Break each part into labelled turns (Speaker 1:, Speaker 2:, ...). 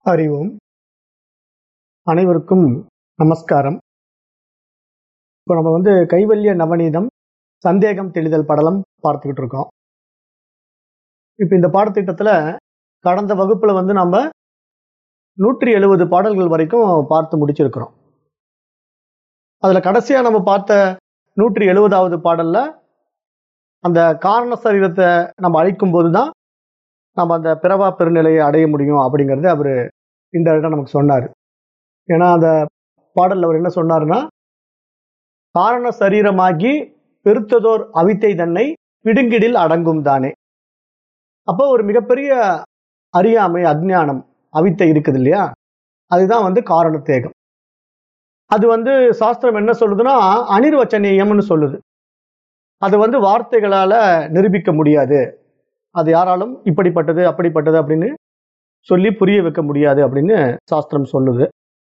Speaker 1: அறிவோம். அனைவருக்கும் நமஸ்காரம். இப்போ நம்ம கைவல்ய நவநீதம் சந்தேகம் தெளிதல் படலம் பார்த்துக்கிட்டு இருக்கோம். இப்போ இந்த பாடத்திட்டத்தில் கடந்த வகுப்புல நம்ம 170 பாடல்கள் வரைக்கும் பார்த்து முடிச்சிருக்கிறோம். அதுல கடைசியா நம்ம பார்த்த 170வது பாடல்ல அந்த காரண சரீரத்தை நம்ம அழிக்கும் போதுதான் நம்ம அந்த பிறவா பெருநிலையை அடைய முடியும் அப்படிங்கறது அவரு இந்த இடம் நமக்கு சொன்னாரு. ஏன்னா அந்த பாடல்ல அவர் என்ன சொன்னாருன்னா, காரண சரீரமாகி பெருத்ததோர் அவித்தை தன்னை பிடுங்கிடில் அடங்கும் தானே. அப்போ ஒரு மிகப்பெரிய அறியாமை, அஜ்ஞானம், அவித்தை இருக்குது இல்லையா, அதுதான் காரண தேகம். அது சாஸ்திரம் என்ன சொல்லுதுன்னா அனிர்வச்சனீயம்னு சொல்லுது. அது வார்த்தைகளால நிரூபிக்க முடியாது, அது யாராலும் இப்படிப்பட்டது அப்படிப்பட்டது அப்படின்னு சொல்லி புரிய வைக்க முடியாது அப்படின்னு சாஸ்திரம் சொல்லுது.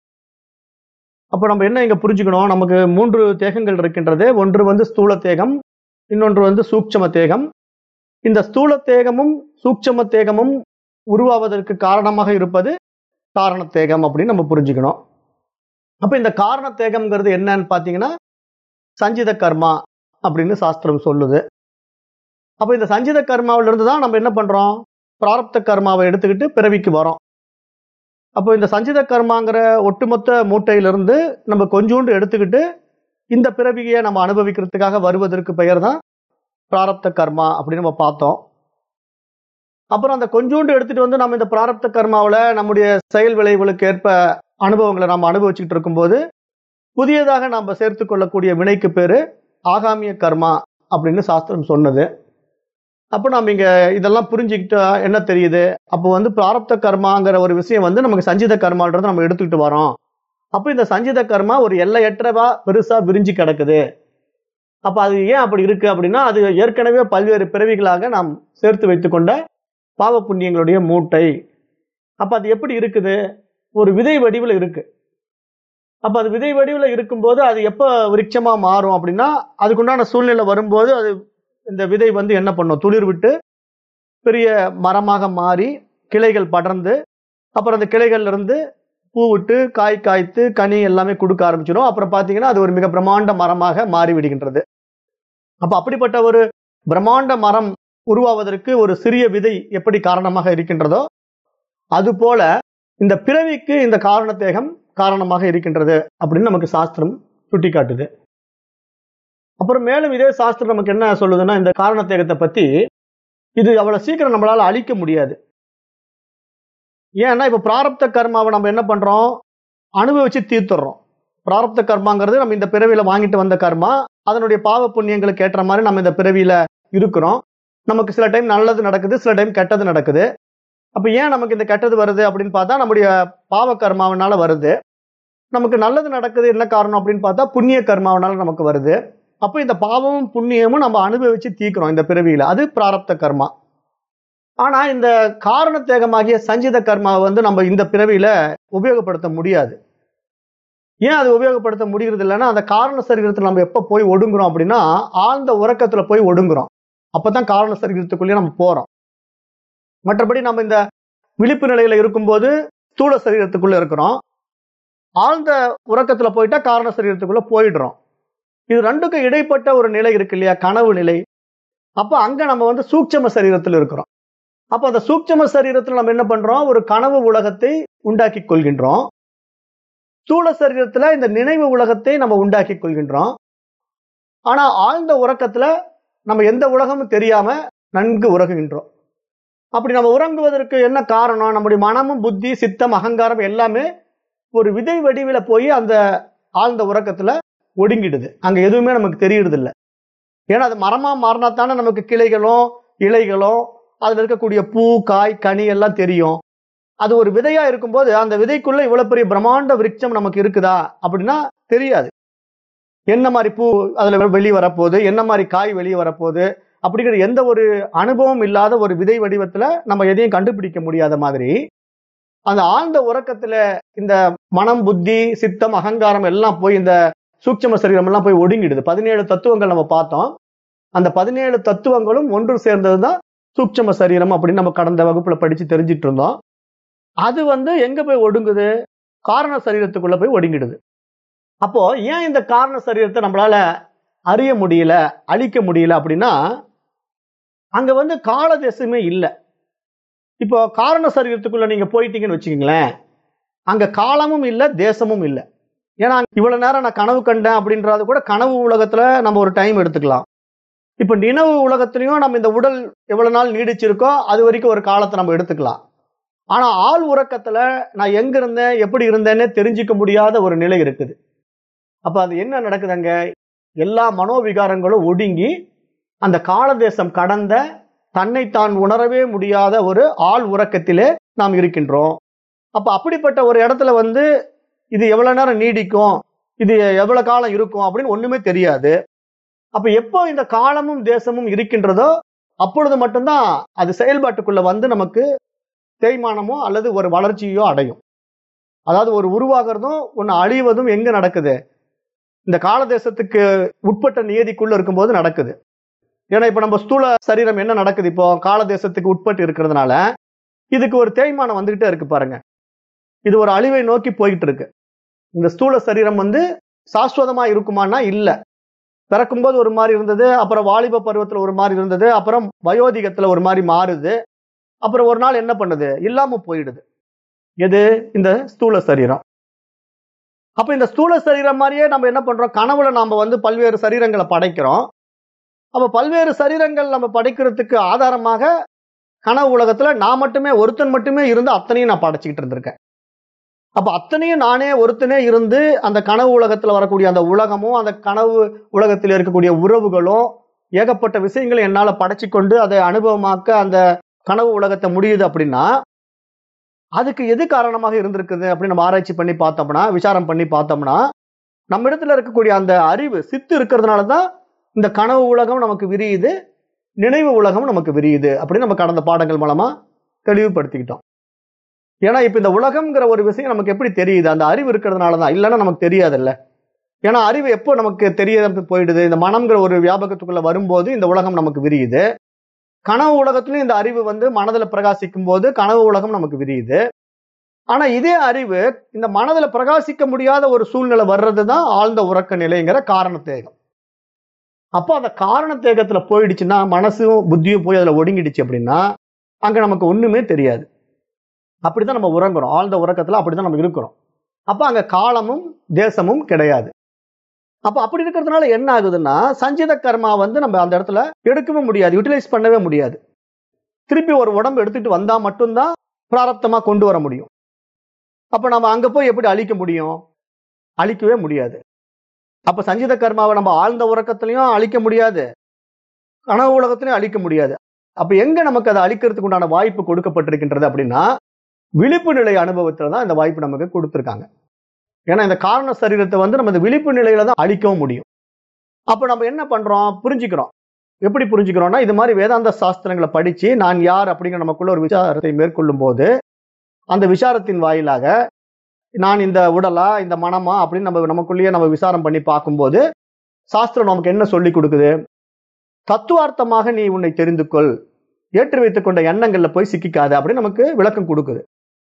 Speaker 1: அப்ப நம்ம என்ன இங்க புரிஞ்சுக்கணும், நமக்கு 3 தேகங்கள் இருக்கின்றது. ஒன்று ஸ்தூல தேகம், இன்னொன்று சூட்சம தேகம். இந்த ஸ்தூல தேகமும் சூட்சம தேகமும் உருவாவதற்கு காரணமாக இருப்பது காரண தேகம் அப்படின்னு நம்ம புரிஞ்சுக்கணும். அப்ப இந்த காரண தேகம்ங்கிறது என்னன்னு பாத்தீங்கன்னா சஞ்சித கர்மா அப்படின்னு சாஸ்திரம் சொல்லுது. அப்ப இந்த சஞ்சித கர்மாவில இருந்து தான் நம்ம என்ன பண்றோம், பிராரப்த கர்மாவை எடுத்துக்கிட்டு பிறவிக்கு வரோம். அப்போ இந்த சஞ்சித கர்மாங்கிற ஒட்டுமொத்த மூட்டையிலிருந்து நம்ம கொஞ்சோண்டு எடுத்துக்கிட்டு இந்த பிறவியை நம்ம அனுபவிக்கிறதுக்காக வருவதற்கு பெயர் தான் பிராரப்த கர்மா அப்படின்னு நம்ம பார்த்தோம். அப்புறம் அந்த கொஞ்சோண்டு எடுத்துட்டு நம்ம இந்த பிராரப்த கர்மாவில் நம்முடைய செயல் விளைவுகளுக்கு ஏற்ப அனுபவங்களை நம்ம அனுபவிச்சுட்டு இருக்கும்போது புதியதாக நம்ம சேர்த்து கொள்ளக்கூடிய வினைக்கு பேரு ஆகாமிய கர்மா அப்படின்னு சாஸ்திரம் சொன்னது. அப்போ நம்ம இங்க இதெல்லாம் புரிஞ்சுக்கிட்டா என்ன தெரியுது, அப்போ பிராரப்த கர்மாங்கிற ஒரு விஷயம் நமக்கு சஞ்சித கர்மான்றது நம்ம எடுத்துக்கிட்டு வரோம். அப்போ இந்த சஞ்சித கர்மா ஒரு எல்லையற்றவா பெருசா விரிஞ்சு கிடக்குது. அப்ப அது ஏன் அப்படி இருக்கு அப்படின்னா, அது ஏற்கனவே பல்வேறு பிறவிகளாக நாம் சேர்த்து வைத்துக்கொண்ட பாவ புண்ணியங்களுடைய மூட்டை. அப்ப அது எப்படி இருக்குது, ஒரு விதை வடிவில் இருக்கு. அப்ப அது விதை வடிவில் இருக்கும்போது அது எப்ப விருட்சமா மாறும் அப்படின்னா, அதுக்குண்டான சூழ்நிலை வரும்போது அது இந்த விதை என்ன பண்ணும், துளிர் விட்டு பெரிய மரமாக மாறி கிளைகள் படர்ந்து அப்புறம் அந்த கிளைகள்ல இருந்து பூ விட்டு காய் காய்த்து கனி எல்லாமே கொடுக்க ஆரம்பிச்சிடும். அப்புறம் பாத்தீங்கன்னா அது ஒரு மிக பிரம்மாண்ட மரமாக மாறி விடுகின்றது. அப்ப அப்படிப்பட்ட ஒரு பிரம்மாண்ட மரம் உருவாவதற்கு ஒரு சிறிய விதை எப்படி காரணமாக இருக்கின்றதோ அது போல இந்த பிறவிக்கு இந்த காரண தேகம் காரணமாக இருக்கின்றது அப்படின்னு நமக்கு சாஸ்திரம் சுட்டி காட்டுது. அப்புறம் மேலும் இதே சாஸ்திரம் நமக்கு என்ன சொல்லுதுன்னா, இந்த காரண தேகத்தை பத்தி இது அவ்வளவு சீக்கிரம் நம்மளால அழிக்க முடியாது. ஏன்னா இப்ப பிராரப்த கர்மாவை நம்ம என்ன பண்றோம், அனுபவிச்சு தீர்த்துறோம். பிராரப்த கர்மாங்கிறது நம்ம இந்த பிறவியில வாங்கிட்டு வந்த கர்மா, அதனுடைய பாவ புண்ணியங்களுக்கு ஏற்ற மாதிரி நம்ம இந்த பிறவியில இருக்கிறோம். நமக்கு சில டைம் நல்லது நடக்குது, சில டைம் கெட்டது நடக்குது. அப்ப ஏன் நமக்கு இந்த கெட்டது வருது அப்படின்னு பார்த்தா நம்முடைய பாவ கர்மாவனால வருது. நமக்கு நல்லது நடக்குது என்ன காரணம் அப்படின்னு பார்த்தா புண்ணிய கர்மாவனால நமக்கு வருது. அப்ப இந்த பாவமும் புண்ணியமும் நம்ம அனுபவிச்சு தீக்கிறோம் இந்த பிறவியில, அது பிராரப்த கர்மா. ஆனா இந்த காரண தேகமாகிய சஞ்சித கர்மாவை நம்ம இந்த பிறவியில உபயோகப்படுத்த முடியாது. ஏன் அது உபயோகப்படுத்த முடிகிறது இல்லைன்னா, அந்த காரண சரீரத்தில் நம்ம எப்ப போய் ஒடுங்குறோம் அப்படின்னா ஆழ்ந்த உறக்கத்துல போய் ஒடுங்குறோம். அப்பதான் காரண சரீரத்துக்குள்ளேயே நம்ம போறோம். மற்றபடி நம்ம இந்த விழிப்பு நிலையில இருக்கும்போது ஸ்தூல சரீரத்துக்குள்ள இருக்கிறோம். ஆழ்ந்த உறக்கத்துல போயிட்டா காரண சரீரத்துக்குள்ள போயிடுறோம். இது ரெண்டுக்கும் இடைப்பட்ட ஒரு நிலை இருக்கு இல்லையா, கனவு நிலை. அப்ப அங்க நம்ம சூட்சம சரீரத்தில் இருக்கிறோம். அப்ப அந்த சூட்சம சரீரத்தில் நம்ம என்ன பண்றோம், ஒரு கனவு உலகத்தை உண்டாக்கி கொள்கின்றோம். ஸ்தூல சரீரத்துல இந்த நினைவு உலகத்தை நம்ம உண்டாக்கி கொள்கின்றோம். ஆனா ஆழ்ந்த உறக்கத்துல நம்ம எந்த உலகமும் தெரியாம நன்கு உறங்குகின்றோம். அப்படி நம்ம உறங்குவதற்கு என்ன காரணம், நம்முடைய மனமும் புத்தி சித்தம் அகங்காரம் எல்லாமே ஒரு விதை வடிவில போய் அந்த ஆழ்ந்த உறக்கத்துல ஒடுங்கிடுது. அங்க எதுவுமே நமக்கு தெரியறது இல்லை. ஏன்னா அது மரமா மாறினா தானே நமக்கு கிளைகளும் இலைகளும் அதுல இருக்கக்கூடிய பூ காய் கனி எல்லாம் தெரியும். அது ஒரு விதையா இருக்கும்போது அந்த விதைக்குள்ள இவ்வளவு பெரிய பிரம்மாண்ட விருட்சம் நமக்கு இருக்குதா அப்படின்னா தெரியாது. என்ன மாதிரி பூ அதுல வெளியே வரப்போகுது, என்ன மாதிரி காய் வெளியே வரப்போகுது அப்படிங்கிற எந்த ஒரு அனுபவம் இல்லாத ஒரு விதை வடிவத்துல நம்ம எதையும் கண்டுபிடிக்க முடியாத மாதிரி அந்த ஆழ்ந்த உறக்கத்துல இந்த மனம் புத்தி சித்தம் அகங்காரம் எல்லாம் போய் இந்த சூட்சம சரீரம் எல்லாம் போய் ஒடுங்கிடுது. 17 தத்துவங்கள் நம்ம பார்த்தோம். அந்த 17 தத்துவங்களும் ஒன்று சேர்ந்ததுதான் சூட்சம சரீரம் அப்படின்னு நம்ம கடந்த வகுப்புல படிச்சு தெரிஞ்சிட்டு இருந்தோம். அது எங்க போய் ஒடுங்குது? காரண சரீரத்துக்குள்ள போய் ஒடுங்கிடுது. அப்போ ஏன் இந்த காரண சரீரத்தை நம்மளால அறிய முடியல, அழிக்க முடியல அப்படின்னா, அங்க கால தேசமே இல்ல. இப்போ காரண சரீரத்துக்குள்ள நீங்க போயிட்டீங்கன்னு வச்சுக்கீங்களேன், அங்க காலமும் இல்ல, தேசமும் இல்ல. ஏன்னா இவ்வளவு நேரம் நான் கனவு கண்டேன் அப்படின்றது கூட கனவு உலகத்துல நம்ம ஒரு டைம் எடுத்துக்கலாம். இப்ப நினைவு உலகத்திலையும் நம்ம இந்த உடல் எவ்வளவு நாள் நீடிச்சிருக்கோ அது வரைக்கும் ஒரு காலத்தை நம்ம எடுத்துக்கலாம். ஆனா ஆள் உறக்கத்துல நான் எங்க இருந்தேன், எப்படி இருந்தேன்னே தெரிஞ்சுக்க முடியாத ஒரு நிலை இருக்குது. அப்ப அது என்ன நடக்குதுங்க? எல்லா மனோவிகாரங்களும் ஒடுங்கி அந்த காலதேசம் கடந்த தன்னைத்தான் உணரவே முடியாத ஒரு ஆள் உறக்கத்திலே நாம் இருக்கின்றோம். அப்ப அப்படிப்பட்ட ஒரு இடத்துல இது எவ்வளவு நேரம் நீடிக்கும், இது எவ்வளவு காலம் இருக்கும் அப்படின்னு ஒண்ணுமே தெரியாது. அப்ப எப்போ இந்த காலமும் தேசமும் இருக்கின்றதோ அப்பொழுது மட்டும்தான் அது செயல்பாட்டுக்குள்ள நமக்கு தேய்மானமோ அல்லது ஒரு வளர்ச்சியோ அடையும். அதாவது ஒரு உருவாகிறதும் ஒன்னு அழிவதும் எங்க நடக்குது? இந்த காலதேசத்துக்கு உட்பட்ட நியதிக்குள்ள இருக்கும்போது நடக்குது. ஏன்னா இப்ப நம்ம ஸ்தூல சரீரம் என்ன நடக்குது? இப்போ காலதேசத்துக்கு உட்பட்டு இருக்கிறதுனால இதுக்கு ஒரு தேய்மானம் வந்துகிட்டே இருக்கு பாருங்க. இது ஒரு அழிவை நோக்கி போயிட்டு இருக்கு. இந்த ஸ்தூல சரீரம் சாஸ்வதமா இருக்குமானா இல்ல. பிறக்கும்போது ஒரு மாதிரி இருந்தது, அப்புறம் வாலிப பருவத்துல ஒரு மாதிரி இருந்தது, அப்புறம் வயோதிகத்துல ஒரு மாதிரி மாறுது, அப்புறம் ஒரு நாள் என்ன பண்ணுது? இல்லாம போயிடுது. எது? இந்த ஸ்தூல சரீரம். அப்ப இந்த ஸ்தூல சரீரம் மாதிரியே நம்ம என்ன பண்றோம்? கனவுல நாம பல்வேறு சரீரங்களை படைக்கிறோம். அப்ப பல்வேறு சரீரங்கள் நம்ம படைக்கிறதுக்கு ஆதாரமாக கனவு உலகத்துல நான் மட்டுமே ஒருத்தன் மட்டுமே இருந்து அத்தனையும் நான் படைச்சுக்கிட்டு இருந்திருக்கேன். அப்ப அத்தனையும் நானே ஒருத்தனே இருந்து அந்த கனவு உலகத்துல வரக்கூடிய அந்த உலகமும் அந்த கனவு உலகத்தில் இருக்கக்கூடிய உறவுகளும் ஏகப்பட்ட விஷயங்களை என்னால படைச்சு கொண்டு அதை அனுபவமாக்க அந்த கனவு உலகத்தை முடியுது அப்படின்னா அதுக்கு எது காரணமாக இருந்திருக்குது அப்படின்னு நம்ம ஆராய்ச்சி பண்ணி பார்த்தோம்னா, விசாரம் பண்ணி பார்த்தோம்னா, நம்ம இடத்துல இருக்கக்கூடிய அந்த அறிவு சித்து இருக்கிறதுனாலதான் இந்த கனவு உலகம் நமக்கு விரியுது, நினைவு உலகம் நமக்கு விரியுது அப்படின்னு நம்ம கடந்த பாடங்கள் மூலமா தெளிவுபடுத்திக்கிட்டோம். ஏன்னா இப்ப இந்த உலகம்ங்கிற ஒரு விஷயம் நமக்கு எப்படி தெரியுது? அந்த அறிவு இருக்கிறதுனாலதான். இல்லைன்னா நமக்கு தெரியாதுல்ல. ஏன்னா அறிவு எப்போ நமக்கு தெரிய போயிடுது? இந்த மனம்ங்கிற ஒரு வியாபகத்துக்குள்ள வரும்போது இந்த உலகம் நமக்கு விரியுது. கனவு உலகத்திலும் இந்த அறிவு மனதில் பிரகாசிக்கும் போது கனவு உலகம் நமக்கு விரியுது. ஆனா இதே அறிவு இந்த மனதில் பிரகாசிக்க முடியாத ஒரு சூழ்நிலை வர்றதுதான் ஆழ்ந்த உறக்க நிலைங்கிற காரணத்தேகம். அப்போ அந்த காரணத்தேகத்துல போயிடுச்சுன்னா, மனசும் புத்தியும் போய் அதுல ஒடுங்கிடுச்சு அப்படின்னா அங்க நமக்கு ஒண்ணுமே தெரியாது. அப்படித்தான் நம்ம உறங்குறோம். ஆழ்ந்த உறக்கத்துல அப்படித்தான் நம்ம இருக்கிறோம். அப்ப அங்க காலமும் தேசமும் கிடையாது. அப்ப அப்படி இருக்கிறதுனால என்ன ஆகுதுன்னா, சஞ்சித கர்மா நம்ம அந்த இடத்துல எடுக்கவே முடியாது, யூட்டிலைஸ் பண்ணவே முடியாது. திருப்பி ஒரு உடம்பு எடுத்துட்டு வந்தா மட்டும்தான் பிராரப்தமா கொண்டு வர முடியும். அப்ப நம்ம அங்க போய் எப்படி அழிக்க முடியும்? அழிக்கவே முடியாது. அப்ப சஞ்சித கர்மாவை நம்ம ஆழ்ந்த உறக்கத்திலையும் அழிக்க முடியாது, கனவு உலகத்திலையும் அழிக்க முடியாது. அப்ப எங்க நமக்கு அதை அழிக்கிறதுக்கு உண்டான வாய்ப்பு கொடுக்கப்பட்டிருக்கின்றது அப்படின்னா, விழிப்பு நிலை அனுபவத்துல தான் இந்த வாய்ப்பு நமக்கு கொடுத்திருக்காங்க. ஏன்னா இந்த காரண சரீரத்தை நம்ம இந்த விழிப்பு நிலையில தான் அழிக்கவும் முடியும். அப்ப நம்ம என்ன பண்றோம்? புரிஞ்சுக்கிறோம். எப்படி புரிஞ்சுக்கிறோம்னா, இது மாதிரி வேதாந்த சாஸ்திரங்களை படிச்சு நான் யார் அப்படிங்கிற நமக்குள்ள ஒரு விசாரத்தை மேற்கொள்ளும் போது அந்த விசாரத்தின் வாயிலாக நான் இந்த உடலா இந்த மனமா அப்படின்னு நமக்குள்ளேயே நம்ம விசாரம் பண்ணி பார்க்கும்போது சாஸ்திரம் நமக்கு என்ன சொல்லி கொடுக்குது? தத்துவார்த்தமாக நீ உன்னை தெரிந்து கொள், ஏற்றி வைத்துக் கொண்ட எண்ணங்கள்ல போய் சிக்கிக்காது அப்படின்னு நமக்கு விளக்கம் கொடுக்குது.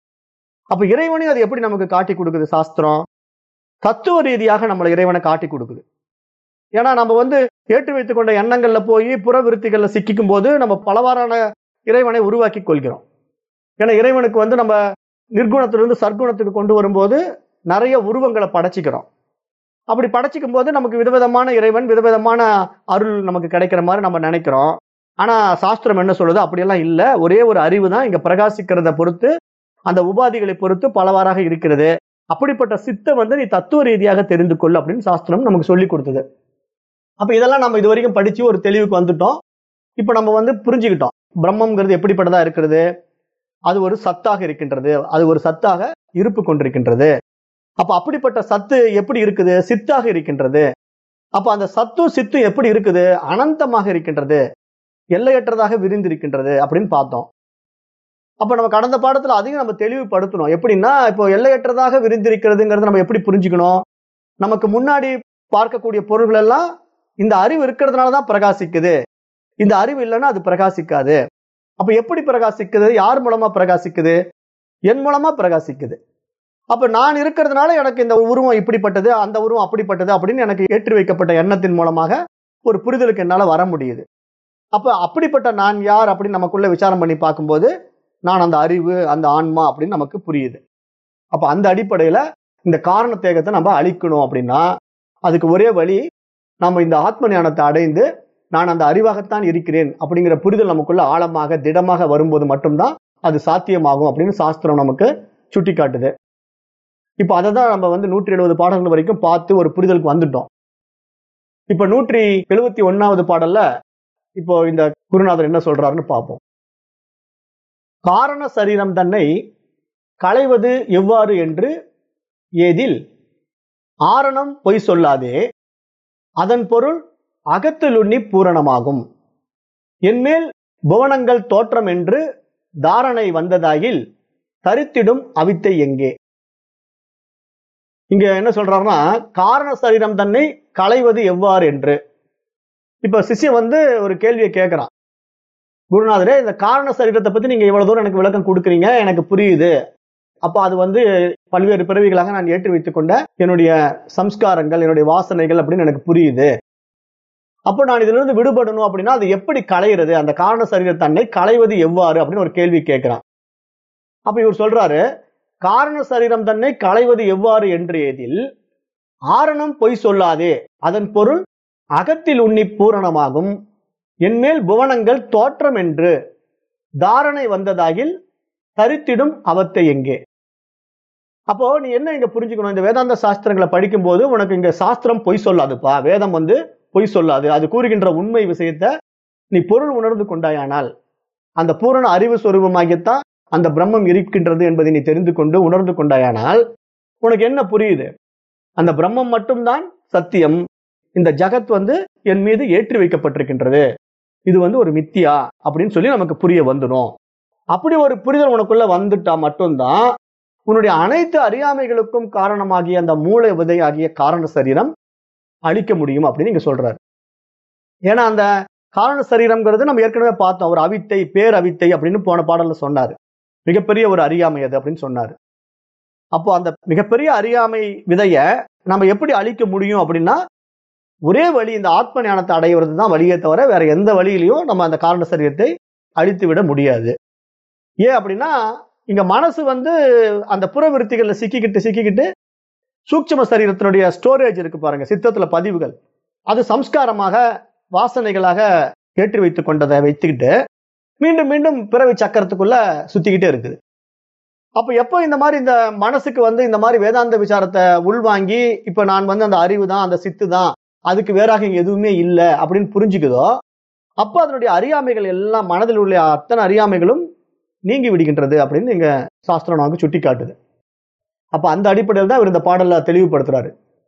Speaker 1: அப்ப இறைவனையும் அது எப்படி நமக்கு காட்டி கொடுக்குது? சாஸ்திரம் தத்துவ ரீதியாக நம்மளை இறைவனை காட்டி கொடுக்குது. ஏன்னா நம்ம ஏற்றி வைத்துக் கொண்ட எண்ணங்கள்ல போய் புற விருத்திகள்ல சிக்கிக்கும் போது நம்ம பலவாறான இறைவனை உருவாக்கி கொள்கிறோம். ஏன்னா இறைவனுக்கு நம்ம நிர்குணத்திலிருந்து சர்க்குணத்துக்கு கொண்டு வரும்போது நிறைய உருவங்களை படைச்சிக்கிறோம். அப்படி படைச்சிக்கும் போது நமக்கு விதவிதமான இறைவன், விதவிதமான அருள் நமக்கு கிடைக்கிற மாதிரி நம்ம நினைக்கிறோம். ஆனா சாஸ்திரம் என்ன சொல்லுது? அப்படியெல்லாம் இல்ல. ஒரே ஒரு அறிவு தான் இங்க பிரகாசிக்கிறத பொறுத்து, அந்த உபாதிகளை பொறுத்து பலவாறாக இருக்கிறது. அப்படிப்பட்ட சித்த நீ தத்துவ ரீதியாக தெரிந்து கொள் அப்படின்னு சாஸ்திரம் நமக்கு சொல்லி கொடுத்தது. அப்ப இதெல்லாம் நம்ம இது வரைக்கும் படிச்சு ஒரு தெளிவுக்கு வந்துட்டோம். இப்ப நம்ம புரிஞ்சுக்கிட்டோம் பிரம்மம்ங்கிறது எப்படிப்பட்டதா இருக்கிறது. அது ஒரு சத்தாக இருக்கின்றது, அது ஒரு சத்தாக இருப்பு கொண்டிருக்கின்றது. அப்ப அப்படிப்பட்ட சத்து எப்படி இருக்குது? சித்தாக இருக்கின்றது. அப்ப அந்த சத்தும் சித்தும் எப்படி இருக்குது? அனந்தமாக இருக்கின்றது, எல்லையற்றதாக விரிந்திருக்கின்றது அப்படின்னு பார்த்தோம். அப்ப நம்ம கடந்த பாடத்துல அதையும் நம்ம தெளிவுபடுத்தணும். எப்படின்னா, இப்போ எல்லையற்றதாக விரிந்திருக்கிறதுங்கிறது நம்ம எப்படி புரிஞ்சுக்கணும்? நமக்கு முன்னாடி பார்க்கக்கூடிய பொருள்கள் எல்லாம் இந்த அறிவு இருக்கிறதுனாலதான் பிரகாசிக்குது. இந்த அறிவு இல்லைன்னா அது பிரகாசிக்காது. அப்ப எப்படி பிரகாசிக்குது? யார் மூலமா பிரகாசிக்குது? என் மூலமா பிரகாசிக்குது. அப்ப நான் இருக்கிறதுனால எனக்கு இந்த உருவம் இப்படிப்பட்டது, அந்த உருவம் அப்படிப்பட்டது அப்படின்னு எனக்கு ஏற்றி வைக்கப்பட்ட எண்ணத்தின் மூலமாக ஒரு புரிதலுக்கு என்னால வர முடியுது. அப்ப அப்படிப்பட்ட நான் யார் அப்படின்னு நமக்குள்ள விசாரம் பண்ணி பார்க்கும்போது நான் அந்த அறிவு, அந்த ஆன்மா அப்படின்னு நமக்கு புரியுது. அப்ப அந்த அடிப்படையில இந்த காரண தேகத்தை நம்ம அழிக்கணும் அப்படின்னா அதுக்கு ஒரே வழி, நம்ம இந்த ஆத்ம ஞானத்தை அடைந்து நான் அந்த அறிவாகத்தான் இருக்கிறேன் அப்படிங்கிற புரிதல் நமக்குள்ள ஆழமாக திடமாக வரும்போது மட்டும்தான் அது சாத்தியமாகும் அப்படின்னு சாஸ்திரம் நமக்கு சுட்டி காட்டுது. இப்ப அதை தான் நம்ம 170 பாடல்கள் வரைக்கும் பார்த்து ஒரு புரிதலுக்கு வந்துட்டோம். இப்ப 171வது பாடல்ல இப்போ இந்த குருநாதர் என்ன சொல்றாருன்னு பார்ப்போம். காரண சரீரம் தன்னை களைவது எவ்வாறு என்று ஏதில் ஆரணம் பொய் சொல்லாதே, அதன் பொருள் அகத்திலுண்ணி பூரணமாகும். என்மேல் புவனங்கள் தோற்றம் என்று தாரணை வந்ததாகில் தரித்திடும் அவித்தை எங்கே. இங்க என்ன சொல்றாருன்னா, காரண சரீரம் தன்னை களைவது எவ்வாறு என்று. இப்ப சிஷ்யன் ஒரு கேள்வியை கேட்கிறான், குருநாதரே இந்த காரண சரீரத்தை பத்தி நீங்க இவ்வளவு தூரம் எனக்கு விளக்கம் கொடுக்குறீங்க, எனக்கு புரியுது. அப்ப அது பல்வேறு பிறவிகளாக நான் ஏற்றி வைத்துக் கொண்ட என்னுடைய சம்ஸ்காரங்கள், என்னுடைய வாசனைகள் அப்படின்னு எனக்கு புரியுது. அப்போ நான் இதுல இருந்து விடுபடணும் அப்படின்னா அது எப்படி களையிறது, அந்த காரண சரீர தன்னை களைவது எவ்வாறு அப்படின்னு ஒரு கேள்வி கேட்கிறான். அப்ப இவர் சொல்றாரு, காரண சரீரம் தன்னை களைவது எவ்வாறு என்று ஏதில் ஆரணம் பொய் சொல்லாதே, அதன் பொருள் அகத்தில் உண்ணி பூரணமாகும். என்மேல் புவனங்கள் தோற்றம் என்று தாரணை வந்ததாகில் தரித்திடும் அவத்தை எங்கே. அப்போ நீ என்ன இங்க புரிஞ்சுக்கணும், இந்த வேதாந்த சாஸ்திரங்களை படிக்கும் போது உனக்கு இங்க சாஸ்திரம் பொய் சொல்லாதுப்பா, வேதம் பொய் சொல்லாது. அது கூறுகின்ற உண்மை விஷயத்தை நீ பொருள் உணர்ந்து கொண்டாயானால் அந்த பூரண அறிவு சொரூபமாகத்தான் அந்த பிரம்மம் இருக்கின்றது என்பதை நீ தெரிந்து கொண்டு உணர்ந்து கொண்டாயானால் உனக்கு என்ன புரியுது, அந்த பிரம்மம் மட்டும்தான் சத்தியம், இந்த ஜகத் என் மீது ஏற்றி வைக்கப்பட்டிருக்கின்றது, இது ஒரு மித்தியா அப்படின்னு சொல்லி நமக்கு புரிய வந்துடும். அப்படி ஒரு புரிதல் உனக்குள்ள வந்துட்டா மட்டும்தான் உன்னுடைய அனைத்து அறியாமைகளுக்கும் காரணமாகிய அந்த மூளை விதை ஆகிய காரண சரீரம் அழிக்க முடியும் அப்படின்னு இங்க சொல்றாரு. ஏன்னா அந்த காரண சரீரம்ங்கிறது நம்ம ஏற்கனவே பார்த்தோம், ஒரு அவித்தை, பேரவித்தை அப்படின்னு போன பாடல்ல சொன்னாரு. மிகப்பெரிய ஒரு அறியாமை அது அப்படின்னு சொன்னாரு. அப்போ அந்த மிகப்பெரிய அறியாமை விதைய நம்ம எப்படி அழிக்க முடியும் அப்படின்னா ஒரே வழி இந்த ஆத்ம ஞானத்தை அடைவது தான் வழியே தவிர வேற எந்த வழியிலையும் நம்ம அந்த காரண சரீரத்தை அழித்து விட முடியாது. ஏன் அப்படின்னா இங்க மனசு அந்த புறவிருத்திகள்ல சிக்கிக்கிட்டு சூட்சும சரீரத்தினுடைய ஸ்டோரேஜ் இருக்கு பாருங்க, சித்தத்துல பதிவுகள், அது சம்ஸ்காரமாக வாசனைகளாக ஏற்றி வைத்துக் கொண்டதை வைத்துக்கிட்டு மீண்டும் மீண்டும் பிறவி சக்கரத்துக்குள்ள சுத்திக்கிட்டே இருக்குது. அப்ப எப்போ இந்த மாதிரி இந்த மனசுக்கு இந்த மாதிரி வேதாந்த விசாரத்தை உள்வாங்கி இப்ப நான் அந்த அறிவு தான், அந்த சித்து தான், அதுக்கு வேறாக இங்க எதுவுமே இல்லை அப்படின்னு புரிஞ்சுக்குதோ அப்ப அதனுடைய அறியாமைகள் எல்லாம், மனதில் உள்ள அத்தனை அறியாமைகளும் நீங்கி விடுகின்றது அப்படின்னு இங்க சாஸ்திரம் நமக்கு சுட்டி காட்டுது. அப்ப அந்த அடிப்படையில் தான் இவர் இந்த பாடல்ல தெளிவுபடுத்துறாரு.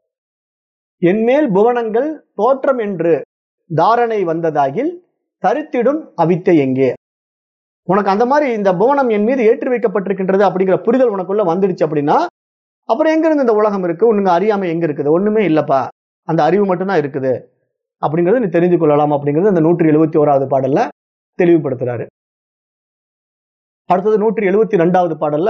Speaker 1: என்மேல் புவனங்கள் தோற்றம் என்று தாரணை வந்ததாகில் தரித்திடும் அவித்தை எங்கே. உனக்கு அந்த மாதிரி இந்த புவனம் என் மீது ஏற்றி வைக்கப்பட்டிருக்கின்றது அப்படிங்கிற புரிதல் உனக்குள்ள வந்துடுச்சு அப்படின்னா அப்புறம் எங்க இருந்து இந்த உலகம் இருக்கு, உனக்கு அறியாமை எங்க இருக்குது, ஒண்ணுமே இல்லப்பா, அந்த அறிவு மட்டும்தான் இருக்குது அப்படிங்கறது நீ தெரிந்து கொள்ளலாம் அப்படிங்கிறது அந்த 171வது பாடல்ல தெளிவுபடுத்துறாரு. அடுத்தது 172வது பாடல்ல,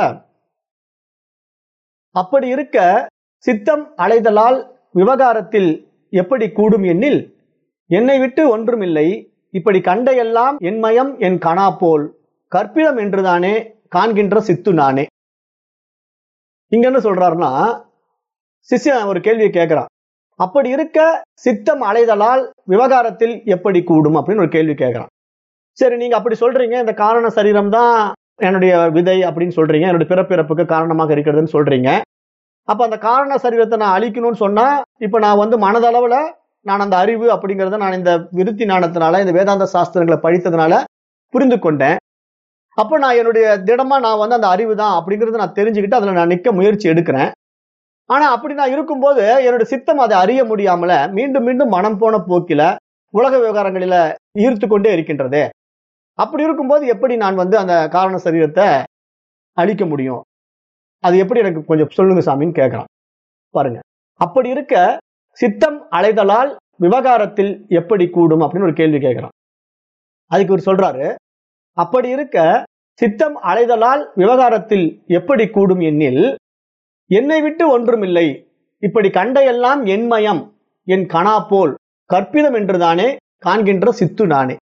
Speaker 1: அப்படி இருக்க சித்தம் அலைதலால் விவகாரத்தில் எப்படி கூடும் எண்ணில் என்னை விட்டு ஒன்றுமில்லை, இப்படி கண்டையெல்லாம் என்மயம் என் கணா போல் கற்பிதம் என்றுதானே காண்கின்ற சித்து நானே. இங்க என்ன சொல்றாருன்னா, சிஷ்யன் ஒரு கேள்வியை கேட்கிறான், அப்படி இருக்க சித்தம் அலைதலால் விவகாரத்தில் எப்படி கூடும் அப்படின்னு ஒரு கேள்வி கேட்கிறான். சரி, நீங்க அப்படி சொல்றீங்க, இந்த காரண சரீரம் தான் என்னுடைய விதை அப்படின்னு சொல்றீங்க, என்னுடைய பிறப்பிறப்புக்கு காரணமாக இருக்கிறதுன்னு சொல்றீங்க. அப்ப அந்த காரண சரீரத்தை நான் அழிக்கணும்னு சொன்னா இப்ப நான் மனதளவுல நான் அந்த அறிவு அப்படிங்கறத நான் இந்த விருத்தி ஞானத்தினால, இந்த வேதாந்த சாஸ்திரங்களை படித்ததுனால புரிந்து கொண்டேன். அப்ப நான் என்னுடைய திடமா நான் அந்த அறிவு தான் அப்படிங்கறத நான் தெரிஞ்சுக்கிட்டு அதுல நான் நிக்க முயற்சி எடுக்கிறேன். ஆனா அப்படி நான் இருக்கும்போது என்னுடைய சித்தம் அதை அறிய முடியாமல மீண்டும் மீண்டும் மனம் போன போக்கில உலக விவகாரங்களில ஈர்த்து கொண்டே இருக்கின்றது. அப்படி இருக்கும்போது எப்படி நான் அந்த காரண சரீரத்தை அழிக்க முடியும், அது எப்படி எனக்கு கொஞ்சம் சொல்லுங்க சாமின்னு கேட்கிறான். பாருங்க, அப்படி இருக்க சித்தம் அலைதலால் விவகாரத்தில் எப்படி கூடும் அப்படின்னு ஒரு கேள்வி கேட்கிறான். அதுக்கு இவர் சொல்றாரு, அப்படி இருக்க சித்தம் அலைதலால் விவகாரத்தில் எப்படி கூடும் எண்ணில் என்னை விட்டு ஒன்றுமில்லை, இப்படி கண்டையெல்லாம் என்மயம் என் கணா போல் கற்பிதம் என்றுதானே காண்கின்ற சித்து நானே.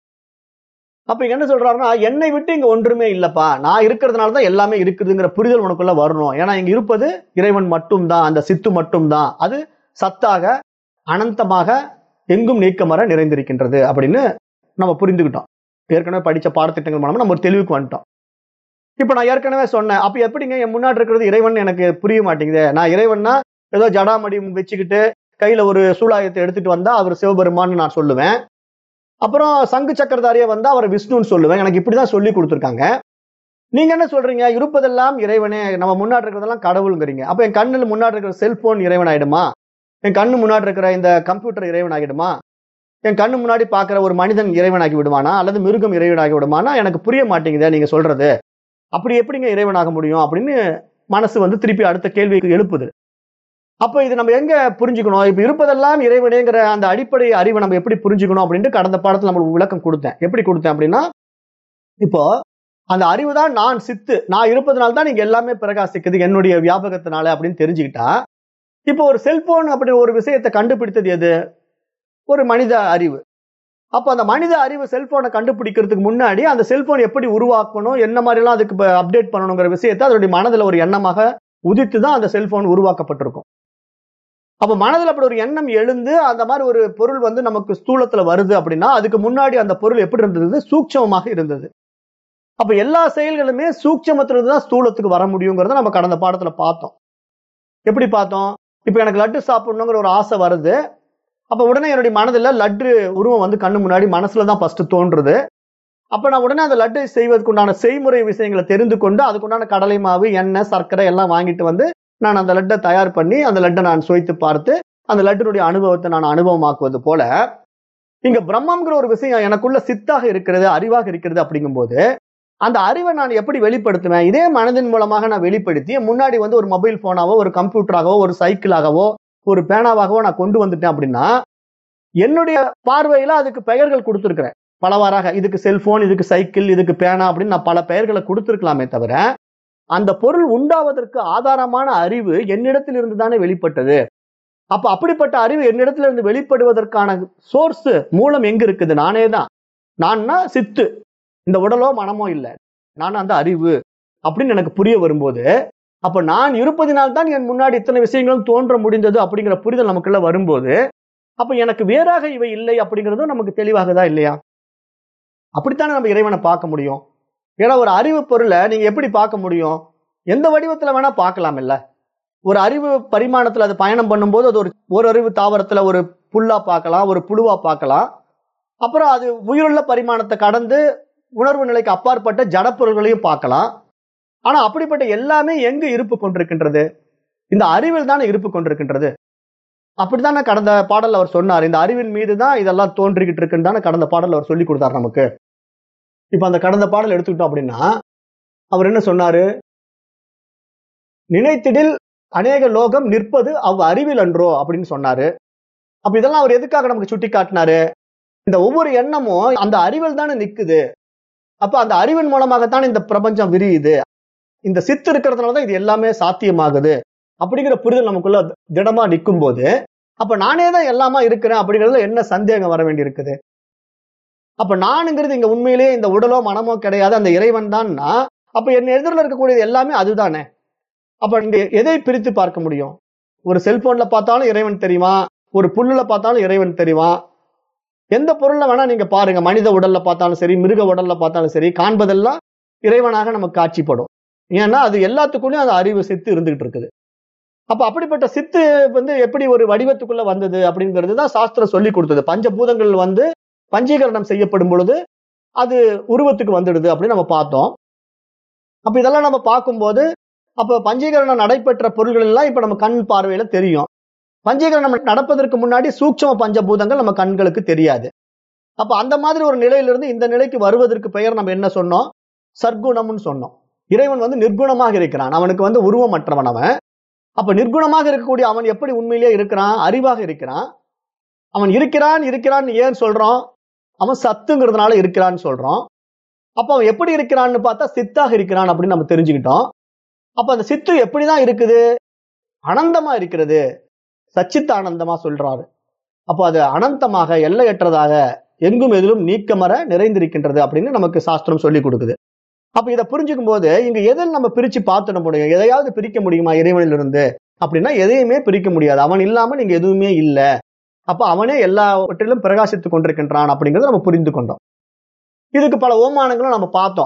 Speaker 1: அப்ப இங்க என்ன சொல்றாருன்னா, என்னை விட்டு இங்க ஒன்றுமே இல்லப்பா, நான் இருக்கிறதுனாலதான் எல்லாமே இருக்குதுங்கிற புரிதல் உனக்குள்ள வரணும். ஏன்னா இங்க இருப்பது இறைவன் மட்டும்தான், அந்த சித்து மட்டும்தான், அது சத்தாக அனந்தமாக எங்கும் நீக்கமர நிறைந்திருக்கின்றது அப்படின்னு நம்ம புரிந்துகிட்டோம். ஏற்கனவே படிச்ச பாடத்திட்டங்கள் மூலமா நம்ம ஒரு தெளிவுக்கு வந்துட்டோம். இப்ப நான் ஏற்கனவே சொன்னேன், அப்ப எப்படிங்க என் முன்னாடி இருக்கிறது இறைவன் எனக்கு புரிய மாட்டேங்குது. நான் இறைவன்னா ஏதோ ஜடாமடி வச்சுக்கிட்டு கையில ஒரு சூலாயத்தை எடுத்துட்டு வந்தா அவர் சிவபெருமான்னு நான் சொல்லுவேன். அப்புறம் சங்கு சக்கரதாரியா வந்தா அவர் விஷ்ணுன்னு சொல்லுவேன். எனக்கு இப்படிதான் சொல்லி கொடுத்துருக்காங்க. நீங்க என்ன சொல்றீங்க, இருப்பதெல்லாம் இறைவனே, நம்ம முன்னாடி இருக்கிறதெல்லாம் கடவுளுங்கிறீங்க. அப்ப என் கண்ணுல முன்னாடி இருக்கிற செல்போன் இறைவன் ஆயிடுமா? என் கண்ணு முன்னாடி இருக்கிற இந்த கம்ப்யூட்டர் இறைவன் ஆகிடுமா? என் கண்ணு முன்னாடி பாக்குற ஒரு மனிதன் இறைவனாகி விடுவானா, அல்லது மிருகம் இறைவனாகி விடுமானா? எனக்கு புரிய மாட்டேங்குதே நீங்க சொல்றது. அப்படி எப்படிங்க இறைவனாக முடியும் அப்படின்னு மனசு வந்து திருப்பி அடுத்த கேள்விக்கு எழுப்புது. அப்ப இது நம்ம எங்க புரிஞ்சுக்கணும்? இப்ப இருப்பதெல்லாம் இறைவனேங்கிற அந்த அடிப்படை அறிவை நம்ம எப்படி புரிஞ்சுக்கணும் அப்படின்ட்டு கடந்த பாடத்துல நம்மளுக்கு விளக்கம் கொடுத்தேன். எப்படி கொடுத்தேன் அப்படின்னா, இப்போ அந்த அறிவு தான் நான் சித்து, நான் இருப்பதனால தான் நீங்க எல்லாமே பிரகாசிக்குது என்னுடைய வியாபகத்தினால அப்படின்னு தெரிஞ்சுக்கிட்டா, இப்போ ஒரு செல்போன் அப்படி ஒரு விஷயத்தை கண்டுபிடித்தது எது? ஒரு மனித அறிவு. அப்ப அந்த மனித அறிவு செல்போனை கண்டுபிடிக்கிறதுக்கு முன்னாடி அந்த செல்போன் எப்படி உருவாக்கணும், என்ன மாதிரி எல்லாம் அதுக்கு அப்டேட் பண்ணணுங்கிற விஷயத்தை அதனுடைய மனதுல ஒரு எண்ணமாக உதித்து தான் அந்த செல்போன் உருவாக்கப்பட்டிருக்கும். அப்ப மனதில் அப்படி ஒரு எண்ணம் எழுந்து அந்த மாதிரி ஒரு பொருள் வந்து நமக்கு ஸ்தூலத்துல வருது அப்படின்னா, அதுக்கு முன்னாடி அந்த பொருள் எப்படி இருந்தது? சூட்சமமாக இருந்தது. அப்ப எல்லா செயல்களுமே சூட்சமத்திலிருந்து தான் ஸ்தூலத்துக்கு வர முடியுங்கிறத நம்ம கடந்த பாடத்துல பார்த்தோம். எப்படி பார்த்தோம்? இப்ப எனக்கு லட்டு சாப்பிடணுங்கிற ஒரு ஆசை வருது. அப்ப உடனே என்னுடைய மனதுல லட்டு உருவம் வந்து கண்ணு முன்னாடி மனசுலதான் ஃபர்ஸ்ட் தோன்றுது. அப்ப நான் உடனே அந்த லட்டு செய்வதற்குண்டான செய்முறை விஷயங்களை தெரிந்து கொண்டு அதுக்குண்டான கடலை மாவு, எண்ணெய், சர்க்கரை எல்லாம் வாங்கிட்டு வந்து நான் அந்த லட்டை தயார் பண்ணி அந்த லட்டை நான் சுவைத்து பார்த்து அந்த லட்டினுடைய அனுபவத்தை நான் அனுபவமாக்குவது போல, இங்க பிரம்மம்ங்கிற ஒரு விஷயம் எனக்குள்ள சித்தாக இருக்கிறது, அறிவாக இருக்கிறது. அப்படிங்கும்போது அந்த அறிவை நான் எப்படி வெளிப்படுத்துவேன்? இதே மனதின் மூலமாக நான் வெளிப்படுத்தி முன்னாடி வந்து ஒரு மொபைல் போனாவோ, ஒரு கம்ப்யூட்டராகவோ, ஒரு சைக்கிளாகவோ, ஒரு பேனாவாகவோ நான் கொண்டு வந்துட்டேன் அப்படின்னா, என்னுடைய பார்வையில அதுக்கு பெயர்கள் கொடுத்திருக்கிறேன் பலவாறாக. இதுக்கு செல்போன், இதுக்கு சைக்கிள், இதுக்கு பேனா அப்படின்னு நான் பல பெயர்களை கொடுத்திருக்கலாமே தவிர, அந்த பொருள் உண்டாவதற்கு ஆதாரமான அறிவு என்னிடத்தில் இருந்து தானே வெளிப்பட்டது. அப்ப அப்படிப்பட்ட அறிவு என்னிடத்துல இருந்து வெளிப்படுவதற்கான சோர்ஸ், மூலம் எங்க இருக்குது? நானே தான். நான்னா சித்து, இந்த உடலோ மனமோ இல்லை, நான் அந்த அறிவு அப்படின்னு எனக்கு புரிய வரும்போது, அப்ப நான் இருப்பதினால்தான் என் முன்னாடி இத்தனை விஷயங்களும் தோன்ற முடிந்தது அப்படிங்கிற புரிதல் நமக்குள்ள வரும்போது, அப்ப எனக்கு வேறாக இவை இல்லை அப்படிங்கிறதும் நமக்கு தெளிவாகதான் இல்லையா? அப்படித்தானே நம்ம இறைவனை பார்க்க முடியும். ஏன்னா ஒரு அறிவு பொருளை நீங்க எப்படி பார்க்க முடியும்? எந்த வடிவத்துல வேணா பார்க்கலாம் இல்ல. ஒரு அறிவு பரிமாணத்துல அது பயணம் பண்ணும்போது அது ஒரு அறிவு தாவரத்துல ஒரு புல்லா பார்க்கலாம், ஒரு புழுவா பார்க்கலாம். அப்புறம் அது உயிருள்ள பரிமாணத்தை கடந்து உணர்வு நிலைக்கு அப்பாற்பட்ட ஜடப்பொருள்களையும் பார்க்கலாம். ஆனா அப்படிப்பட்ட எல்லாமே எங்கு இருப்பு கொண்டிருக்கின்றது? இந்த அறிவில் தானே இருப்பு கொண்டிருக்கின்றது. அப்படித்தானே கடந்த பாடல் அவர் சொன்னார். இந்த அறிவின் மீது தான் இதெல்லாம் தோன்றிக்கிட்டு இருக்குன்னு தானே கடந்த பாடல் அவர் சொல்லி கொடுத்தார் நமக்கு. இப்ப அந்த கடந்த பாடல் எடுத்துக்கிட்டோம் அப்படின்னா, அவர் என்ன சொன்னாரு? நினைத்திடில் அநேக லோகம் நிற்பது அவ் அறிவில் அன்றோ அப்படின்னு சொன்னாரு. அப்ப இதெல்லாம் அவர் எதுக்காக நமக்கு சுட்டி காட்டினாரு? இந்த ஒவ்வொரு எண்ணமும் அந்த அறிவில் தானே நிக்குது. அப்ப அந்த அறிவின் மூலமாகத்தான் இந்த பிரபஞ்சம் விரியுது. இந்த சித்து இருக்கிறதுனாலதான் இது எல்லாமே சாத்தியமாகுது அப்படிங்கிற புரிதல் நமக்குள்ள திடமா நிற்கும் போது, அப்ப நானே தான் எல்லாமா இருக்கிறேன் அப்படிங்கிறதுல என்ன சந்தேகம் வர வேண்டி இருக்குது? அப்ப நானுங்கிறது இங்க உண்மையிலேயே இந்த உடலோ மனமோ கிடையாது, அந்த இறைவன் தான்னா, அப்ப என் எதிரில் இருக்கக்கூடியது எல்லாமே அதுதானே. அப்ப இங்க எதை பிரித்து பார்க்க முடியும்? ஒரு செல்போன்ல பார்த்தாலும் இறைவன் தெரியுமா, ஒரு புல்லுல பார்த்தாலும் இறைவன் தெரியுமா? எந்த பொருள்ல வேணா நீங்க பாருங்க, மனித உடல்ல பார்த்தாலும் சரி, மிருக உடல்ல பார்த்தாலும் சரி, காண்பதெல்லாம் இறைவனாக நமக்கு காட்சிப்படும். ஏன்னா அது எல்லாத்துக்குள்ளயும் அந்த அறிவு சித்து இருந்துகிட்டு இருக்குது. அப்ப அப்படிப்பட்ட சித்து வந்து எப்படி ஒரு வடிவத்துக்குள்ள வந்தது அப்படிங்கிறது தான் சாஸ்திரம் சொல்லி கொடுத்தது. பஞ்சபூதங்கள் வந்து பஞ்சீகரணம் செய்யப்படும் பொழுது அது உருவத்துக்கு வந்துடுது அப்படின்னு நம்ம பார்த்தோம். அப்ப இதெல்லாம் நம்ம பார்க்கும்போது, அப்ப பஞ்சீகரணம் நடைபெற்ற பொருள்கள் எல்லாம் இப்ப நம்ம கண் பார்வையில தெரியும். பஞ்சீகரணம் நடப்பதற்கு முன்னாடி சூட்சும பஞ்சபூதங்கள் நம்ம கண்களுக்கு தெரியாது. அப்ப அந்த மாதிரி ஒரு நிலையிலிருந்து இந்த நிலைக்கு வருவதற்கு பெயர் நம்ம என்ன சொன்னோம்? சர்க்குணம்னு சொன்னோம். இறைவன் வந்து நிர்குணமாக இருக்கிறான், அவனுக்கு வந்து உருவமற்றவன் அவன். அப்ப நிர்குணமாக இருக்கக்கூடிய அவன் எப்படி உண்மையிலேயே இருக்கிறான்? அறிவாக இருக்கிறான். அவன் இருக்கிறான் ஏன் சொல்றோம்? அவன் சத்துங்கிறதுனால இருக்கிறான்னு சொல்றோம். அப்ப அவன் எப்படி இருக்கிறான்னு பார்த்தா சித்தாக இருக்கிறான் அப்படின்னு நம்ம தெரிஞ்சுக்கிட்டோம். அப்ப அந்த சித்து எப்படிதான் இருக்குது? அனந்தமா இருக்கிறது. சச்சித்த ஆனந்தமா சொல்றாரு. அப்ப அது அனந்தமாக, எல்லையற்றதாக, எங்கும் எதிலும் நீக்கமற நிறைந்திருக்கின்றது அப்படின்னு நமக்கு சாஸ்திரம் சொல்லி கொடுக்குது. அப்ப இதை புரிஞ்சுக்கும் போது இங்க எதில் நம்ம பிரிச்சு பார்த்துட முடியும்? எதையாவது பிரிக்க முடியுமா இறைவனிலிருந்து அப்படின்னா எதையுமே பிரிக்க முடியாது. அவன் இல்லாமல் இங்க எதுவுமே இல்லை. அப்ப அவனே எல்லாவற்றிலும் பிரகாசித்துக் கொண்டிருக்கின்றான் அப்படிங்கறத நம்ம புரிந்து கொண்டோம். இதுக்கு பல ஓமானங்களும் நம்ம பார்த்தோம்.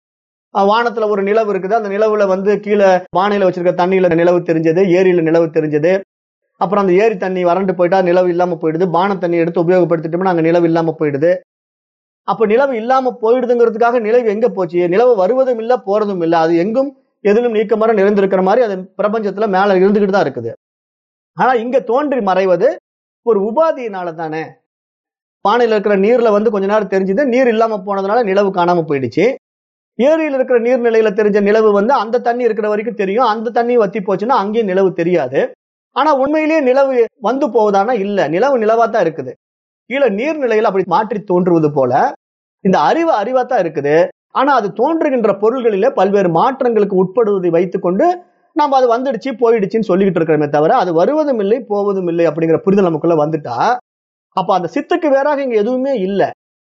Speaker 1: வானத்துல ஒரு நிலவு இருக்குது, அந்த நிலவுல கீழே வானிலை வச்சிருக்க தண்ணியில நிலவு தெரிஞ்சது, ஏரியில நிலவு தெரிஞ்சது. அப்புறம் அந்த ஏரி தண்ணி வறண்டு போயிட்டா நிலவு இல்லாம போயிடுது. பான தண்ணி எடுத்து உபயோகப்படுத்திட்டோம்னா அங்க நிலவு இல்லாம போயிடுது. அப்ப நிலவு இல்லாம போயிடுதுங்கிறதுக்காக நிலவு எங்க போச்சு? நிலவு வருவதும் இல்ல, போறதும் இல்ல. அது எங்கும் எதிலும் நீக்கமர நிறைந்திருக்கிற மாதிரி அது பிரபஞ்சத்துல மேல இருந்துகிட்டு தான் இருக்குது. ஆனா இங்க தோன்றி மறைவது ஒரு உபாதியினால தானே. பானையில இருக்கிற நீர்ல கொஞ்ச நேரம் தெரிஞ்சது, நீர் இல்லாம போனதுனால நிலவு காணாம போயிடுச்சு. ஏரியில் இருக்கிற நீர்நிலையில தெரிஞ்ச நிலவு அந்த தண்ணி இருக்கிற வரைக்கும் தெரியும். அந்த தண்ணி வத்தி போச்சுன்னா அங்கேயும் நிலவு தெரியாது. ஆனா உண்மையிலேயே நிலவு வந்து போவதானா? இல்ல, நிலவு நிலவாத்தான் இருக்குது. கீழே நீர்நிலையில அப்படி மாற்றி தோன்றுவது போல இந்த அறிவு அறிவாத்தான் இருக்குது. ஆனா அது தோன்றுகின்ற பொருள்களிலே பல்வேறு மாற்றங்களுக்கு உட்படுவதை வைத்துக்கொண்டு நம்ம அது வந்துடுச்சு போயிடுச்சுன்னு சொல்லிக்கிட்டு இருக்கிறோமே தவிர அது வருவதும் இல்லை போவதும் இல்லை அப்படிங்கிற புரிதல் நமக்குள்ள வந்துட்டா அப்ப அந்த சித்துக்கு வேறாக இங்க எதுவுமே இல்லை.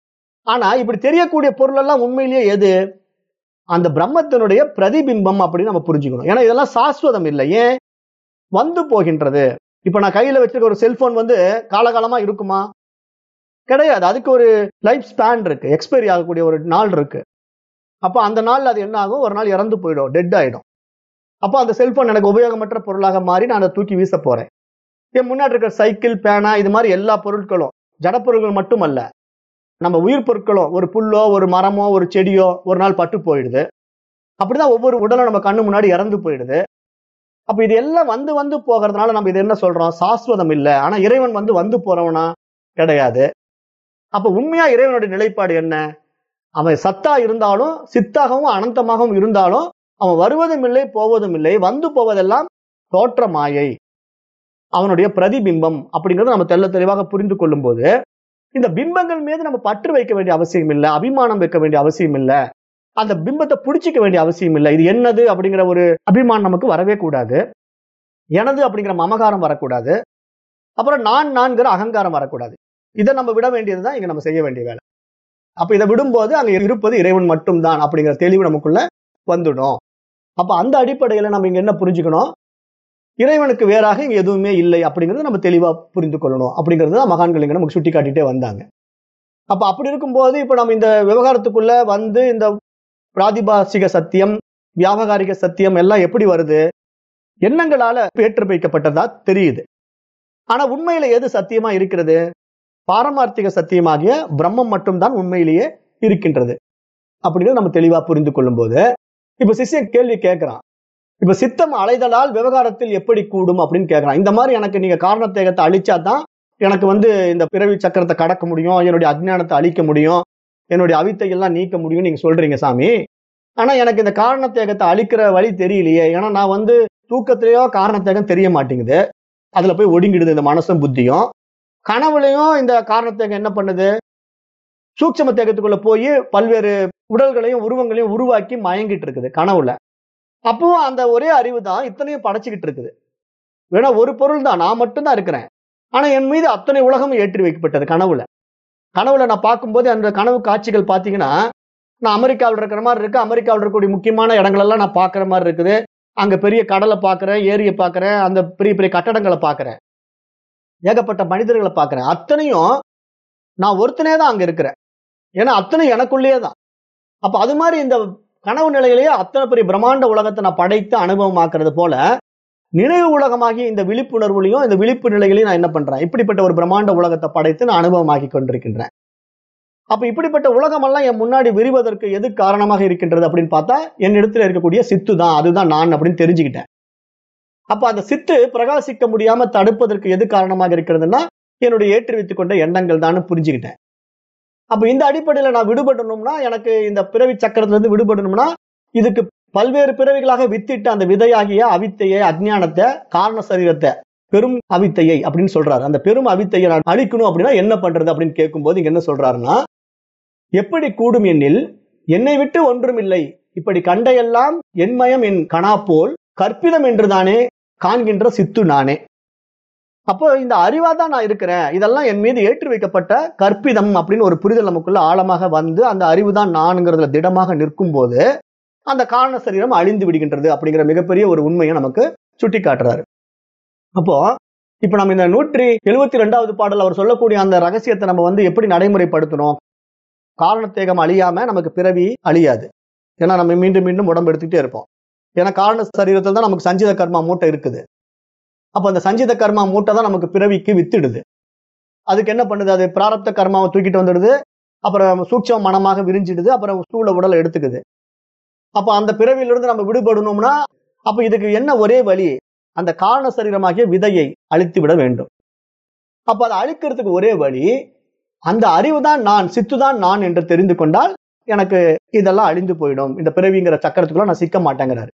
Speaker 1: ஆனா இப்படி தெரியக்கூடிய பொருள் எல்லாம் உண்மையிலேயே எது? அந்த பிரம்மத்தினுடைய பிரதிபிம்பம் அப்படின்னு நம்ம புரிஞ்சுக்கணும். ஏன்னா இதெல்லாம் சாஸ்வதம் இல்லை. ஏன்? வந்து போகின்றது. இப்ப நான் கையில வச்சிருக்க ஒரு செல்போன் காலகாலமா இருக்குமா? கிடையாது. அதுக்கு ஒரு லைஃப் ஸ்பேன் இருக்கு, எக்ஸ்பைரி ஆகக்கூடிய ஒரு நாள் இருக்கு. அப்ப அந்த நாள்ல அது என்ன ஆகும்? ஒரு நாள் இறந்து போயிடும், டெட் ஆயிடும். அப்ப அந்த செல்போன் எனக்கு உபயோகமற்ற பொருளாக மாறி நான் அதை தூக்கி வீச போறேன். என் முன்னாடி இருக்கிற சைக்கிள், பேனா, இது மாதிரி எல்லா பொருட்களும் ஜடப்பொருட்கள் மட்டுமல்ல, நம்ம உயிர் பொருட்களும், ஒரு புல்லோ ஒரு மரமோ ஒரு செடியோ ஒரு நாள் பட்டு போயிடுது. அப்படிதான் ஒவ்வொரு உடலும் நம்ம கண்ணு முன்னாடி இறந்து போயிடுது. அப்ப இது எல்லாம் வந்து போகிறதுனால நம்ம இது என்ன சொல்றோம்? சாஸ்வதம் இல்லை. ஆனா இறைவன் வந்து போறவனா? கிடையாது. அப்ப உண்மையா இறைவனுடைய நிலைப்பாடு என்ன? அவன் சத்தா இருந்தாலும் சித்தாகவும் அனந்தமாகவும் இருந்தாலும் அவன் வருவதும் இல்லை போவதும் இல்லை. வந்து போவதெல்லாம் தோற்ற மாயை, அவனுடைய பிரதிபிம்பம் அப்படிங்கறத நம்ம தெள்ள தெளிவாக புரிந்து கொள்ளும் போது இந்த பிம்பங்கள் மீது நம்ம பற்று வைக்க வேண்டிய அவசியம் இல்லை, அபிமானம் வைக்க வேண்டிய அவசியம் இல்லை, அந்த பிம்பத்தை பிடிச்சிக்க வேண்டிய அவசியம் இல்லை. இது என்னது அப்படிங்கிற ஒரு அபிமானம் நமக்கு வரவே கூடாது. எனது அப்படிங்கிற மமகாரம் வரக்கூடாது. அப்புறம் நான்கிற அகங்காரம் வரக்கூடாது. இதை நம்ம விட வேண்டியதுதான் இங்க நம்ம செய்ய வேண்டிய வேலை. அப்ப இதை விடும்போது அங்க இருப்பது இறைவன் மட்டும்தான் அப்படிங்கிற தெளிவு நமக்குள்ள வந்துடும். அப்ப அந்த அடிப்படையில நம்ம இங்க என்ன புரிஞ்சுக்கணும்? இறைவனுக்கு வேறாக இங்க எதுவுமே இல்லை அப்படிங்கறத நம்ம தெளிவா புரிந்து கொள்ளணும் அப்படிங்கிறது தான் மகான்கள் இங்க நமக்கு சுட்டி காட்டிட்டே வந்தாங்க. அப்ப அப்படி இருக்கும்போது இப்ப நம்ம இந்த விவகாரத்துக்குள்ள இந்த பிராதிபாசிக சத்தியம், வியாபகாரிக சத்தியம் எல்லாம் எப்படி வருது? எண்ணங்களால ஏற்று வைக்கப்பட்டதா தெரியுது. ஆனா உண்மையில எது சத்தியமா இருக்கிறது? பாரமார்த்திக சத்தியமாகிய பிரம்மம் மட்டும்தான் உண்மையிலேயே இருக்கின்றது அப்படிங்கிறது நம்ம தெளிவா புரிந்து கொள்ளும் போது இப்ப சிஷ்யன் கேள்வி கேட்கிறான். இப்ப சித்தம் அலைதலால் விவகாரத்தில் எப்படி கூடும் அப்படின்னு கேட்கிறான். இந்த மாதிரி எனக்கு நீங்க காரணத்தேகத்தை அழிச்சாதான் எனக்கு இந்த பிறவி சக்கரத்தை கடக்க முடியும், என்னுடைய அஜ்ஞானத்தை அழிக்க முடியும், என்னுடைய அவித்தையெல்லாம் நீக்க முடியும் நீங்க சொல்றீங்க சாமி. ஆனா எனக்கு இந்த காரணத்தேகத்தை அழிக்கிற வழி தெரியலையே. ஏன்னா நான் தூக்கத்திலேயோ காரணத்தேகம் தெரிய மாட்டேங்குது, அதுல போய் ஒடுங்கிடுது இந்த மனசும் புத்தியும். கனவுலையும் இந்த காரணத்தேகம் என்ன பண்ணுது? சூட்சும தேகத்துக்குள்ள போய் பல்வேறு உடல்களையும் உருவங்களையும் உருவாக்கி மயங்கிட்டு இருக்குது கனவுல. அப்போ அந்த ஒரே அறிவு தான் இத்தனையும் படைச்சுக்கிட்டு இருக்குது. வேணா ஒரு பொருள் தான், நான் மட்டும்தான் இருக்கிறேன். ஆனா என் மீது அத்தனை உலகமும் ஏற்றி வைக்கப்பட்டது கனவுல. கனவுல நான் பார்க்கும்போது அந்த கனவு காட்சிகள் பாத்தீங்கன்னா, நான் அமெரிக்காவில் இருக்கிற மாதிரி இருக்கு. அமெரிக்காவில் இருக்கக்கூடிய முக்கியமான இடங்கள் எல்லாம் நான் பாக்குற மாதிரி இருக்குது. அங்க பெரிய கடலை பாக்குறேன், ஏரியை பாக்குறேன், அந்த பெரிய பெரிய கட்டடங்களை பாக்குறேன், ஏகப்பட்ட மனிதர்களை பாக்குறேன். அத்தனையும் நான் ஒருத்தனே தான் அங்க இருக்கிறேன். ஏன்னா அத்தனை எனக்குள்ளேயே தான். அப்ப அது மாதிரி இந்த கனவு நிலையிலேயே அத்தனை பெரிய பிரம்மாண்ட உலகத்தை நான் படைத்து அனுபவமாக்குறது போல நினைவு உலகமாகி இந்த விழிப்புணர்வுலையும் இந்த விழிப்பு நிலைகளையும் நான் என்ன பண்றேன்? இப்படிப்பட்ட ஒரு பிரம்மாண்ட உலகத்தை படைத்து நான் அனுபவமாக்கி கொண்டிருக்கின்றேன். அப்ப இப்படிப்பட்ட உலகம் எல்லாம் என் முன்னாடி விரிவதற்கு எது காரணமாக இருக்கின்றது அப்படின்னு பார்த்தா என்னிடத்துல இருக்கக்கூடிய சித்து தான், அதுதான் நான் அப்படின்னு தெரிஞ்சுக்கிட்டேன். அப்ப அந்த சித்து பிரகாசிக்க முடியாம தடுப்பதற்கு எது காரணமாக இருக்கிறதுனா என்னுடைய ஏற்றி வைத்துக் கொண்ட எண்ணங்கள் தான் புரிஞ்சுக்கிட்டேன். அப்ப இந்த அடிப்படையில நான் விடுபடணும்னா, எனக்கு இந்த பிறவி சக்கரத்துல இருந்து விடுபடணும்னா இதுக்கு பல்வேறு பிறவிகளாக வித்திட்டு அந்த விதையாகிய அவித்தையை, அஜ்ஞானத்தை, காரண சரீரத்தை, பெரும் அவித்தையை அப்படின்னு சொல்றாரு. அந்த பெரும் அவித்தையை நான் அழிக்கணும் அப்படின்னா என்ன பண்றது அப்படின்னு கேட்கும்போது இங்க என்ன சொல்றாருன்னா, எப்படி கூடும் எண்ணில் என்னை விட்டு ஒன்றும் இல்லை, இப்படி கண்டையெல்லாம் என்மயம் என் கணா போல் கற்பிதம் என்றுதானே காண்கின்ற சித்து நானே. அப்போ இந்த அறிவா தான் நான் இருக்கிறேன், இதெல்லாம் என் மீது ஏற்றி வைக்கப்பட்ட கற்பிதம் அப்படின்னு ஒரு புரிதல் நமக்குள்ள ஆழமாக வந்து அந்த அறிவு தான் நான்ங்கிறதுல திடமாக நிற்கும் போது அந்த காரண சரீரம் அழிந்து விடுகின்றது அப்படிங்கிற மிகப்பெரிய ஒரு உண்மையை நமக்கு சுட்டி காட்டுறாரு. அப்போ இப்ப நம்ம இந்த 172வது பாடல் அவர் சொல்லக்கூடிய அந்த ரகசியத்தை நம்ம வந்து எப்படி நடைமுறைப்படுத்தணும்? காரணத்தேகம் அழியாம நமக்கு பிறவி அழியாது. ஏன்னா நம்ம மீண்டும் மீண்டும் உடம்பு எடுத்துக்கிட்டே இருப்போம். ஏன்னா காரண சரீரத்தில் தான் நமக்கு சஞ்சித கர்மா மூட்டை இருக்குது. அப்ப அந்த சஞ்சித கர்மா மூட்டை தான் நமக்கு பிறவிக்கு வித்துடுது. அதுக்கு என்ன பண்ணுது? அது பிராரப்த கர்மாவை தூக்கிட்டு வந்துடுது, அப்புறம் சூட்சம மனமாக விரிஞ்சிடுது, அப்புறம் ஸ்தூல உடலை எடுத்துக்குது. அப்ப அந்த பிறவியிலிருந்து நம்ம விடுபடணும்னா அப்ப இதுக்கு என்ன ஒரே வழி? அந்த காரண சரீரமாகிய விதையை அழித்து விட வேண்டும். அப்ப அதை அழிக்கிறதுக்கு ஒரே வழி அந்த அறிவு தான் நான், சித்து தான் நான் என்று தெரிந்து கொண்டால் எனக்கு இதெல்லாம் அழிந்து போயிடும், இந்த பிறவிங்கிற சக்கரத்துக்குள்ள நான் சிக்க மாட்டேங்கிறாரு.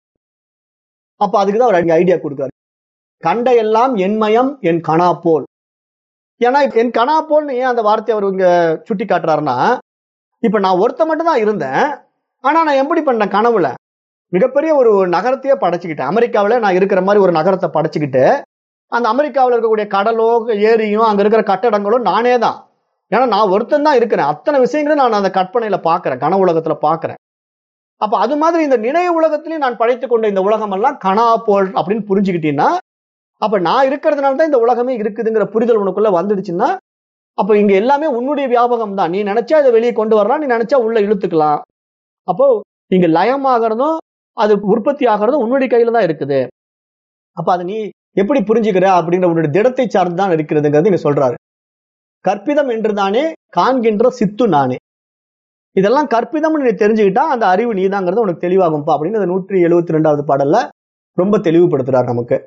Speaker 1: அப்ப அதுக்குதான் அவர் ஐடியா கொடுக்குறாரு. கண்டையெல்லாம் என்மயம் என் கணா போல். ஏன்னா என் கணா போல்னு ஏன் அந்த வார்த்தையை அவர் இங்க சுட்டி காட்டுறாருன்னா, இப்ப நான் ஒருத்த மட்டும் தான் இருந்தேன், ஆனா நான் எப்படி பண்ணேன்? கனவுல மிகப்பெரிய ஒரு நகரத்தையே படைச்சுக்கிட்டேன். அமெரிக்காவில நான் இருக்கிற மாதிரி ஒரு நகரத்தை படைச்சுக்கிட்டு அந்த அமெரிக்காவில் இருக்கக்கூடிய கடலோ ஏரியும் அங்க இருக்கிற கட்டடங்களும் நானே தான். ஏன்னா நான் ஒருத்தன் தான் இருக்கிறேன். அத்தனை விஷயங்களும் நான் அந்த கற்பனையில பாக்குறேன், கனவு உலகத்துல பாக்குறேன். அப்ப அது மாதிரி இந்த நினைவு உலகத்திலையும் நான் படைத்துக் கொண்ட இந்த உலகம் எல்லாம் கணா போல் அப்படின்னு புரிஞ்சுக்கிட்டீங்கன்னா, அப்ப நான் இருக்கிறதுனால தான் இந்த உலகமே இருக்குதுங்கிற புரிதல் உனக்குள்ள வந்துடுச்சுன்னா, அப்ப இங்க எல்லாமே உன்னுடைய வியாபகம் தான். நீ நினைச்சா இதை வெளியே கொண்டு வரலாம், நீ நினைச்சா உள்ள இழுத்துக்கலாம். அப்போ இங்க லயமாகறதும் அது உற்பத்தி ஆகிறதும் உன்னுடைய கையில தான் இருக்குது. அப்ப அதை நீ எப்படி புரிஞ்சுக்கிற அப்படின்ற உன்னுடைய திடத்தை சார்ந்துதான் இருக்கிறதுங்கிறது இங்க சொல்றாரு. கற்பிதம் என்றுதானே காண்கின்ற சித்து நானே. இதெல்லாம் கற்பிதம்னு நீ தெரிஞ்சுக்கிட்டா அந்த அறிவு நீதாங்கிறது உனக்கு தெளிவாகும்பா அப்படின்னு 172வது பாடல்ல ரொம்ப தெளிவுபடுத்துறாரு நமக்கு.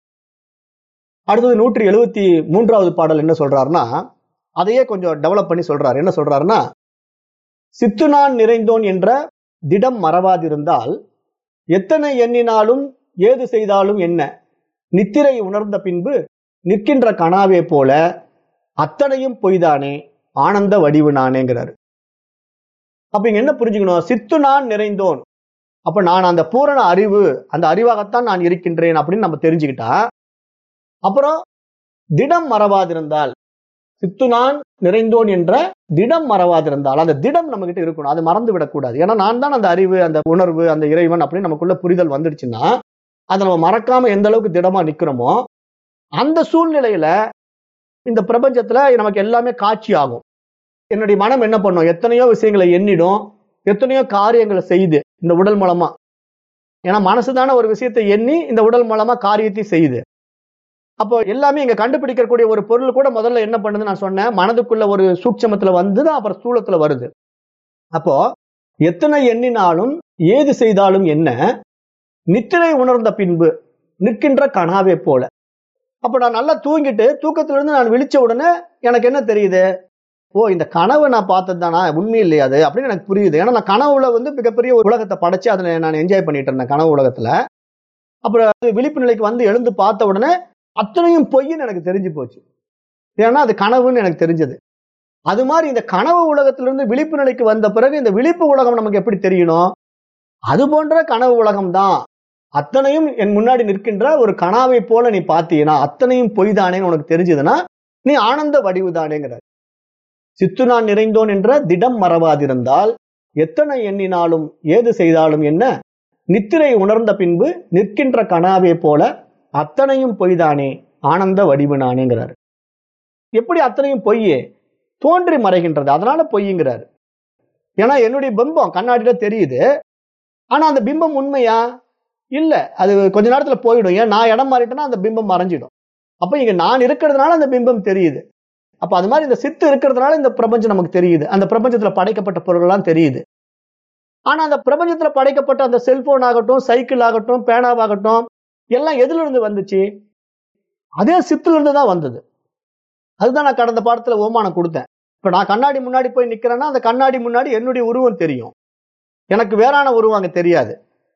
Speaker 1: அடுத்தது 173வது பாடல் என்ன சொல்றாருன்னா, அதையே கொஞ்சம் டெவலப் பண்ணி சொல்றாரு. என்ன சொல்றாருன்னா, சித்து நான் நிறைந்தோன் என்ற திடம் மறவாதிருந்தால் எத்தனை எண்ணினாலும் ஏது செய்தாலும் என்ன, நித்திரை உணர்ந்த பின்பு நிற்கின்ற கனாவே போல அத்தனையும் பொய்தானே ஆனந்த வடிவு நானேங்கிறாரு. அப்ப இங்க என்ன புரிஞ்சுக்கணும்? சித்து நான் நிறைந்தோன், அப்ப நான் அந்த பூரண அறிவு, அந்த அறிவாகத்தான் நான் இருக்கின்றேன் அப்படின்னு நம்ம தெரிஞ்சுக்கிட்டா, அப்புறம் திடம் மறவாதிருந்தால், சித்து நான் நிறைந்தோன் என்ற திடம் மறவாதிருந்தால், அந்த திடம் நம்ம கிட்ட இருக்கணும், அது மறந்து விடக்கூடாது. ஏன்னா நான் தான் அந்த அறிவு, அந்த உணர்வு, அந்த இறைவன் அப்படின்னு நமக்குள்ள புரிதல் வந்துடுச்சுன்னா அதை நம்ம மறக்காம எந்த அளவுக்கு திடமா நிக்கிறோமோ அந்த சூழ்நிலையில இந்த பிரபஞ்சத்துல நமக்கு எல்லாமே காட்சி ஆகும். என்னுடைய மனம் என்ன பண்ணும்? எத்தனையோ விஷயங்களை எண்ணிடும், எத்தனையோ காரியங்களை செய்யுது இந்த உடல் மூலமா. ஏன்னா மனசுதான ஒரு விஷயத்தை எண்ணி இந்த உடல் மூலமா காரியத்தை செய்யுது. அப்போ எல்லாமே இங்க கண்டுபிடிக்கக்கூடிய ஒரு பொருள் கூட முதல்ல என்ன பண்ணுது நான் சொன்னேன், மனதுக்குள்ள ஒரு சூட்சமத்துல வந்துதான் அப்புறம் ஸ்தூலத்துல வருது. அப்போ எத்தனை எண்ணினாலும் ஏது செய்தாலும் என்ன, நித்திரை உணர்ந்த பின்பு நிற்கின்ற கனாவே போல. அப்ப நான் நல்லா தூங்கிட்டு தூக்கத்துல இருந்து நான் விழிச்ச உடனே எனக்கு என்ன தெரியுது? ஓ, இந்த கனவு நான் பார்த்தது தானா, உண்மை இல்லையா அது அப்படின்னு எனக்கு புரியுது. ஏன்னா நான் கனவுல வந்து மிகப்பெரிய ஒரு உலகத்தை படைச்சு அதுல நான் என்ஜாய் பண்ணிட்டு இருந்தேன் கனவு உலகத்துல. அப்புறம் விழிப்பு நிலைக்கு வந்து எழுந்து பார்த்த உடனே அத்தனையும் பொய்ன்னு எனக்கு தெரிஞ்சு போச்சு. ஏன்னா அது கனவுன்னு எனக்கு தெரிஞ்சது. அது மாதிரி இந்த கனவு உலகத்திலிருந்து விழிப்பு நிலைக்கு வந்த பிறகு இந்த விழிப்பு உலகம் நமக்கு எப்படி தெரியணும்? அது போன்ற கனவு உலகம் தான், அத்தனையும் என் முன்னாடி நிற்கின்ற ஒரு கனாவை போல நீ பார்த்தீங்கன்னா அத்தனையும் பொய் தானேன்னு உனக்கு தெரிஞ்சதுன்னா நீ ஆனந்த வடிவு தானேங்கிறார். சித்து நான் நிறைந்தோன் என்ற திடம் மறவாதிருந்தால் எத்தனை எண்ணினாலும் ஏது செய்தாலும் என்ன, நித்திரை உணர்ந்த பின்பு நிற்கின்ற கனாவே போல அத்தனையும் பொய்தானே ஆனந்த வடிவு நானேங்கிறார். எப்படி அத்தனையும் பொய்யே? தோன்றி மறைகின்றது, அதனால பொய்யுங்கிறாரு. ஏன்னா என்னுடைய பிம்பம் கண்ணாடியில தெரியுது, ஆனா அந்த பிம்பம் உண்மையா? இல்ல, அது கொஞ்ச நேரத்துல போயிடும். ஏன் நான் இடம் மாறிட்டேன்னா அந்த பிம்பம் மறைஞ்சிடும். அப்ப இங்க நான் இருக்கிறதுனால அந்த பிம்பம் தெரியுது. அப்ப அது மாதிரி இந்த சித்து இருக்கிறதுனால இந்த பிரபஞ்சம் நமக்கு தெரியுது, அந்த பிரபஞ்சத்துல படைக்கப்பட்ட பொருள்லாம் தெரியுது. ஆனா அந்த பிரபஞ்சத்துல படைக்கப்பட்ட அந்த செல்போன் ஆகட்டும், சைக்கிள் ஆகட்டும், பேனாவாகட்டும் எல்லாம் எதுல இருந்து வந்துச்சு? அதே சித்துல இருந்து தான் வந்தது. அதுதான் நான் கடந்த பாடத்துல ஓமானம் கொடுத்தேன். இப்ப நான் கண்ணாடி முன்னாடி போய் நிக்கிறேன்னா அந்த கண்ணாடி முன்னாடி என்னுடைய உருவம் தெரியும், எனக்கு வேறான உருவம் அங்க தெரியாது.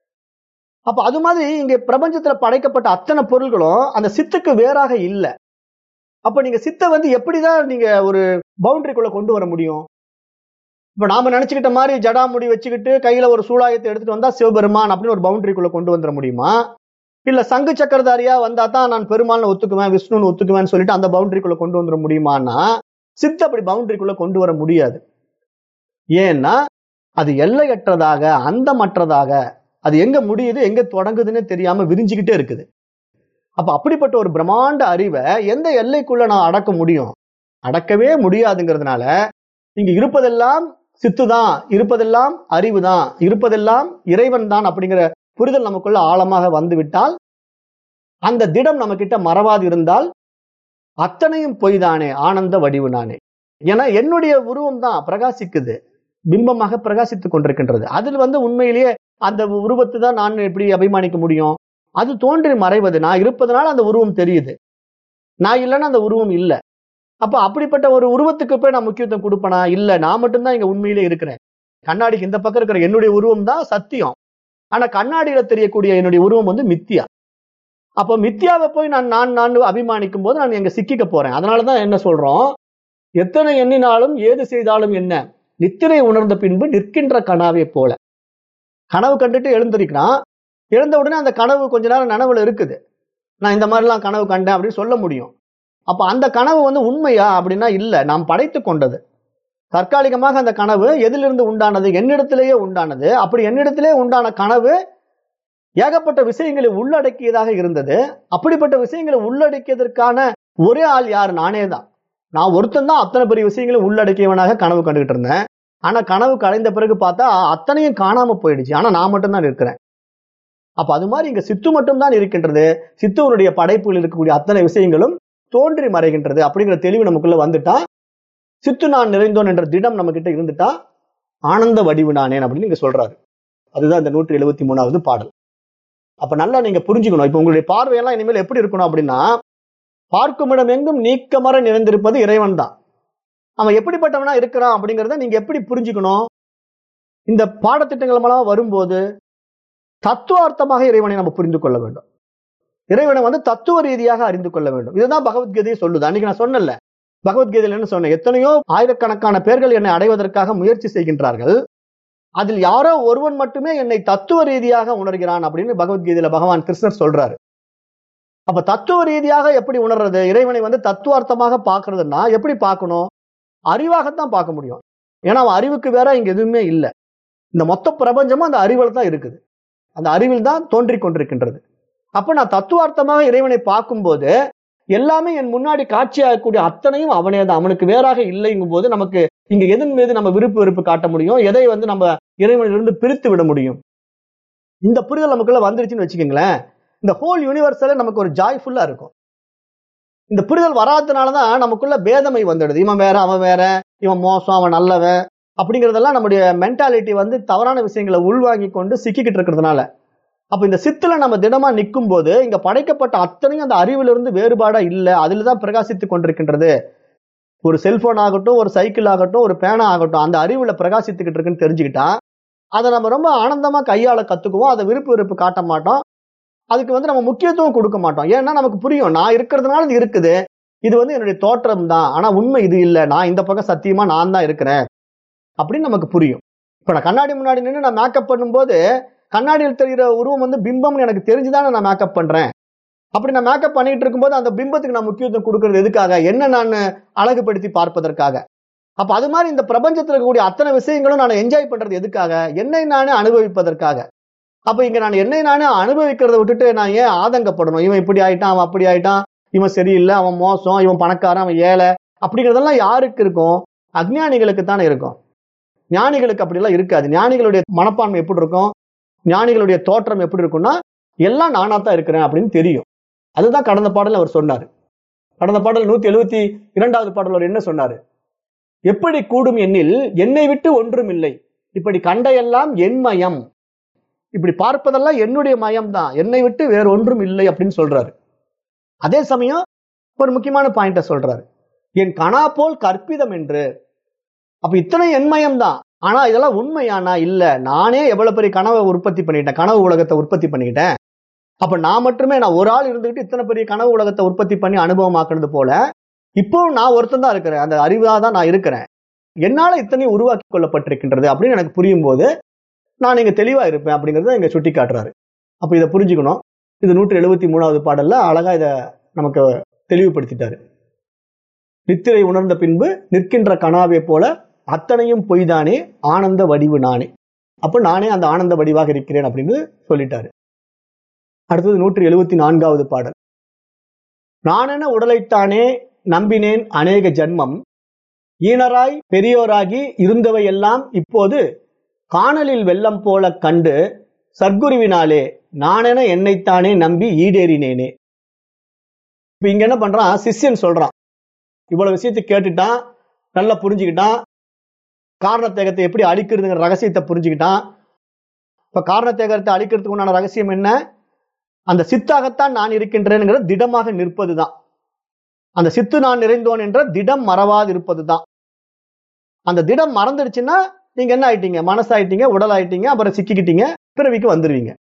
Speaker 1: அப்ப அது மாதிரி இங்க பிரபஞ்சத்துல படைக்கப்பட்ட அத்தனை பொருள்களும் அந்த சித்துக்கு வேறாக இல்லை. அப்ப நீங்க சித்தை வந்து எப்படிதான் நீங்க ஒரு பவுண்டரிக்குள்ள கொண்டு வர முடியும்? இப்ப நாம நினைச்சுக்கிட்ட மாதிரி ஜடாமுடி வச்சுக்கிட்டு கையில ஒரு சூலாயத்தை எடுத்துட்டு வந்தா சிவபெருமான் அப்படின்னு ஒரு பவுண்டரிக்குள்ள கொண்டு வந்துட முடியுமா? இல்ல சங்கு சக்கரதாரியா வந்தா தான் நான் பெருமாள்னு ஒத்துக்குவேன், விஷ்ணுன்னு ஒத்துக்குவேன்னு சொல்லிட்டு அந்த பவுண்டரிக்குள்ள கொண்டு வந்துட முடியுமான்னா சித்து அப்படி பவுண்டரிக்குள்ள கொண்டு வர முடியாது. ஏன்னா அது எல்லையற்றதாக, அந்தமற்றதாக, அது எங்க முடியுது எங்க தொடங்குதுன்னு தெரியாம விரிஞ்சுக்கிட்டே இருக்குது. அப்ப அப்படிப்பட்ட ஒரு பிரம்மாண்ட அறிவை எந்த எல்லைக்குள்ள நான் அடக்க முடியும்? அடக்கவே முடியாதுங்கிறதுனால இங்க இருப்பதெல்லாம் சித்துதான், இருப்பதெல்லாம் அறிவுதான், இருப்பதெல்லாம் இறைவன் தான் அப்படிங்கிற புரிதல் நமக்குள்ள ஆழமாக வந்துவிட்டால், அந்த திடம் நம்ம கிட்ட மறவாது இருந்தால் அத்தனையும் பொய் தானே, ஆனந்த வடிவு நானே. ஏன்னா என்னுடைய உருவம் தான் பிரகாசிக்குது, பிம்பமாக பிரகாசித்துக் கொண்டிருக்கின்றது. அதில் உண்மையிலேயே அந்த உருவத்தை தான் நான் எப்படி அபிமானிக்க முடியும்? அது தோன்றி மறைவது. நான் இருப்பதனால அந்த உருவம் தெரியுது, நான் இல்லைன்னா அந்த உருவம் இல்லை. அப்ப அப்படிப்பட்ட ஒரு உருவத்துக்கு போய் நான் முக்கியத்துவம் கொடுப்பேனா? இல்ல, நான் மட்டும்தான் இங்க உண்மையிலே இருக்கிறேன். கண்ணாடிக்கு இந்த பக்கம் இருக்கிற என்னுடைய உருவம் தான் சத்தியம். ஆனா கண்ணாடியில தெரியக்கூடிய என்னுடைய உருவம் மித்தியா. அப்ப மித்தியாவை போய் நான் அபிமானிக்கும் போது நான் எங்க சிக்கிக்க போறேன். அதனாலதான் என்ன சொல்றோம், எத்தனை எண்ணினாலும் ஏது செய்தாலும் என்ன, நித்திரை உணர்ந்த பின்பு நிற்கின்ற கனாவை போல. கனவு கண்டுட்டு எழுந்திருக்கிறான், எழுந்த உடனே அந்த கனவு கொஞ்ச நேரம் நனவுல இருக்குது. நான் இந்த மாதிரிலாம் கனவு கண்டேன் அப்படின்னு சொல்ல முடியும். அப்ப அந்த கனவு உண்மையா அப்படின்னா இல்ல, நாம் படைத்து கொண்டது. தற்காலிகமாக அந்த கனவு எதிலிருந்து உண்டானது? என்னிடத்திலேயே உண்டானது. அப்படி என்னிடத்திலே உண்டான கனவு ஏகப்பட்ட விஷயங்களை உள்ளடக்கியதாக இருந்தது. அப்படிப்பட்ட விஷயங்களை உள்ளடக்கியதற்கான ஒரே ஆள் யார்? நானே தான். நான் ஒருத்தன் தான் அத்தனை பெரிய விஷயங்களை உள்ளடக்கியவனாக கனவு கண்டுகிட்டு இருந்தேன். ஆனா கனவு கலைந்த பிறகு பார்த்தா அத்தனையும் காணாம போயிடுச்சு. ஆனா நான் மட்டும்தான் இருக்கிறேன். அப்ப அது மாதிரி இங்க சித்து மட்டும்தான் இருக்கின்றது. சித்துவனுடைய படைப்புகள் இருக்கக்கூடிய அத்தனை விஷயங்களும் தோன்றி மறைகின்றது அப்படிங்கிற தெளிவு நமக்குள்ள வந்துட்டா, சித்து நான் நிறைந்தோன் என்ற திடம் நம்ம கிட்ட இருந்துட்டா ஆனந்த வடிவு நானேன் அப்படின்னு நீங்க சொல்றாரு. அதுதான் இந்த 173வது பாடல். அப்ப நல்லா நீங்க புரிஞ்சுக்கணும். இப்ப உங்களுடைய பார்வையெல்லாம் இனிமேல் எப்படி இருக்கணும் அப்படின்னா, பார்க்கும் இடம் எங்கும் நீக்கமர நிறைந்திருப்பது இறைவன் தான். அவன் எப்படிப்பட்டவனா இருக்கிறான் அப்படிங்கிறத நீங்க எப்படி புரிஞ்சுக்கணும்? இந்த பாடத்திட்டங்கள் எல்லாம் வரும்போது தத்துவார்த்தமாக இறைவனை நம்ம புரிந்து கொள்ள வேண்டும். இறைவனை தத்துவ ரீதியாக அறிந்து கொள்ள வேண்டும். இதுதான் பகவத்கீதையை சொல்லுது. அன்னைக்கு நான் சொன்னேன்ல, பகவத்கீதையில என்ன சொன்னேன், எத்தனையோ ஆயிரக்கணக்கான பேர்கள் என்னை அடைவதற்காக முயற்சி செய்கின்றார்கள், அதில் யாரோ ஒருவன் மட்டுமே என்னை தத்துவ ரீதியாக உணர்கிறான் அப்படின்னு பகவத்கீதையில பகவான் கிருஷ்ணர் சொல்றாரு. அப்ப தத்துவ ரீதியாக எப்படி உணர்றது? இறைவனை தத்துவார்த்தமாக பார்க்கறதுன்னா எப்படி பார்க்கணும்? அறிவாகத்தான் பார்க்க முடியும். ஏன்னா அவன் அறிவுக்கு வேற இங்க எதுவுமே இல்லை. இந்த மொத்த பிரபஞ்சமும் அந்த அறிவில் தான் இருக்குது, அந்த அறிவில் தான் தோன்றிக் கொண்டிருக்கின்றது. அப்ப நான் தத்துவார்த்தமாக இறைவனை பார்க்கும்போது எல்லாமே என் முன்னாடி காட்சியாகக்கூடிய அத்தனையும் அவனே தான், அவனுக்கு வேறாக இல்லைங்கும் போது நமக்கு இங்க எதன் மீது நம்ம விருப்பு வெறுப்பு காட்ட முடியும்? எதை நம்ம இறைவனிலிருந்து பிரித்து விட முடியும்? இந்த புரிதல் நமக்குள்ள வந்துருச்சுன்னு வச்சுக்கோங்களேன், இந்த ஹோல் யூனிவர்ஸில் நமக்கு ஒரு ஜாய்ஃபுல்லா இருக்கும். இந்த புரிதல் வராதனாலதான் நமக்குள்ள பேதமை வந்துடுது. இவன் வேற, அவன் வேற, இவன் மோசம், அவன் நல்லவன் அப்படிங்கறதெல்லாம் நம்முடைய மென்டாலிட்டி தவறான விஷயங்களை உள்வாங்கி கொண்டு சிக்கிக்கிட்டு இருக்கிறதுனால. அப்ப இந்த சித்துல நம்ம தினமா நிற்கும் போது இங்க படைக்கப்பட்ட அத்தனையும் அந்த அறிவிலிருந்து வேறுபாடா இல்லை, அதுலதான் பிரகாசித்துக் கொண்டிருக்கின்றது. ஒரு செல்போன் ஆகட்டும், ஒரு சைக்கிள் ஆகட்டும், ஒரு பேனா ஆகட்டும், அந்த அறிவுல பிரகாசித்துக்கிட்டு இருக்குன்னு தெரிஞ்சுக்கிட்டா அதை நம்ம ரொம்ப ஆனந்தமா கையாள கத்துக்குவோம். அதை விருப்பு வெறுப்பு காட்ட மாட்டோம், அதுக்கு நம்ம முக்கியத்துவம் கொடுக்க மாட்டோம். ஏன்னா நமக்கு புரியும், நான் இருக்கிறதுனால இது இருக்குது, இது என்னுடைய தோற்றம் தான், ஆனா உண்மை இது இல்லை, நான் இந்த பக்கம் சத்தியமா நான் தான் இருக்கிறேன் அப்படின்னு நமக்கு புரியும். இப்ப நான் கண்ணாடி முன்னாடி நின்று நான் மேக்கப் பண்ணும்போது கண்ணாடியில் தெரிகிற உருவம் பிம்பம்னு எனக்கு தெரிஞ்சுதானே நான் மேக்கப் பண்றேன். அப்படி நான் மேக்கப் பண்ணிட்டு இருக்கும்போது அந்த பிம்பத்துக்கு நான் முக்கியத்துவம் கொடுக்கறது எதுக்காக? என்ன நான் அழகுபடுத்தி பார்ப்பதற்காக. அப்ப அது மாதிரி இந்த பிரபஞ்சத்தில் இருக்கக்கூடிய அத்தனை விஷயங்களும் நான் என்ஜாய் பண்றது எதுக்காக? என்னை நானே அனுபவிப்பதற்காக. அப்ப இங்க நான் என்னை நானே அனுபவிக்கிறத விட்டுட்டு நான் ஏன் ஆதங்கப்படணும்? இவன் இப்படி ஆயிட்டான், அவன் அப்படி ஆயிட்டான், இவன் சரியில்லை, அவன் மோசம், இவன் பணக்காரன், அவன் ஏழை அப்படிங்கிறதெல்லாம் யாருக்கு இருக்கும்? அஞ்ஞானிகளுக்கு தானே இருக்கும். ஞானிகளுக்கு அப்படிலாம் இருக்காது. ஞானிகளுடைய மனப்பான்மை எப்படி இருக்கும், ஞானிகளுடைய தோற்றம் எப்படி இருக்கும்னா, எல்லாம் நானாத்தான் இருக்கிறேன் அப்படின்னு தெரியும். அதுதான் கடந்த பாடல் அவர் சொன்னாரு. கடந்த பாடல் 172வது பாடல் அவர் என்ன சொன்னாரு? எப்படி கூடும் எண்ணில் என்னை விட்டு ஒன்றும் இல்லை, இப்படி கண்டையெல்லாம் என் மயம், இப்படி பார்ப்பதெல்லாம் என்னுடைய மயம் தான், என்னை விட்டு வேற ஒன்றும் இல்லை அப்படின்னு சொல்றாரு. அதே சமயம் ஒரு முக்கியமான பாயிண்ட சொல்றாரு, என் கணா போல் கற்பிதம் என்று. அப்ப இத்தனை என்மயம் தான், ஆனா இதெல்லாம் உண்மையானா? இல்ல, நானே எவ்வளவு பெரிய கனவை உற்பத்தி பண்ணிட்டேன், கனவு உலகத்தை உற்பத்தி பண்ணிக்கிட்டேன். அப்ப நான் மட்டுமே, நான் ஒரு ஆள் இருந்துகிட்டு இத்தனை பெரிய கனவு உலகத்தை உற்பத்தி பண்ணி அனுபவமாக்குறது போல இப்போ நான் ஒருத்தன் தான் இருக்கிறேன், அந்த அறிவா தான் நான் இருக்கிறேன். என்னால இத்தனையும் உருவாக்கி கொள்ளப்பட்டிருக்கின்றது அப்படின்னு எனக்கு புரியும் போது நான் இங்க தெளிவா இருப்பேன் அப்படிங்கறத இங்க சுட்டி காட்டுறாரு. அப்ப இதை புரிஞ்சுக்கணும். இது 173வது பாடல்ல அழகா இத நமக்கு தெளிவுபடுத்திட்டாரு. நித்திரை உணர்ந்த பின்பு நிற்கின்ற கனாவை போல அத்தனையும் பொய்தானே ஆனந்த வடிவு நானே. அப்ப நானே அந்த ஆனந்த வடிவாக இருக்கிறேன் அப்படின்னு சொல்லிட்டாரு. அடுத்தது 174வது பாடல். நானென உடலைத்தானே நம்பினேன் அநேக ஜன்மம், ஈனராய் பெரியோராகி இருந்தவை எல்லாம் இப்போது காணலில் வெள்ளம் போல கண்டு சர்க்குருவினாலே நானென என்னைத்தானே நம்பி ஈடேறினேனே. இப்ப இங்க என்ன பண்றான், சிஷ்யன் சொல்றான். இவ்வளவு விஷயத்தை கேட்டுட்டான், நல்லா புரிஞ்சுக்கிட்டான், காரணத்தேகத்தை எப்படி அழிக்கிறதுங்கிற ரகசியத்தை புரிஞ்சுக்கிட்டான். இப்ப காரணத்தேகத்தை அழிக்கிறதுக்கு உண்டான ரகசியம் என்ன? அந்த சித்தாகத்தான் நான் இருக்கின்றேன் திடமாக நிற்பதுதான். அந்த சித்து நான் நிறைந்தோன் என்ற திடம் மறவாது இருப்பதுதான். அந்த திடம் மறந்துடுச்சுன்னா நீங்க என்ன ஆயிட்டீங்க? மனசாயிட்டீங்க, உடல் ஆயிட்டீங்க, அப்புறம் சிக்கிக்கிட்டீங்க, பிறவிக்கு வந்துருவீங்க.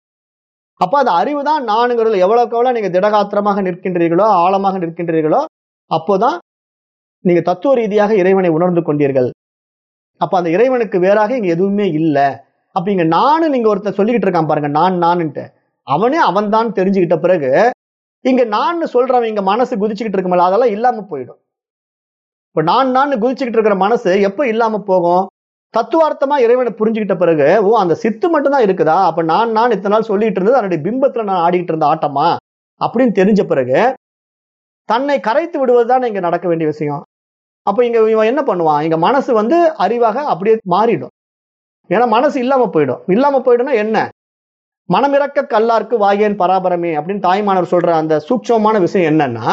Speaker 1: அப்ப அந்த அறிவு தான் நானுங்கிறதுல எவ்வளவுக்கு எவ்வளவு நீங்க திடகாத்திரமாக நிற்கின்றீர்களோ, ஆழமாக நிற்கின்றீர்களோ, அப்போதான் நீங்க தத்துவ ரீதியாக இறைவனை உணர்ந்து கொண்டீர்கள். அப்ப அந்த இறைவனுக்கு வேறாக இங்க எதுவுமே இல்லை. அப்ப இங்க நானு நீங்க ஒருத்தர் சொல்லிக்கிட்டு இருக்கான் பாருங்க, நான்ட்டு அவனே அவன் தான் தெரிஞ்சுக்கிட்ட பிறகு இங்க நான் சொல்றவன் இங்க மனசு குதிச்சுக்கிட்டு இருக்குமல்ல, அதெல்லாம் இல்லாம போயிடும். இப்ப நான் குதிச்சுக்கிட்டு இருக்கிற மனசு எப்ப இல்லாம போகும்? தத்துவார்த்தமா இறைவனை புரிஞ்சுக்கிட்ட பிறகு, ஓ அந்த சித்து மட்டும் தான் இருக்குதா, அப்ப நான் இத்தனை நாள் சொல்லிட்டு இருந்தது அதனுடைய பிம்பத்துல நான் ஆடிக்கிட்டு இருந்த ஆட்டமா அப்படின்னு தெரிஞ்ச பிறகு தன்னை கரைத்து விடுவதுதான் இங்க நடக்க வேண்டிய விஷயம். அப்ப இங்க இவன் என்ன பண்ணுவான்? இங்க மனசு அறிவாக அப்படியே மாறிடும். ஏன்னா மனசு இல்லாம போயிடும். இல்லாம போயிடும்னா என்ன? மனமிறக்க கல்லார்க்கு வாயேன் பராபரமே அப்படின்னு தாய்மானவர் சொல்ற அந்த சூட்சமான விஷயம் என்னன்னா,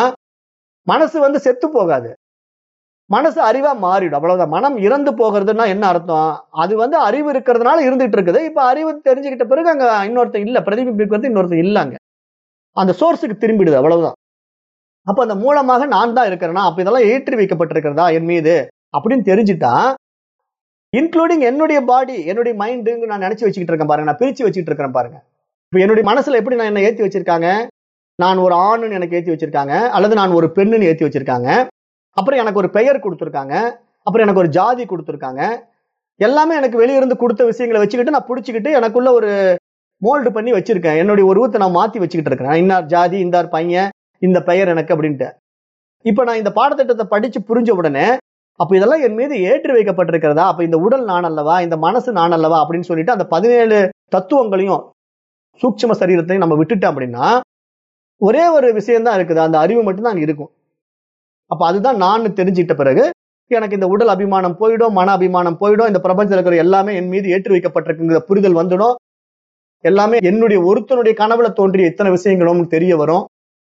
Speaker 1: மனசு செத்து போகாது, மனசு அறிவா மாறிடும், அவ்வளவுதான். மனம் இறந்து போகிறதுனா என்ன அர்த்தம்? அது அறிவு இருக்கிறதுனால இருந்துட்டு இருக்குது. இப்ப அறிவு தெரிஞ்சுக்கிட்ட பிறகு அங்க இன்னொருத்தன் இல்ல, பிரதிபிம்பிக்கிறது இன்னொருத்தன் இல்லங்க, அந்த சோர்ஸுக்கு திரும்பிடுது, அவ்வளவுதான். அப்ப அந்த மூலமாக நான் தான் இருக்கிறேன்னா, அப்ப இதெல்லாம் ஏற்றி வைக்கப்பட்டிருக்கிறதா என் மீது அப்படின்னு தெரிஞ்சுட்டா, இன்க்ளூடிங் என்னுடைய பாடி, என்னுடைய மைண்ட் நான் நினைச்சு வச்சுக்கிட்டு இருக்கேன் பாருங்க, நான் பிரிச்சு வச்சுட்டு இருக்கிறேன் பாருங்க. இப்ப என்னுடைய மனசுல எப்படி நான் என்ன ஏத்தி வச்சிருக்காங்க? நான் ஒரு ஆணுன்னு எனக்கு ஏத்தி வச்சிருக்காங்க, அல்லது நான் ஒரு பெண்ணுன்னு ஏத்தி வச்சிருக்காங்க, அப்புறம் எனக்கு ஒரு பெயர் கொடுத்துருக்காங்க, அப்புறம் எனக்கு ஒரு ஜாதி கொடுத்துருக்காங்க. எல்லாமே எனக்கு வெளியிருந்து கொடுத்த விஷயங்களை வச்சுக்கிட்டு நான் பிடிச்சிக்கிட்டு எனக்குள்ள ஒரு மோல்டு பண்ணி வச்சிருக்கேன். என்னுடைய உருவத்தை நான் மாத்தி வச்சுக்கிட்டு இருக்கிறேன். இன்னார் ஜாதி, இந்தார் பையன், இந்த பெயர் எனக்கு அப்படின்ட்டு. இப்ப நான் இந்த பாடத்திட்டத்தை படிச்சு புரிஞ்ச உடனே, அப்ப இதெல்லாம் என் மீது ஏற்றி வைக்கப்பட்டிருக்கிறதா, அப்ப இந்த உடல் நான் அல்லவா, இந்த மனசு நான் அல்லவா அப்படின்னு சொல்லிட்டு அந்த 17 தத்துவங்களையும் சூட்சும சரீரத்தையும் நம்ம விட்டுட்டோம் அப்படின்னா ஒரே ஒரு விஷயம் தான் இருக்குது, அந்த அறிவு மட்டும் தான் இருக்கும். அப்ப அதுதான் நான் தெரிஞ்சுக்கிட்ட பிறகு எனக்கு இந்த உடல் அபிமானம் போயிடும், மன அபிமானம் போயிடும், இந்த பிரபஞ்சத்தில் இருக்கிற எல்லாமே என் மீது ஏற்றி வைக்கப்பட்டிருக்குங்கிற புரிதல் வந்துடும். எல்லாமே என்னுடைய ஒருத்தனுடைய கனவுல தோன்றிய இத்தனை விஷயங்களும் தெரிய வரும்.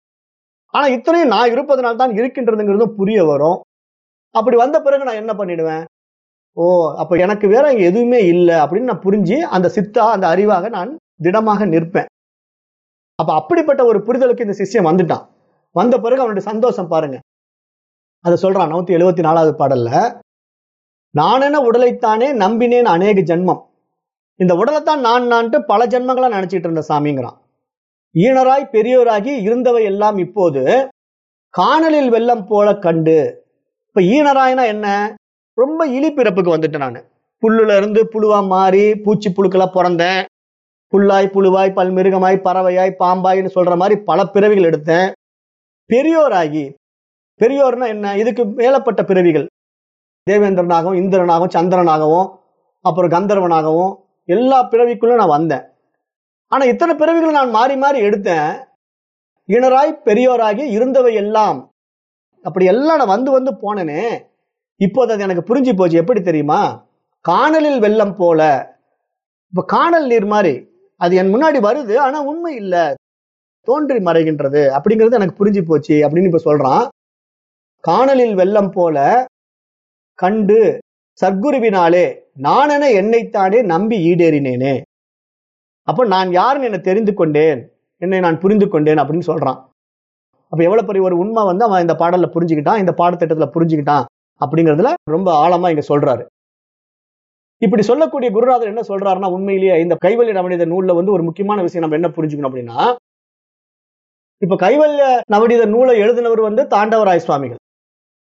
Speaker 1: ஆனா இத்தனையும் நான் இருப்பதனால தான் இருக்கின்றதுங்கிறதும் புரிய வரும். அப்படி வந்த பிறகு நான் என்ன பண்ணிடுவேன்? ஓ அப்ப எனக்கு வேற இங்க எதுவுமே இல்லை அப்படின்னு நான் புரிஞ்சு அந்த சித்தா, அந்த அறிவாக நான் திடமாக நிற்பேன். அப்ப அப்படிப்பட்ட ஒரு புரிதலுக்கு இந்த சிஷ்யன் வந்துட்டான். வந்த பிறகு அவனுடைய சந்தோஷம் பாருங்க. அதை சொல்றான் 174வது பாடல்ல. நானென உடலைத்தானே நம்பினேன் அநேக ஜென்மம். இந்த உடலைத்தான் நான்ட்டு பல ஜென்மங்களா நினைச்சிட்டு இருந்த சாமிங்கிறான். ஈனராய் பெரியோராகி இருந்தவை எல்லாம் இப்போது காணலில் வெள்ளம் போல கண்டு. இப்ப ஈனராய்னா என்ன? ரொம்ப இழிப்பிறப்புக்கு வந்துட்டேன் நான். புல்லுல இருந்து புழுவா மாறி பூச்சி புழுக்களா பிறந்தேன். புல்லாய் புழுவாய் பல்மிருகமாய் பறவையாய் பாம்பாய்னு சொல்ற மாதிரி பல பிறவிகள் எடுத்தேன். பெரியோராகி, பெரியோர்னா என்ன? இதுக்கு மேலப்பட்ட பிறவிகள், தேவேந்திரனாகவும் இந்திரனாகவும் சந்திரனாகவும் அப்புறம் கந்தர்வனாகவும் எல்லா பிறவிக்குள்ள நான் வந்தேன். ஆனா இத்தனை பிறவிகளை நான் மாறி மாறி எடுத்தேன். ஈனராய் பெரியோராகி இருந்தவை எல்லாம், அப்படி எல்லாம் நான் வந்து வந்து போனேனே, இப்போது அது எனக்கு புரிஞ்சு போச்சு. எப்படி தெரியுமா? காணலில் வெள்ளம் போல. இப்ப காணல் நீர் மாதிரி அது என் முன்னாடி வருது, ஆனா உண்மை இல்ல, தோன்றி மறைகின்றது அப்படிங்கிறது எனக்கு புரிஞ்சு போச்சு அப்படின்னு இப்ப சொல்றான். காணலில் வெள்ளம் போல கண்டு சர்க்குருவினாலே நானென என்னைத்தானே நம்பி ஈடேறினேனே. அப்ப நான் யாருன்னு என்னை தெரிந்து கொண்டேன், என்னை நான் புரிந்து கொண்டேன் அப்படின்னு சொல்றான். அப்ப எவ்வளவு பெரிய ஒரு உண்மை அவன் இந்த பாடல்ல புரிஞ்சுக்கிட்டான், இந்த பாடத்திட்டத்துல புரிஞ்சுக்கிட்டான் அப்படிங்கிறதுல ரொம்ப ஆழமா இங்க சொல்றாரு. இப்படி சொல்லக்கூடிய குருநாதர் என்ன சொல்றாருன்னா, உண்மையிலேயே இந்த கைவல்ய நவநீத நூல்ல ஒரு முக்கியமான விஷயம் நம்ம என்ன புரிஞ்சுக்கணும் அப்படின்னா, இப்ப கைவல்ய நவநீத நூலை எழுதினவர் தாண்டவராய சுவாமிகள்.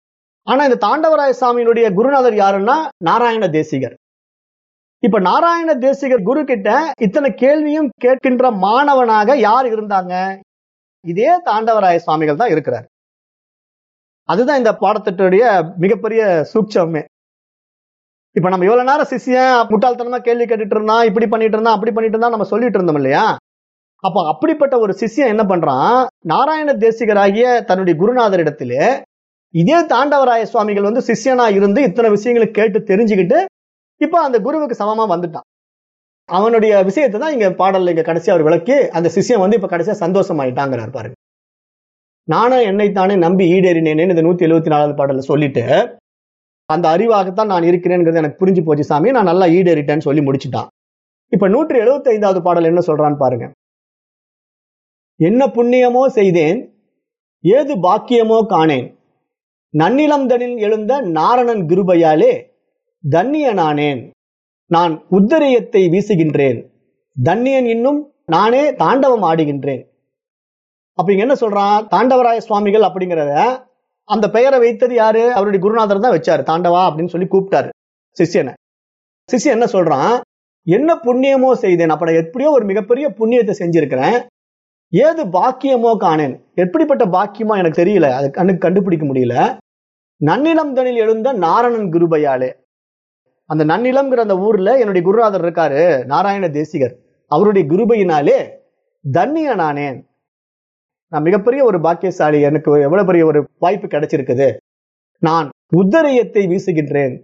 Speaker 1: ஆனா இந்த தாண்டவராய சுவாமியினுடைய குருநாதர் யாருன்னா நாராயண தேசிகர். இப்ப நாராயண தேசிகர் குரு கிட்ட இத்தனை கேள்வியும் கேட்கின்ற மாணவனாக யார் இருந்தாங்க? இதே தாண்டவராய சுவாமிகள் தான் இருக்கிறார். அதுதான் இந்த பாடத்திட்டோடைய மிகப்பெரிய சூட்சமே. இப்ப நம்ம இவ்வளவு நேரம் சிஷ்யன் முட்டாள்தனமா கேள்வி கேட்டுட்டு இருந்தான், இப்படி பண்ணிட்டு இருந்தான், அப்படி பண்ணிட்டு இருந்தான் நம்ம சொல்லிட்டு இருந்தோம் இல்லையா? அப்ப அப்படிப்பட்ட ஒரு சிஷ்யன் என்ன பண்றான், நாராயண தேசிகராகிய தன்னுடைய குருநாதரிடத்திலே இதே தாண்டவராய சுவாமிகள் சிஷ்யனா இருந்து இத்தனை விஷயங்களை கேட்டு தெரிஞ்சுக்கிட்டு இப்ப அந்த குருவுக்கு சமமா வந்துட்டான். அவனுடைய விஷயத்தை தான் இங்க பாடல்ல இங்க கடைசி அவர் விளக்கி அந்த சிஷ்யன் இப்ப கடைசியா சந்தோஷமாயிட்டாங்கிறார் பாருங்க. நானும் என்னைத்தானே நம்பி ஈடேறினேன்னு இந்த 174வது பாடல்ல சொல்லிட்டு அந்த அறிவாகத்தான் நான் இருக்கிறேன்ங்கிறது எனக்கு புரிஞ்சு போச்சு சாமி, நான் நல்லா ஈடேறிட்டேன்னு சொல்லி முடிச்சுட்டான். இப்ப 175வது பாடல் என்ன சொல்றான்னு பாருங்க. என்ன புண்ணியமோ செய்தேன், ஏது பாக்கியமோ காணேன், நன்னிலம்தனில் எழுந்த நாரணன் கிருபையாலே தன்னியனானேன், நான் உத்தரியத்தை வீசுகின்றேன், தன்னியன் இன்னும் நானே தாண்டவம் ஆடுகின்றேன். அப்ப இங்க என்ன சொல்றான், தாண்டவராய சுவாமிகள் அப்படிங்கிறத அந்த பெயரை வைத்தது யாரு? அவருடைய குருநாதர் தான் வச்சாரு. தாண்டவா அப்படின்னு சொல்லி கூப்பிட்டாரு சிஷ்யனை. சிஷ்யன் என்ன சொல்றான், என்ன புண்ணியமோ செய்தேன், அப்ப எப்படியோ ஒரு மிகப்பெரிய புண்ணியத்தை செஞ்சிருக்கிறேன், ஏது பாக்கியமோ காணேன், எப்படிப்பட்ட பாக்கியமோ எனக்கு தெரியல, அது கண்ணுக்கு கண்டுபிடிக்க முடியல, நன்னிலம் தனில் எழுந்த நாரணன் கிருபையாலே, அந்த நன்னிலம்ங்கிற அந்த ஊர்ல என்னுடைய குருநாதர் இருக்காரு நாராயண தேசிகர், அவருடைய கிருபையினாலே தன்னியனானேன், நான் மிகப்பெரிய ஒரு பாக்கியசாலி, எனக்கு எவ்வளவு பெரிய ஒரு வாய்ப்பு கிடைச்சிருக்குது, நான் உத்தரியத்தை வீசுகின்றேன்.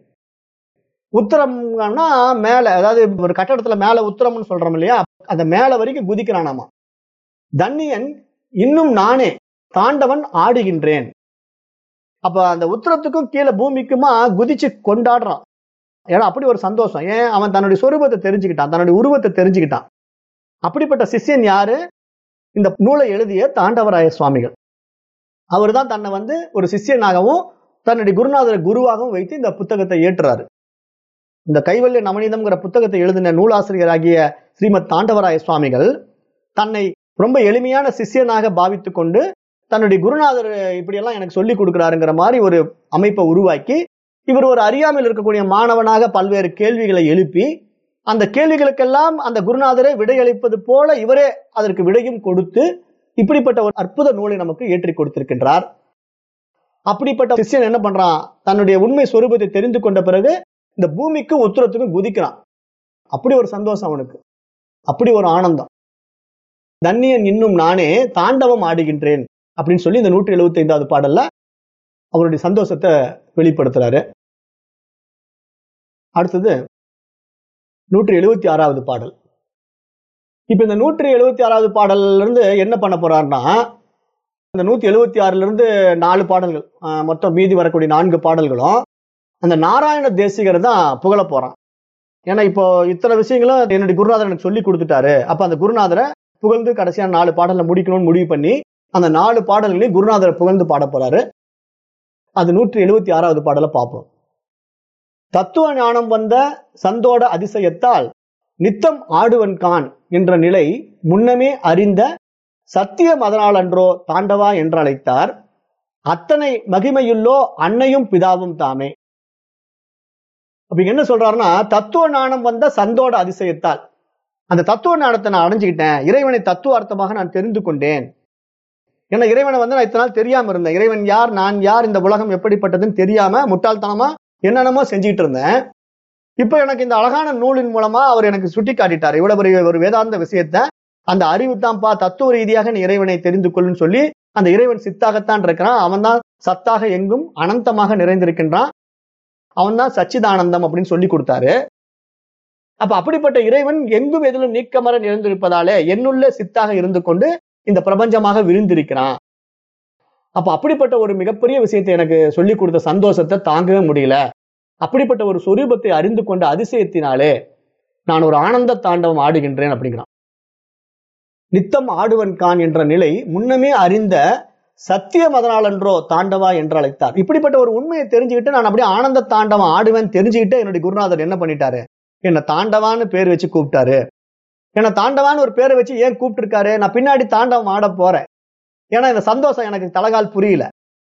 Speaker 1: உத்தரம்னா மேல, அதாவது ஒரு கட்டடத்துல மேல உத்தரம்னு சொல்றோம் இல்லையா, அந்த மேல வரைக்கும் குதிக்கிறானாமா. தன்னியன் இன்னும் நானே தாண்டவன் ஆடுகின்றேன். அப்ப அந்த உத்தரத்துக்கும் கீழே பூமிக்குமா குதிச்சு கொண்டாடுறான். ஏன்னா அப்படி ஒரு சந்தோஷம். ஏன், அவன் தன்னுடைய சொரூபத்தை தெரிஞ்சுக்கிட்டான், தன்னுடைய உருவத்தை தெரிஞ்சுக்கிட்டான். அப்படிப்பட்ட சிஷ்யன் யாரு? இந்த நூலை எழுதிய தாண்டவராய சுவாமிகள். அவர் தான் தன்னை ஒரு சிஷ்யனாகவும் தன்னுடைய குருநாதரை குருவாகவும் வைத்து இந்த புத்தகத்தை ஏற்றுறாரு. இந்த கைவல்ய நவநீதம்ங்கிற புத்தகத்தை எழுதின நூலாசிரியராகிய ஸ்ரீமத் தாண்டவராய சுவாமிகள் தன்னை ரொம்ப எளிமையான சிஷ்யனாக பாவித்து கொண்டு தன்னுடைய குருநாதர் இப்படியெல்லாம் எனக்கு சொல்லி கொடுக்கிறாருங்கிற மாதிரி ஒரு அமைப்பை உருவாக்கி, இவர் ஒரு அறியாமல் இருக்கக்கூடிய மாணவனாக பல்வேறு கேள்விகளை எழுப்பி அந்த கேள்விகளுக்கெல்லாம் அந்த குருநாதரை விடையளிப்பது போல இவரே அதற்கு விடையும் கொடுத்து இப்படிப்பட்ட ஒரு அற்புத நூலை நமக்கு ஏற்றி கொடுத்திருக்கின்றார். அப்படிப்பட்ட சிஷ்யன் என்ன பண்றான், தன்னுடைய உண்மை சொரூபத்தை தெரிந்து கொண்ட பிறகு இந்த பூமிக்கு உத்தரத்துக்கும் குதிக்கிறான். அப்படி ஒரு சந்தோஷம் அவனுக்கு, அப்படி ஒரு ஆனந்தம். தன்னியன் இன்னும் நானே தாண்டவம் ஆடுகின்றேன் அப்படின்னு சொல்லி இந்த 175வது பாடல்ல அவருடைய சந்தோஷத்தை வெளிப்படுத்துறாரு. அடுத்தது 176வது பாடல். இப்ப இந்த 176வது பாடல்ல இருந்து என்ன பண்ண போறாருன்னா, இந்த 176ல இருந்து 4 பாடல்கள், மொத்தம் மீதி வரக்கூடிய 4 பாடல்களும் அந்த நாராயண தேசிகர் தான் புகழ போறான். ஏன்னா இப்போ இத்தனை விஷயங்களும் என்னுடைய குருநாதர் எனக்கு சொல்லி கொடுத்துட்டாரு. அப்ப அந்த குருநாதரை புகழ்ந்து கடைசியான 4 பாடல்ல முடிக்கணும்னு முடிவு பண்ணி அந்த 4 பாடல்களையும் குருநாதரை புகழ்ந்து பாட போறாரு. அது 176வது பாடலை பார்ப்போம். தத்துவ ஞானம் வந்த சந்தோட அதிசயத்தால் நித்தம் ஆடுவன் கான் என்ற நிலை முன்னமே அறிந்த சத்தியம் அதனாலன்றோ தாண்டவா என்று அழைத்தார், அத்தனை மகிமையுள்ளோ அன்னையும் பிதாவும் தாமே. அப்ப என்ன சொல்றாருன்னா, தத்துவ ஞானம் வந்த சந்தோட அதிசயத்தால், அந்த தத்துவ ஞானத்தை நான் அடைஞ்சுக்கிட்டேன், இறைவனை தத்துவ அர்த்தமாக நான் தெரிந்து கொண்டேன். ஏன்னா இறைவனை நான் இத்தனை நாள் தெரியாம இருந்தேன், இறைவன் யார், நான் யார், இந்த உலகம் எப்படிப்பட்டதுன்னு தெரியாம முட்டாள்தனமா என்னென்னமோ செஞ்சுட்டு இருந்தேன். இப்ப எனக்கு இந்த அழகான நூலின் மூலமா அவர் எனக்கு சுட்டி காட்டிட்டார், இவ்வளவு பெரிய ஒரு வேதாந்த விஷயத்த, அந்த அறிவு தான்ப்பா, தத்துவ ரீதியாக நீ இறைவனை தெரிந்து கொள்ளுன்னு சொல்லி, அந்த இறைவன் சித்தாகத்தான் இருக்கிறான், அவன் தான் சத்தாக எங்கும் அனந்தமாக நிறைந்திருக்கின்றான், அவன் தான் சச்சிதானந்தம் அப்படின்னு சொல்லி கொடுத்தாரு. அப்ப அப்படிப்பட்ட இறைவன் எங்கும் எதிலும் நீக்கமர நிறைந்திருப்பதாலே என்னுள்ள சித்தாக இருந்து கொண்டு இந்த பிரபஞ்சமாக விரிந்திருக்கிறான். அப்ப அப்படிப்பட்ட ஒரு மிகப்பெரிய விஷயத்தை எனக்கு சொல்லி கொடுத்த சந்தோஷத்தை தாங்கவே முடியல. அப்படிப்பட்ட ஒரு சொரூபத்தை அறிந்து கொண்ட அதிசயத்தினாலே நான் ஒரு ஆனந்த தாண்டவம் ஆடுகின்றேன் அப்படிங்கிறான். நித்தம் ஆடுவன் கான் என்ற நிலை முன்னமே அறிந்த சத்தியம் அதனாலன்றோ தாண்டவா என்று அழைத்தார். இப்படிப்பட்ட ஒரு உண்மையை தெரிஞ்சுக்கிட்டு நான் அப்படியே ஆனந்த தாண்டவம் ஆடுவேன் தெரிஞ்சுக்கிட்டு என்னுடைய குருநாதர் என்ன பண்ணிட்டாரு, என்ன தாண்டவான்னு பேர் வச்சு கூப்பிட்டாரு. என்ன தாண்டவான்னு ஒரு பேரை வச்சு ஏன் கூப்பிட்டு இருக்காரு, நான் பின்னாடி தாண்டவம் ஆட போறேன். ஏன்னா இந்த சந்தோஷம் எனக்கு தலகால் புரியல.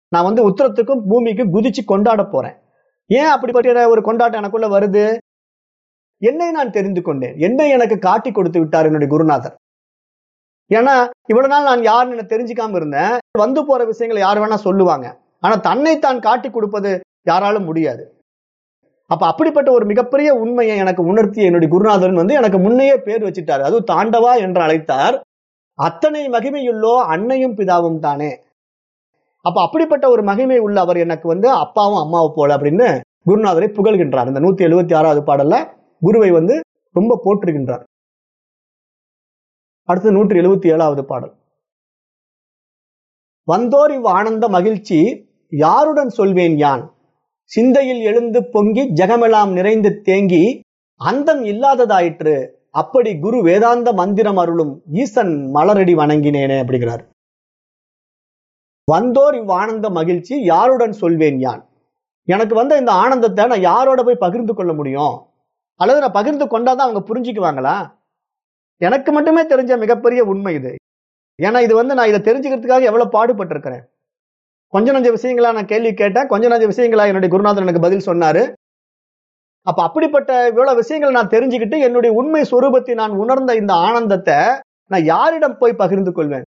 Speaker 1: நான் வந்து உத்தரத்துக்கும் பூமிக்கும் குதிச்சு கொண்டாட போறேன். ஏன் அப்படிப்பட்ட ஒரு கொண்டாட்டம் எனக்குள்ள வருது? என்னை நான் தெரிந்து கொண்டேன். என்னை எனக்கு காட்டி கொடுத்து விட்டார் என்னுடைய குருநாதர். ஏன்னா இவ்வளவு நாள் நான் யாருன்னு எனக்கு தெரிஞ்சுக்காம இருந்தேன். வந்து போற விஷயங்களை யார் வேணா சொல்லுவாங்க. ஆனா தன்னைத்தான் காட்டி கொடுப்பது யாராலும் முடியாது. அப்ப அப்படிப்பட்ட ஒரு மிகப்பெரிய உண்மையை எனக்கு உணர்த்திய என்னுடைய குருநாதன் வந்து எனக்கு முன்னையே பேர் வச்சுட்டாரு. அதுவும் தாண்டவா என்று அழைத்தார். அத்தனை மகிமையுள்ளோ அன்னையும் பிதாவும் தானே. அப்ப அப்படிப்பட்ட ஒரு மகிமை உள்ள அவர் எனக்கு வந்து அப்பாவும் அம்மாவும் போல அப்படின்னு குருநாதரை புகழ்கின்றார். இந்த 176வது பாடல்ல குருவை வந்து ரொம்ப போற்றுகின்றார். அடுத்து 177வது பாடல். வந்தோர் இவ் ஆனந்த மகிழ்ச்சி யாருடன் சொல்வேன் யான், சிந்தையில் எழுந்து பொங்கி ஜெகமெல்லாம் நிறைந்து தேங்கி அந்தம் இல்லாததாயிற்று, அப்படி குரு வேதாந்த மந்திரம் அருளும் ஈசன் மலரடி வணங்கினேனே அப்படிங்கிறார். வந்தோர் இவ் ஆனந்த மகிழ்ச்சி யாருடன் சொல்வேன் யான். எனக்கு வந்த இந்த ஆனந்தத்தை நான் யாரோட போய் பகிர்ந்து கொள்ள முடியும்? அல்லது நான் பகிர்ந்து கொண்டாதான் அவங்க புரிஞ்சுக்குவாங்களா? எனக்கு மட்டுமே தெரிஞ்ச மிகப்பெரிய உண்மை இது. ஏன்னா இது வந்து நான் இதை தெரிஞ்சுக்கிறதுக்காக எவ்வளவு பாடுபட்டு இருக்கிறேன். கொஞ்ச நஞ்ச விஷயங்களா நான் கேள்வி கேட்டேன், கொஞ்ச நஞ்ச விஷயங்களா என்னுடைய குருநாதன் எனக்கு பதில் சொன்னாரு. அப்ப அப்படிப்பட்ட இவ்வளவு விஷயங்களை நான் தெரிஞ்சுக்கிட்டு என்னுடைய உண்மை சொரூபத்தை நான் உணர்ந்த இந்த ஆனந்தத்தை நான் யாரிடம் போய் பகிர்ந்து கொள்வேன்?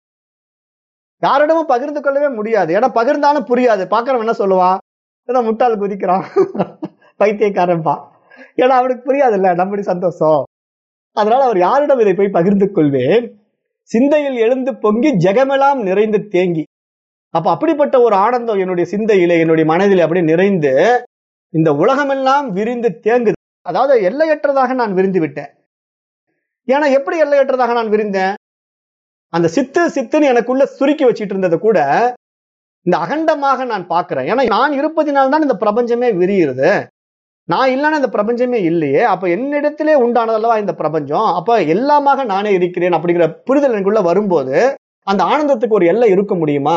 Speaker 1: யாரிடமும் பகிர்ந்து கொள்ளவே முடியாது. ஏன்னா பகிர்ந்தாலும் புரியாது. பாக்குறவன் என்ன சொல்லுவான்? ஏன்னா முட்டாள் குதிக்கிறான், பைத்தியக்காரன்பா. ஏன்னா அவனுக்கு புரியாது இல்ல நம்முடைய சந்தோஷம். அதனால அவர் யாரிடம் இதை போய் பகிர்ந்து கொள்வேன்? சிந்தையில் எழுந்து பொங்கி ஜெகமெல்லாம் நிறைந்து தேங்கி. அப்ப அப்படிப்பட்ட ஒரு ஆனந்தம் என்னுடைய சிந்தையிலே என்னுடைய மனதிலே அப்படி நிறைந்து இந்த உலகமெல்லாம் விரிந்து தேங்குது. அதாவது எல்லையற்றதாக நான் விரிந்து விட்டேன். ஏன்னா எப்படி எல்லையற்றதாக நான் விரிந்தேன்? அந்த சித்து சித்துன்னு எனக்குள்ள சுருக்கி வச்சிட்டு இருந்ததை கூட இந்த அகண்டமாக நான் பார்க்கிறேன். ஏன்னா நான் இருப்பதினால்தான் இந்த பிரபஞ்சமே விரியுது. நான் இல்லைன்னா இந்த பிரபஞ்சமே இல்லையே. அப்ப என்னிடத்திலே உண்டானதல்லவா இந்த பிரபஞ்சம். அப்ப எல்லாமாக நானே இருக்கிறேன் அப்படிங்கிற புரிதல் எனக்குள்ள வரும்போது அந்த ஆனந்தத்துக்கு ஒரு எல்லை இருக்க முடியுமா?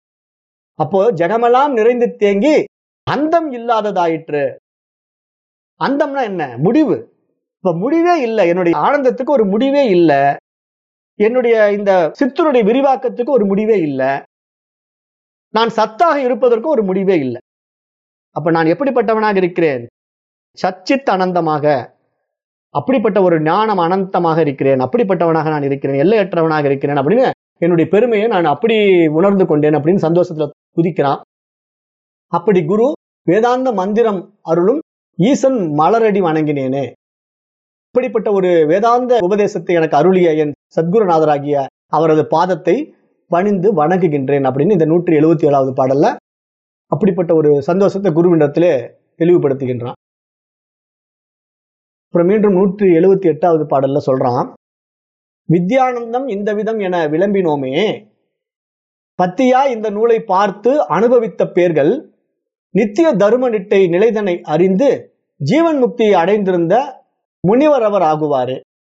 Speaker 1: அப்போ ஜெகமெல்லாம் நிறைந்து தேங்கி அந்தம் இல்லாததாயிற்று. அந்தம்னா என்ன? முடிவு. இப்ப முடிவே இல்லை. என்னுடைய ஆனந்தத்துக்கு ஒரு முடிவே இல்லை. என்னுடைய இந்த சித்தருடைய விரிவாக்கத்துக்கு ஒரு முடிவே இல்லை. நான் சத்தாக இருப்பதற்கு ஒரு முடிவே இல்லை. அப்ப நான் எப்படிப்பட்டவனாக இருக்கிறேன்? சச்சித் அனந்தமாக, அப்படிப்பட்ட ஒரு ஞானம் அனந்தமாக இருக்கிறேன், அப்படிப்பட்டவனாக நான் இருக்கிறேன், எல்லையற்றவனாக இருக்கிறேன் அப்படின்னு என்னுடைய பெருமையை நான் அப்படி உணர்ந்து கொண்டேன் அப்படின்னு சந்தோஷத்துல குதிக்கிறான். அப்படி குரு வேதாந்த மந்திரம் அருளும் ஈசன் மலரடி வணங்கினேனே. இப்படிப்பட்ட ஒரு வேதாந்த உபதேசத்தை எனக்கு அருளிய என் சத்குருநாதராகிய அவரது பாதத்தை பணிந்து வணங்குகின்றேன் அப்படின்னு இந்த 177வது பாடல்ல அப்படிப்பட்ட ஒரு சந்தோஷத்தை குருவிடத்திலே தெளிவுபடுத்துகின்றான். அப்புறம் மீண்டும் 178வது பாடல்ல சொல்றான், வித்யானந்தம் இந்த விதம் என விளம்பினோமே, பத்தியா இந்த நூலை பார்த்து அனுபவித்த பேர்கள் நித்திய தரும நிட்டை நிலைதனை அறிந்து ஜீவன் முக்தியை அடைந்திருந்த முனிவர் அவர் ஆகுவாரு.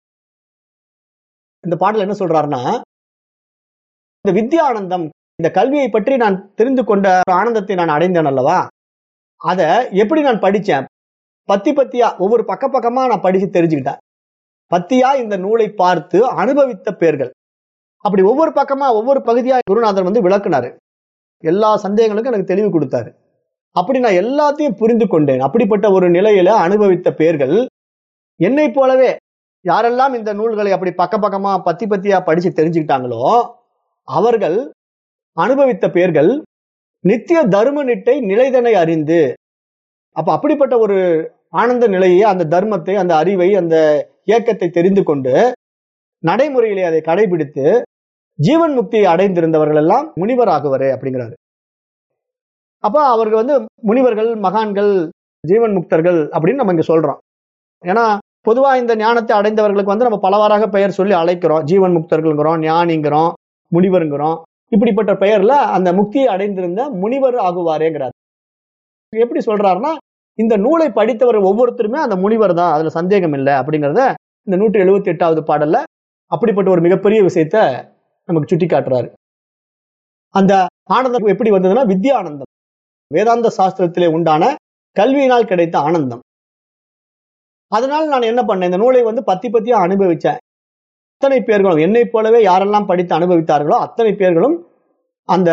Speaker 1: இந்த பாடல் என்ன சொல்றாருன்னா, இந்த வித்யானந்தம், இந்த கல்வியை பற்றி நான் தெரிந்து கொண்ட ஆனந்தத்தை நான் அடைந்தேன் அல்லவா, அத எப்படி நான் படிச்சேன்? பத்தியா ஒவ்வொரு பக்கமா நான் படிச்சு தெரிஞ்சுக்கிட்டேன். பத்தியா இந்த நூலை பார்த்து அனுபவித்த பேர்கள். அப்படி ஒவ்வொரு பக்கமா ஒவ்வொரு பகுதியா குருநாதர் வந்து விளக்குனாரு. எல்லா சந்தேகங்களுக்கும் எனக்கு தெளிவு கொடுத்தாரு. அப்படி நான் எல்லாத்தையும் புரிந்து கொண்டேன். அப்படிப்பட்ட ஒரு நிலையில அனுபவித்த பேர்கள் என்னை போலவே யாரெல்லாம் இந்த நூல்களை அப்படி பக்கமா பத்தியா படிச்சு தெரிஞ்சுக்கிட்டாங்களோ அவர்கள் அனுபவித்த பேர்கள் நித்திய தர்ம நிட்டை நிலைதனை அறிந்து, அப்ப அப்படிப்பட்ட ஒரு ஆனந்த நிலையை, அந்த தர்மத்தை, அந்த அறிவை, அந்த இயக்கத்தை தெரிந்து கொண்டு நடைமுறையிலே அதை கடைபிடித்து ஜீவன் முக்தியை அடைந்திருந்தவர்கள் எல்லாம் முனிவர் ஆகுவரே அப்படிங்கிறாரு. அப்ப அவர்கள் வந்து முனிவர்கள், மகான்கள், ஜீவன் முக்தர்கள் அப்படின்னு நம்ம இங்க சொல்றோம். ஏன்னா பொதுவா இந்த ஞானத்தை அடைந்தவர்களுக்கு வந்து நம்ம பலவாறாக பெயர் சொல்லி அழைக்கிறோம். ஜீவன் முக்தர்கள்ங்கிறோம், ஞானிங்கிறோம், முனிவருங்கிறோம். இப்படிப்பட்ட பெயர்ல அந்த முக்தியை அடைந்திருந்த முனிவர் ஆகுவாரேங்கிறார். எப்படி சொல்றாருன்னா, இந்த நூலை படித்தவர் ஒவ்வொருத்தருமே அந்த முனிவர் தான், அதுல சந்தேகம் இல்லை அப்படிங்கிறத இந்த 178வது பாடல்ல அப்படிப்பட்ட ஒரு மிகப்பெரிய விஷயத்த நமக்கு சுட்டி காட்டுறாரு. அந்த ஆனந்தம் எப்படி வந்ததுன்னா, வித்யானந்தம், வேதாந்த சாஸ்திரத்திலே உண்டான கல்வியினால் கிடைத்த ஆனந்தம். அதனால நான் என்ன பண்ணேன், இந்த நூலை வந்து பத்தியா அனுபவிச்சேன். அத்தனை பேர்களும் என்னை போலவே யாரெல்லாம் படித்து அனுபவித்தார்களோ அத்தனை பேர்களும் அந்த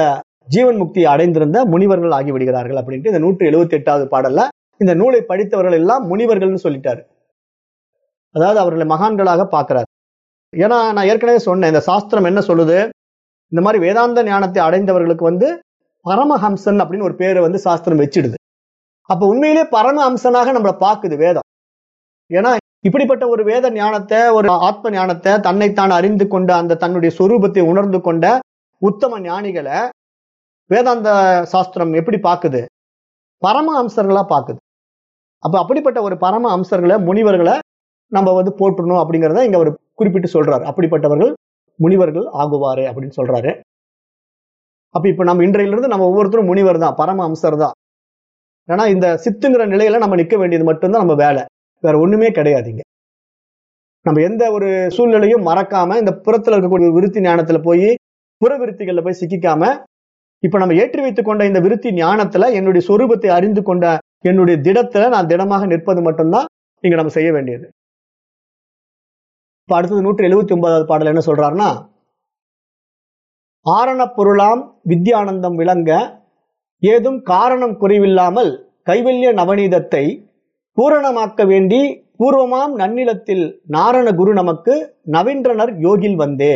Speaker 1: ஜீவன் முக்தியை அடைந்திருந்த முனிவர்கள் ஆகிவிடுகிறார்கள் அப்படின்ட்டு இந்த 178வது பாடல்ல இந்த நூலை படித்தவர்கள் எல்லாம் முனிவர்கள்னு சொல்லிட்டாரு. அதாவது அவர்களை மகான்களாக பார்க்கிறார். ஏன்னா நான் ஏற்கனவே சொன்னேன், இந்த சாஸ்திரம் என்ன சொல்லுது, இந்த மாதிரி வேதாந்த ஞானத்தை அடைந்தவர்களுக்கு பரமஹம்சன் அப்படின்னு ஒரு பேரை சாஸ்திரம் வச்சிடுது. அப்ப உண்மையிலே பரமஹம்சனாக நம்மளை பார்க்குது வேதம். ஏன்னா இப்படிப்பட்ட ஒரு வேத ஞானத்தை, ஒரு ஆத்ம ஞானத்தை, தன்னைத்தான் அறிந்து கொண்ட அந்த தன்னுடைய சொரூபத்தை உணர்ந்து கொண்ட உத்தம ஞானிகளை வேதாந்த சாஸ்திரம் எப்படி பார்க்குது? பரம அம்சர்களா பார்க்குது. அப்ப அப்படிப்பட்ட ஒரு பரம அம்சர்களை, முனிவர்களை நம்ம போற்றணும் அப்படிங்கிறத இங்க அவர் குறிப்பிட்டு சொல்றாரு. அப்படிப்பட்டவர்கள் முனிவர்கள் ஆகுவாரே அப்படின்னு சொல்றாரு. அப்ப இப்ப நம்ம இன்றையிலிருந்து நம்ம ஒவ்வொருத்தரும் முனிவர் தான், பரம அம்சர் தான். ஏன்னா இந்த சித்துங்கிற நிலையில நம்ம நிக்க வேண்டியது மட்டும்தான் நம்ம வேலை, வேற ஒண்ணுமே கிடையாதுங்க. நம்ம எந்த ஒரு சூழ்நிலையும் மறக்காம இந்த புறத்துல இருக்கக்கூடிய விருத்தி ஞானத்துல போய் புற விருத்திகள்ல போய் சிக்கிக்காம, இப்ப நம்ம ஏற்றி வைத்துக் கொண்ட இந்த விருத்தி ஞானத்துல என்னுடைய சொரூபத்தை அறிந்து கொண்ட என்னுடைய திடத்துல நான் திடமாக நிற்பது மட்டும்தான் இங்க நம்ம செய்ய வேண்டியது. இப்ப அடுத்தது 179வது பாடல் என்ன சொல்றாருன்னா, ஆரண பொருளாம் வித்யானந்தம் விளங்க ஏதும் காரணம் குறைவில்லாமல் கைவல்ய நவநீதத்தை பூரணமாக்க வேண்டி பூர்வமாம் நன்னிலத்தில் நாரண குரு நமக்கு நவீன்றனர் யோகில் வந்தே.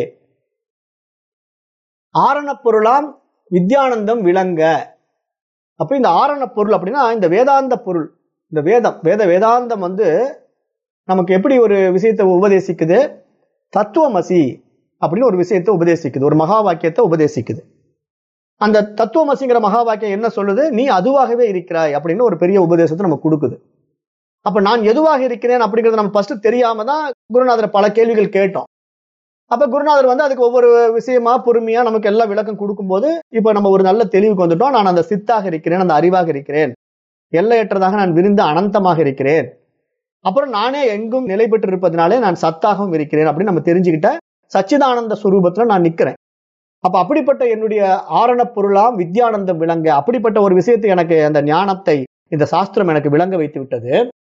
Speaker 1: ஆரண பொருளாம் வித்யானந்தம் விளங்க. அப்ப இந்த ஆரண பொருள் அப்படின்னா இந்த வேதாந்த பொருள், இந்த வேதாந்தம் நமக்கு எப்படி ஒரு விஷயத்தை உபதேசிக்குது? தத்துவமசி அப்படின்னு ஒரு விஷயத்தை உபதேசிக்குது, ஒரு மகா வாக்கியத்தை உபதேசிக்குது. அந்த தத்துவமசிங்கிற மகா வாக்கியம் என்ன சொல்லுது? நீ அதுவாகவே இருக்கிறாய் அப்படின்னு ஒரு பெரிய உபதேசத்தை நமக்கு கொடுக்குது. அப்ப நான் எதுவாக இருக்கிறேன் அப்படிங்கறது நம்ம ஃபர்ஸ்ட் தெரியாம தான் குருநாதர் பல கேள்விகள் கேட்டோம். அப்ப குருநாதர் அதுக்கு ஒவ்வொரு விஷயமா பொறுமையா நமக்கு எல்லாம் விளக்கம் கொடுக்கும்போது இப்ப நம்ம ஒரு நல்ல தெளிவுக்கு வந்துட்டோம். நான் அந்த சித்தாக இருக்கிறேன், அந்த அறிவாக இருக்கிறேன், எல்லையற்றதாக நான் விரிந்து அனந்தமாக இருக்கிறேன், அப்புறம் நானே எங்கும் நிலை பெற்று இருப்பதனாலே நான் சத்தாகவும் இருக்கிறேன் அப்படின்னு நம்ம தெரிஞ்சுக்கிட்ட சச்சிதானந்த சுரூபத்துல நான் நிக்கிறேன். அப்ப அப்படிப்பட்ட என்னுடைய ஆரண பொருளாம் வித்யானந்தம் விளங்க, அப்படிப்பட்ட ஒரு விஷயத்தை எனக்கு அந்த ஞானத்தை இந்த சாஸ்திரம் எனக்கு விளங்க வைத்து விட்டது.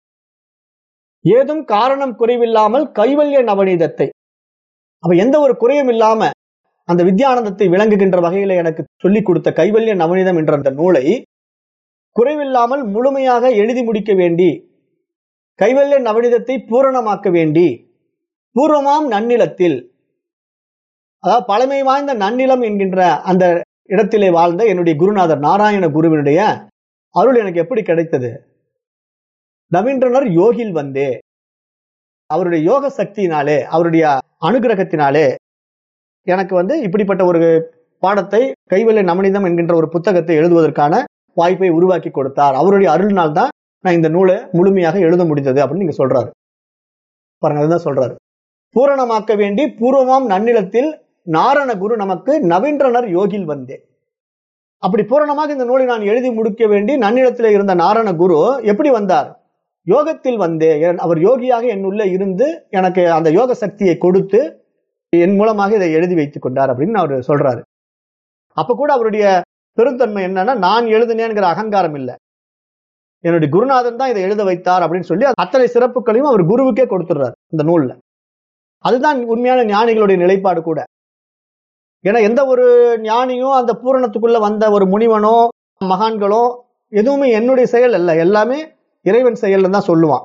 Speaker 1: ஏதும் காரணம் குறைவில்லாமல் கைவல்ய நவநீதத்தை, அப்ப எந்த ஒரு குறையும் இல்லாம அந்த வித்யானந்தத்தை விளங்குகின்ற வகையில எனக்கு சொல்லிக் கொடுத்த கைவல்ய நவநீதம் என்ற அந்த நூலை குறைவில்லாமல் முழுமையாக எழுதி முடிக்க வேண்டி, கைவல்ய நவநீதத்தை பூரணமாக்க வேண்டி பூர்வமாம் நன்னிலத்தில், அதாவது பழமை வாய்ந்த நன்னிலம் என்கின்ற அந்த இடத்திலே வாழ்ந்த என்னுடைய குருநாதர் நாராயண குருவினுடைய அருள் எனக்கு எப்படி கிடைத்தது? நவீன்றனர் யோகில் வந்தே, அவருடைய யோக சக்தியினாலே, அவருடைய அனுகிரகத்தினாலே எனக்கு இப்படிப்பட்ட ஒரு பாடத்தை, கைவல்ய நவநீதம் என்கின்ற ஒரு புத்தகத்தை எழுதுவதற்கான வாய்ப்பை உருவாக்கி கொடுத்தார். அவருடைய அருள்னால் தான் நான் இந்த நூலை முழுமையாக எழுத முடிந்தது அப்படின்னு நீங்க சொல்றாரு. பாருங்க, அதுதான் சொல்றாரு. பூரணமாக்க வேண்டி பூர்வமாம் நன்னிலத்தில் நாரண குரு நமக்கு நவீன்றனர் யோகில் வந்தே. அப்படி பூரணமாக இந்த நூலை நான் எழுதி முடிக்க வேண்டி நன்னிலத்தில் இருந்த நாரண குரு எப்படி வந்தார்? யோகத்தில் வந்தே. அவர் யோகியாக என்னுள்ள இருந்து எனக்கு அந்த யோக சக்தியை கொடுத்து என் மூலமாக இதை எழுதி வைத்துக் கொண்டார் அப்படின்னு அவர் சொல்றாரு. அப்ப கூட அவருடைய பெருந்தன்மை என்னன்னா, நான் எழுதினேங்கிற அகங்காரம் இல்லை, என்னுடைய குருநாதன் தான் இதை எழுத வைத்தார் அப்படின்னு சொல்லி அத்தனை சிறப்புகளையும் அவர் குருவுக்கே கொடுத்துடுறார் இந்த நூல்ல. அதுதான் உண்மையான ஞானிகளுடைய நிலைப்பாடு கூட. ஏன்னா எந்த ஒரு ஞானியும் அந்த பூரணத்துக்குள்ள வந்த ஒரு முனிவனோ மகான்களோ எதுவுமே என்னுடைய செயல் அல்ல, எல்லாமே இறைவன் செயல் தான் சொல்லுவான்.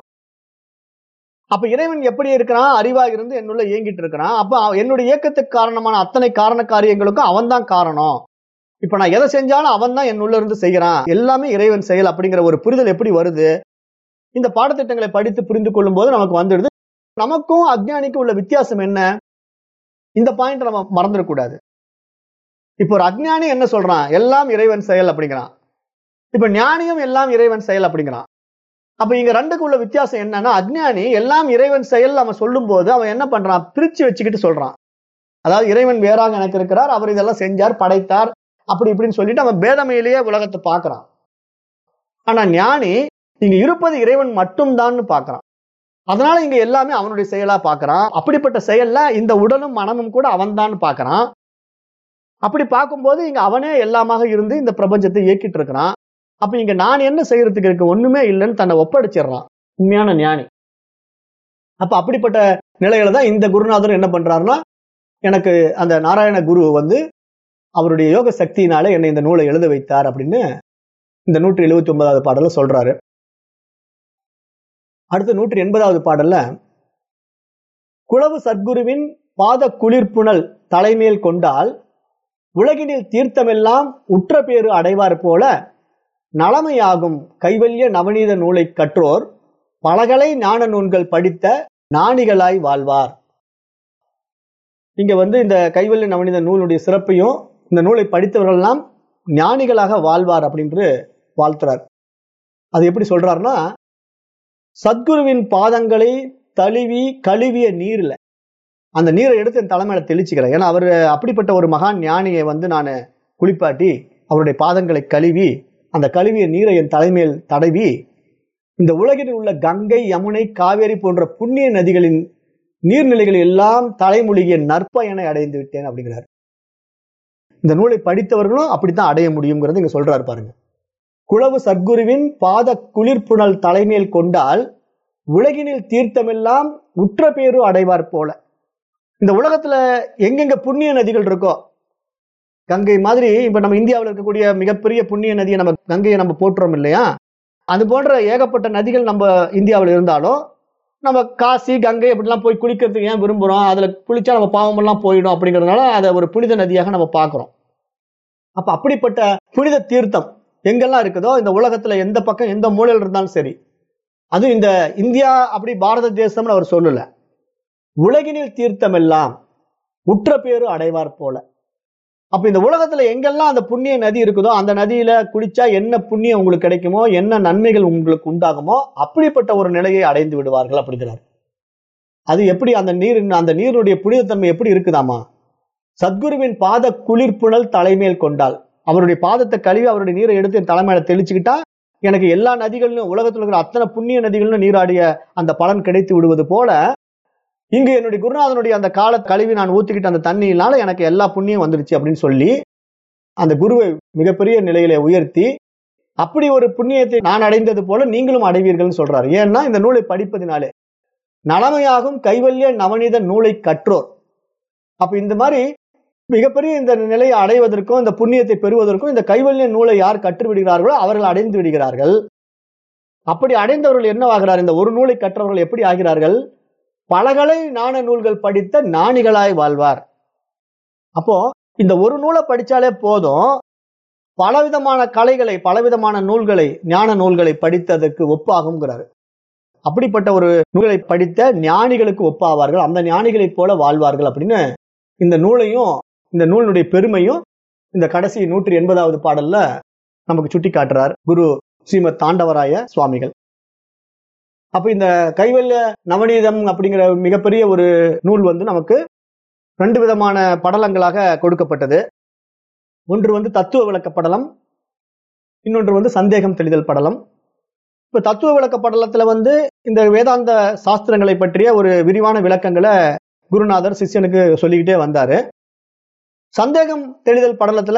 Speaker 1: அப்ப இறைவன் எப்படி இருக்கிறான்? அறிவா இருந்து என்னுள்ள இயங்கிட்டு இருக்கிறான். அப்ப என்னுடைய இயக்கத்துக்கு காரணமான அத்தனை காரண காரியங்களுக்கும் அவன் தான் காரணம். இப்ப நான் எதை செஞ்சாலும் அவன் தான் என்னுள்ள இருந்து செய்யறான், எல்லாமே இறைவன் செயல் அப்படிங்கிற ஒரு புரிதல் எப்படி வருது? இந்த பாடத்திட்டங்களை படித்து புரிந்து கொள்ளும் போது நமக்கு வந்துடுது. நமக்கும் அஜ்ஞானிக்கும் உள்ள வித்தியாசம் என்ன? இந்த பாயிண்ட் நம்ம மறந்துடக்கூடாது. இப்ப ஒரு அஜ்ஞானி என்ன சொல்றான்? எல்லாம் இறைவன் செயல் அப்படிங்கிறான். இப்ப ஞானியும் எல்லாம் இறைவன் செயல் அப்படிங்கிறான். அப்ப இங்க ரெண்டுக்கு உள்ள வித்தியாசம் என்னன்னா, அஜ்ஞானி எல்லாம் இறைவன் செயல் அவன் சொல்லும் போது அவன் என்ன பண்றான்? பிரிச்சு வச்சுக்கிட்டு சொல்றான். அதாவது இறைவன் வேறாக எனக்கு இருக்கிறார், அவர் இதெல்லாம் செஞ்சார், படைத்தார், அப்படி இப்படின்னு சொல்லிட்டு அவன் பேதமையிலேயே உலகத்தை பார்க்கறான். ஆனா ஞானி இங்க இருப்பது இறைவன் மட்டும்தான் பார்க்கறான். அதனால இங்க எல்லாமே அவனுடைய செயலா பார்க்கறான். அப்படிப்பட்ட செயல்ல இந்த உடலும் மனமும் கூட அவன் தான் பார்க்கறான். அப்படி பார்க்கும்போது இங்க அவனே எல்லாமாக இருந்து இந்த பிரபஞ்சத்தை இயக்கிட்டு இருக்கிறான். அப்ப இங்க நான் என்ன செய்யறதுக்கு இருக்கு? ஒண்ணுமே இல்லைன்னு தன்னை ஒப்படைச்சிடறான் உண்மையான ஞானி. அப்ப அப்படிப்பட்ட நிலையில தான் இந்த குருநாதர் என்ன பண்றாருன்னா, எனக்கு அந்த நாராயண குரு அவருடைய யோக சக்தியினால என்னை இந்த நூலை எழுத வைத்தார் அப்படின்னு இந்த 179வது பாடல்ல சொல்றாரு. அடுத்து 180வது பாடல்ல குளவு சத்குருவின் பாத குளிர்ப்புணல் தலைமேல் கொண்டால் உலகினில் தீர்த்தமெல்லாம் உற்ற பேறு அடைவார் போல நலமையாகும் கைவல்ய நவநீத நூலை கற்றோர் பலகலை ஞான நூல்கள் படித்த ஞானிகளாய் வாழ்வார். இங்க இந்த கைவல்ய நவநீத நூலுடைய சிறப்பையும் இந்த நூலை படித்தவர்கள் எல்லாம் ஞானிகளாக வாழ்வார் அப்படின்னு வாழ்த்துறார். அது எப்படி சொல்றாருன்னா, சத்குருவின் பாதங்களை தழுவி கழுவிய நீர்ல அந்த நீரை எடுத்து என் தலைமையில தெளிச்சுக்கிறேன். ஏன்னா அவர் அப்படிப்பட்ட ஒரு மகான் ஞானியை நான் குளிப்பாட்டி அவருடைய பாதங்களை கழுவி அந்த கழுவிய நீரை என் தலைமையில் தடவி இந்த உலகில் உள்ள கங்கை, யமுனை, காவேரி போன்ற புண்ணிய நதிகளின் நீர்நிலைகள் எல்லாம் தலைமொழிகிய நற்பயனை அடைந்து விட்டேன் அப்படிங்கிறார். இந்த நூலை படித்தவர்களும் அப்படித்தான் அடைய முடியுங்கிறது இங்க சொல்றாரு பாருங்க. குளவு சத்குருவின் பாத குளிர்ப்புணல் தலைமேல் கொண்டால் உலகினில் தீர்த்தமெல்லாம் உற்ற பேரு அடைவார் போல. இந்த உலகத்துல எங்கெங்க புண்ணிய நதிகள் இருக்கோ, கங்கை மாதிரி இப்ப நம்ம இந்தியாவில் இருக்கக்கூடிய மிகப்பெரிய புண்ணிய நதியை நம்ம கங்கையை நம்ம போற்றுறோம் இல்லையா, அது போன்ற ஏகப்பட்ட நதிகள் நம்ம இந்தியாவில் இருந்தாலும் நம்ம காசி, கங்கை அப்படிலாம் போய் குளிக்கிறதுக்கு ஏன் விரும்புறோம்? அதுல குளிச்சா நம்ம பாவமெல்லாம் போயிடும் அப்படிங்கிறதுனால அதை ஒரு புனித நதியாக நம்ம பார்க்கிறோம். அப்ப அப்படிப்பட்ட புனித தீர்த்தம் எங்கெல்லாம் இருக்குதோ இந்த உலகத்துல எந்த பக்கம் எந்த மூலையில் இருந்தாலும் சரி, அது இந்த இந்தியா அப்படி பாரத தேசம்னு அவர் சொல்லல, உலகினில் தீர்த்தம் எல்லாம் உற்ற பேரு அடைவார் போல. அப்ப இந்த உலகத்துல எங்கெல்லாம் அந்த புண்ணிய நதி இருக்குதோ அந்த நதியில குளிச்சா என்ன புண்ணியம் உங்களுக்கு கிடைக்குமோ, என்ன நன்மைகள் உங்களுக்கு உண்டாகுமோ அப்படிப்பட்ட ஒரு நிலையை அடைந்து விடுவார்கள் அப்படிங்கிறார். அது எப்படி அந்த நீருடைய புனிதத்தன்மை எப்படி இருக்குதாமா? சத்குருவின் பாத குளிர்ப்புணல் தலைமேல் கொண்டால், அவருடைய பாதத்தை கழுவி அவருடைய நீரை எடுத்து என் தலைமையில தெளிச்சுக்கிட்டா எனக்கு எல்லா நதிகளிலும் உலகத்தில் இருக்கிற அத்தனை புண்ணிய நதிகளிலும் நீராடிய அந்த பலன் கிடைத்து விடுவது போல இங்கு என்னுடைய குருநாதனுடைய அந்த கால கழுவி நான் ஊத்திக்கிட்ட அந்த தண்ணியினால எனக்கு எல்லா புண்ணியம் வந்துருச்சு அப்படின்னு சொல்லி அந்த குருவை மிகப்பெரிய நிலையில உயர்த்தி அப்படி ஒரு புண்ணியத்தை நான் அடைந்தது போல நீங்களும் அடைவீர்கள் சொல்றாரு. ஏன்னா இந்த நூலை படிப்பதினாலே நலமையாகும் கைவல்ய நவநீத நூலை கற்றோர். அப்ப இந்த மாதிரி மிகப்பெரிய இந்த நிலையை அடைவதற்கும் இந்த புண்ணியத்தை பெறுவதற்கும் இந்த கைவல்ய நூலை யார் கற்று விடுகிறார்களோ அவர்கள் அடைந்து விடுகிறார்கள். அப்படி அடைந்தவர்கள் என்னவாகிறார்? இந்த ஒரு நூலை கற்றவர்கள் எப்படி ஆகிறார்கள்? பலகலை ஞான நூல்கள் படித்த ஞானிகளாய் வாழ்வார். அப்போ இந்த ஒரு நூலை படிச்சாலே போதும், பலவிதமான கலைகளை, பலவிதமான நூல்களை, ஞான நூல்களை படித்ததற்கு ஒப்பாகுங்கிறாரு. அப்படிப்பட்ட ஒரு நூலை படித்த ஞானிகளுக்கு ஒப்பாவார்கள், அந்த ஞானிகளைப் போல வாழ்வார்கள் அப்படின்னு இந்த நூலையும் இந்த நூலினுடைய பெருமையும் இந்த கடைசி 180வது பாடல்ல நமக்கு சுட்டி காட்டுறார் குரு ஸ்ரீமத் தாண்டவராய சுவாமிகள். அப்ப இந்த கைவல்ய நவநீதம் அப்படிங்கிற மிகப்பெரிய ஒரு நூல் நமக்கு 2 விதமான படலங்களாக கொடுக்கப்பட்டது. ஒன்று தத்துவ விளக்க படலம், இன்னொன்று சந்தேகம் தெளிதல் படலம். இப்ப தத்துவ விளக்க படலத்துல இந்த வேதாந்த சாஸ்திரங்களை பற்றிய ஒரு விரிவான விளக்கங்களை குருநாதர் சிஷ்யனுக்கு சொல்லிக்கிட்டே வந்தாரு. சந்தேகம் தெளிதல் படலத்துல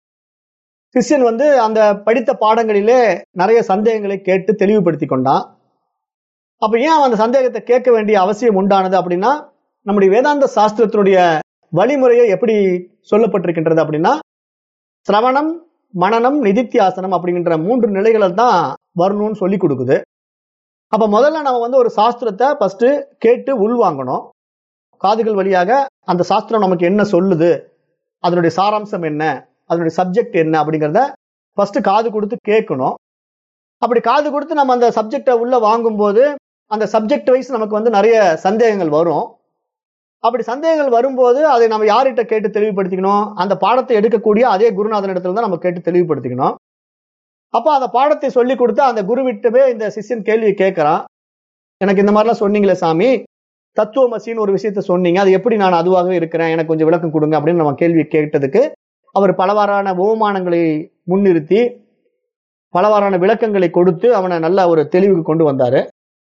Speaker 1: சிஷ்யன் அந்த படித்த பாடங்களிலே நிறைய சந்தேகங்களை கேட்டு தெளிவுபடுத்தி கொண்டான். அப்ப ஏன் அந்த சந்தேகத்தை கேட்க வேண்டிய அவசியம் உண்டானது அப்படின்னா, நம்முடைய வேதாந்த சாஸ்திரத்தினுடைய வழிமுறையை எப்படி சொல்லப்பட்டிருக்கின்றது அப்படின்னா, சிரவணம், மனனம், நிதித்தியாசனம் அப்படிங்கிற 3 நிலைகளை தான் வரணும்னு சொல்லி கொடுக்குது. அப்ப முதல்ல நம்ம ஒரு சாஸ்திரத்தை ஃபர்ஸ்ட் கேட்டு உள்வாங்கணும். காதுகள் வழியாக அந்த சாஸ்திரம் நமக்கு என்ன சொல்லுது, அதனுடைய சாராம்சம் என்ன, அதனுடைய சப்ஜெக்ட் என்ன அப்படிங்கிறத ஃபர்ஸ்ட் காது கொடுத்து கேட்கணும். அப்படி காது கொடுத்து நம்ம அந்த சப்ஜெக்டை உள்ள வாங்கும் போது அந்த சப்ஜெக்ட் வைஸ் நமக்கு நிறைய சந்தேகங்கள் வரும். அப்படி சந்தேகங்கள் வரும்போது அதை நம்ம யார்கிட்ட கேட்டு தெளிவுபடுத்திக்கணும்? அந்த பாடத்தை எடுக்கக்கூடிய அதே குருநாதன் இடத்துல தான் நம்ம கேட்டு தெளிவுபடுத்திக்கணும். அப்ப அந்த பாடத்தை சொல்லி கொடுத்து அந்த குருவிட்டவே இந்த சிஷ்யன் கேள்வி கேட்கிறான். எனக்கு இந்த மாதிரிலாம் சொன்னீங்களே சாமி, தத்துவமசின்னு ஒரு விஷயத்த சொன்னீங்க, அது எப்படி நான் அதுவாகவே இருக்கிறேன், எனக்கு கொஞ்சம் விளக்கம் கொடுங்க அப்படின்னு நம்ம கேள்வி கேட்டதுக்கு அவர் பலவாறான உபமானங்களை முன்னிறுத்தி பலவாறான விளக்கங்களை கொடுத்து அவனை நல்ல ஒரு தெளிவுக்கு கொண்டு வந்தாரு.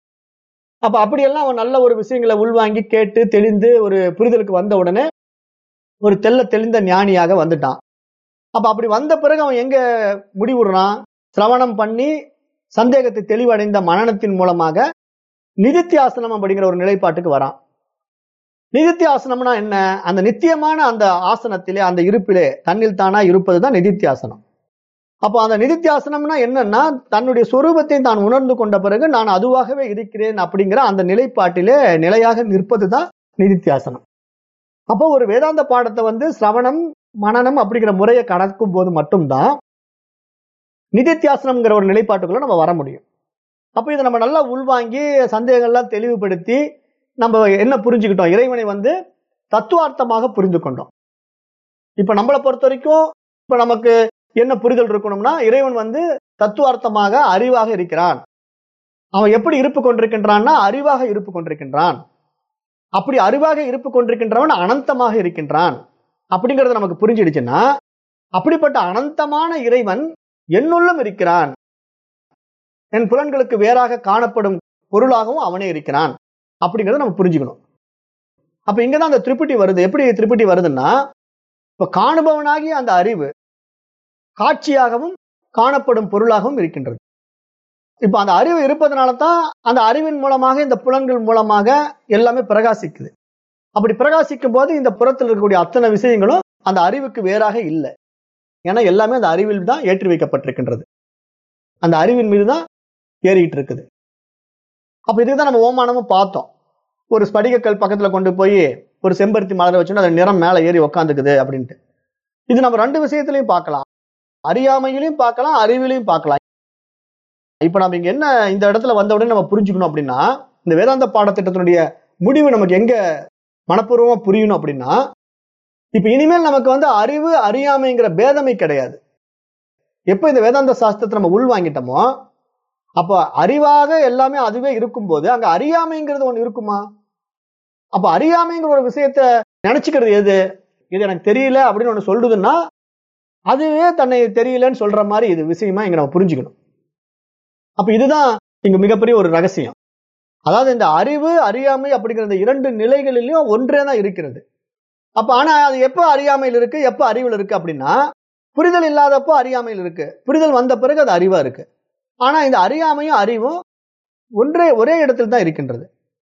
Speaker 1: அப்ப அப்படியெல்லாம் அவன் நல்ல ஒரு விஷயங்களை உள்வாங்கி கேட்டு தெளிந்து ஒரு புரிதலுக்கு வந்த உடனே ஒரு தெளிந்த ஞானியாக வந்துட்டான். அப்ப அப்படி வந்த பிறகு அவன் எங்க முடிவுறான்? சிரவணம் பண்ணி சந்தேகத்தை தெளிவடைந்த மனனத்தின் மூலமாக நிதித்தியாசனம் அப்படிங்கிற ஒரு நிலைப்பாட்டுக்கு வரான். நிதித்தியாசனம்னா என்ன? அந்த நித்தியமான அந்த ஆசனத்திலே, அந்த இருப்பிலே தன்னில் தானா இருப்பதுதான் நிதித்தியாசனம். அப்போ அந்த நிதித்தியாசனம்னா என்னன்னா, தன்னுடைய சொரூபத்தை தான் உணர்ந்து கொண்ட பிறகு நான் அதுவாகவே இருக்கிறேன் அப்படிங்கிற அந்த நிலைப்பாட்டிலே நிலையாக நிற்பதுதான் நிதித்தியாசனம். அப்போ ஒரு வேதாந்த பாடத்தை சிரவணம் மனனம் அப்படிங்கிற முறையை கடக்கும் போது மட்டும்தான் நிதித்தியாசனம்ங்கிற ஒரு நிலைப்பாட்டுக்குள்ள நம்ம வர முடியும். அப்ப இதை நம்ம நல்லா உள்வாங்கி சந்தேகங்கள்லாம் தெளிவுபடுத்தி நம்ம என்ன புரிஞ்சுக்கிட்டோம்? இறைவனை தத்துவார்த்தமாக புரிந்து கொண்டோம். இப்ப நம்மளை பொறுத்த வரைக்கும் இப்ப நமக்கு என்ன புரிதல் இருக்கணும்னா, இறைவன் தத்துவார்த்தமாக அறிவாக இருக்கிறான். அவன் எப்படி இருப்பு கொண்டிருக்கின்றான்னா அறிவாக இருப்பு கொண்டிருக்கின்றான். அப்படி அறிவாக இருப்பு கொண்டிருக்கின்றவன் அனந்தமாக இருக்கின்றான் அப்படிங்கறது நமக்கு புரிஞ்சிடுச்சுன்னா, அப்படிப்பட்ட அனந்தமான இறைவன் என்னுள்ளும் இருக்கிறான். என் புலன்களுக்கு வேறாக காணப்படும் பொருளாகவும் அவனே இருக்கிறான் அப்படிங்கறத நம்ம புரிஞ்சுக்கணும். அப்ப இங்கதான் அந்த திரிபுட்டி வருது. எப்படி திரிபுட்டி வருதுன்னா, இப்ப காணுபவனாகிய அந்த அறிவு காட்சியாகவும் காணப்படும் பொருளாகவும் இருக்கின்றது. இப்ப அந்த அறிவு இருப்பதனால தான் அந்த அறிவின் மூலமாக இந்த புலன்கள் மூலமாக எல்லாமே பிரகாசிக்குது. அப்படி பிரகாசிக்கும் போது இந்த புறத்தில் இருக்கக்கூடிய அத்தனை விஷயங்களும் அந்த அறிவுக்கு வேறாக இல்லை. ஏன்னா எல்லாமே அந்த அறிவில் தான் ஏற்றி வைக்கப்பட்டிருக்கின்றது. அந்த அறிவின் மீது தான் ஏறிட்டு இருக்குது. அப்ப இதுதான் நம்ம ஓமானமும் பார்த்தோம். ஒரு ஸ்படிகக்கல் பக்கத்துல கொண்டு போய் ஒரு செம்பருத்தி மலரை வச்சுன்னா அந்த நிறம் மேல ஏறி உக்காந்துக்குது அப்படின்ட்டு. இது நம்ம ரெண்டு விஷயத்திலையும் பார்க்கலாம். அறியாமையிலையும் பார்க்கலாம், அறிவிலையும் பார்க்கலாம். இப்ப நம்ம இங்க என்ன இந்த இடத்துல வந்த உடனே நம்ம புரிஞ்சுக்கணும் அப்படின்னா, இந்த வேதாந்த பாடத்திட்டத்தினுடைய முடிவு நமக்கு எங்க மனப்பூர்வமா புரியணும் அப்படின்னா, இப்ப இனிமேல் நமக்கு அறிவு அறியாமைங்கிற பேதமே கிடையாது. எப்ப இந்த வேதாந்த சாஸ்திரத்தை நம்ம உள்வாங்கிட்டோமோ, அப்ப அறிவாக எல்லாமே அதுவே இருக்கும்போது அங்க அறியாமைங்கிறது ஒண்ணு இருக்குமா? அப்ப அறியாமைங்கிற ஒரு விஷயத்த நினைச்சுக்கிறது எது? இது எனக்கு தெரியல அப்படின்னு ஒண்ணு சொல்றதுன்னா, அதுவே தன்னை தெரியலன்னு சொல்ற மாதிரி இது விஷயமா இங்க நம்ம புரிஞ்சுக்கணும். அப்ப இதுதான் இங்க மிகப்பெரிய ஒரு ரகசியம். அதாவது இந்த அறிவு அறியாமை அப்படிங்கிற இந்த இரண்டு நிலைகளிலும் ஒன்றே தான் இருக்கிறது. அப்ப ஆனா அது எப்ப அறியாமையில் இருக்கு, எப்ப அறிவில் இருக்கு அப்படின்னா, புரிதல் இல்லாதப்போ அறியாமையில் இருக்கு, புரிதல் வந்த பிறகு அது அறிவா இருக்கு. ஆனா இந்த அறியாமையும் அறிவும் ஒரே இடத்தில் தான் இருக்கின்றது.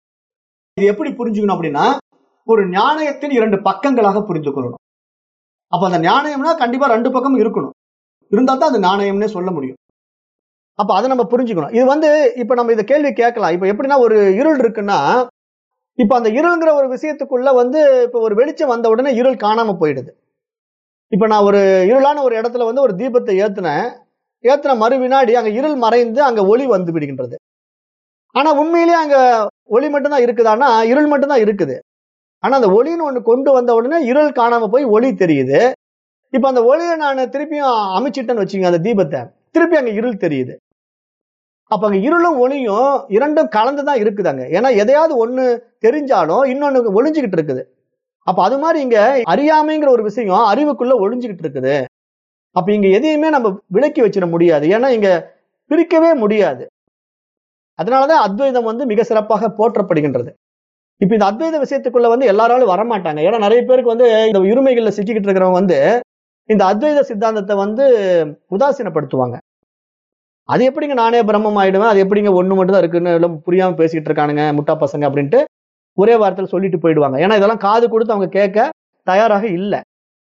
Speaker 1: இது எப்படி புரிஞ்சுக்கணும் அப்படின்னா, ஒரு நாணயத்தின் இரண்டு பக்கங்களாக புரிந்து கொள்ளணும். அப்ப அந்த நாணயம்னா கண்டிப்பா ரெண்டு பக்கமும் இருக்கணும். இருந்தா தான் அது நாணயம்னே சொல்ல முடியும். அப்ப அதை நம்ம புரிஞ்சுக்கணும். இது இப்ப நம்ம இந்த கேள்வி கேட்கலாம். இப்ப எப்படின்னா ஒரு இருள் இருக்குன்னா, இப்ப அந்த இருள்ங்கிற ஒரு விஷயத்துக்குள்ள இப்ப ஒரு வெளிச்சம் வந்த உடனே இருள் காணாம போயிடுது. இப்ப நான் ஒரு இருளான ஒரு இடத்துல ஒரு தீபத்தை ஏத்துன மறு வினாடி அங்க இருள் மறைந்து அங்க ஒளி வந்து விடுகின்றது. ஆனா உண்மையிலேயே அங்க ஒளி மட்டும்தான் இருக்குதான்னா இருள் மட்டும்தான் இருக்குது. ஆனா அந்த ஒளின்னு ஒண்ணு கொண்டு வந்த உடனே இருள் காணாம போய் ஒளி தெரியுது. இப்ப அந்த ஒளியை நான் திருப்பியும் அமைச்சிட்டேன்னு வச்சுங்க அந்த தீபத்தை, திருப்பி அங்க இருள் தெரியுது. அப்ப அங்க இருளும் ஒளியும் இரண்டும் கலந்துதான் இருக்குதாங்க. ஏன்னா எதையாவது ஒண்ணு தெரிஞ்சாலும் இன்னொன்னு ஒளிஞ்சுகிட்டு இருக்குது. அப்ப அது மாதிரி இங்க அறியாமைங்கிற ஒரு விஷயம் அறிவுக்குள்ள ஒளிஞ்சுகிட்டு இருக்குது. அப்ப இங்க எதையுமே நம்ம விலக்கி வச்சிட முடியாது. ஏன்னா இங்க பிரிக்கவே முடியாது. அதனாலதான் அத்வைதம் மிக சிறப்பாக போற்றப்படுகின்றது. இப்ப இந்த அத்வைத விஷயத்துக்குள்ள எல்லாராலும் வரமாட்டாங்க. ஏன்னா நிறைய பேருக்கு இந்த இருமைகள்ல சிக்கிக்கிட்டு இருக்கிறவங்க இந்த அத்வைத சித்தாந்தத்தை உதாசீனப்படுத்துவாங்க. அது எப்படிங்க நானே பிரம்மம் ஆயிடுவேன், அது எப்படிங்க ஒண்ணு மட்டும் தான் இருக்குன்னு எல்லாம் புரியாம பேசிக்கிட்டு இருக்கானுங்க முட்டா பசங்க அப்படின்ட்டு ஒரே வார்த்தையில சொல்லிட்டு போயிடுவாங்க. ஏன்னா இதெல்லாம் காது கொடுத்து அவங்க கேட்க தயாராக இல்லை.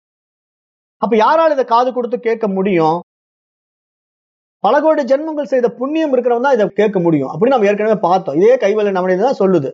Speaker 1: அப்ப யாரால இதை காது கொடுத்து கேட்க முடியும்? பல கோடி ஜென்மங்கள் செய்த புண்ணியம் இருக்கிறவங்க தான் இதை கேட்க முடியும் அப்படின்னு நம்ம ஏற்கனவே பார்த்தோம். இதே கைவல்ய நவநீதம் தான் சொல்லுது.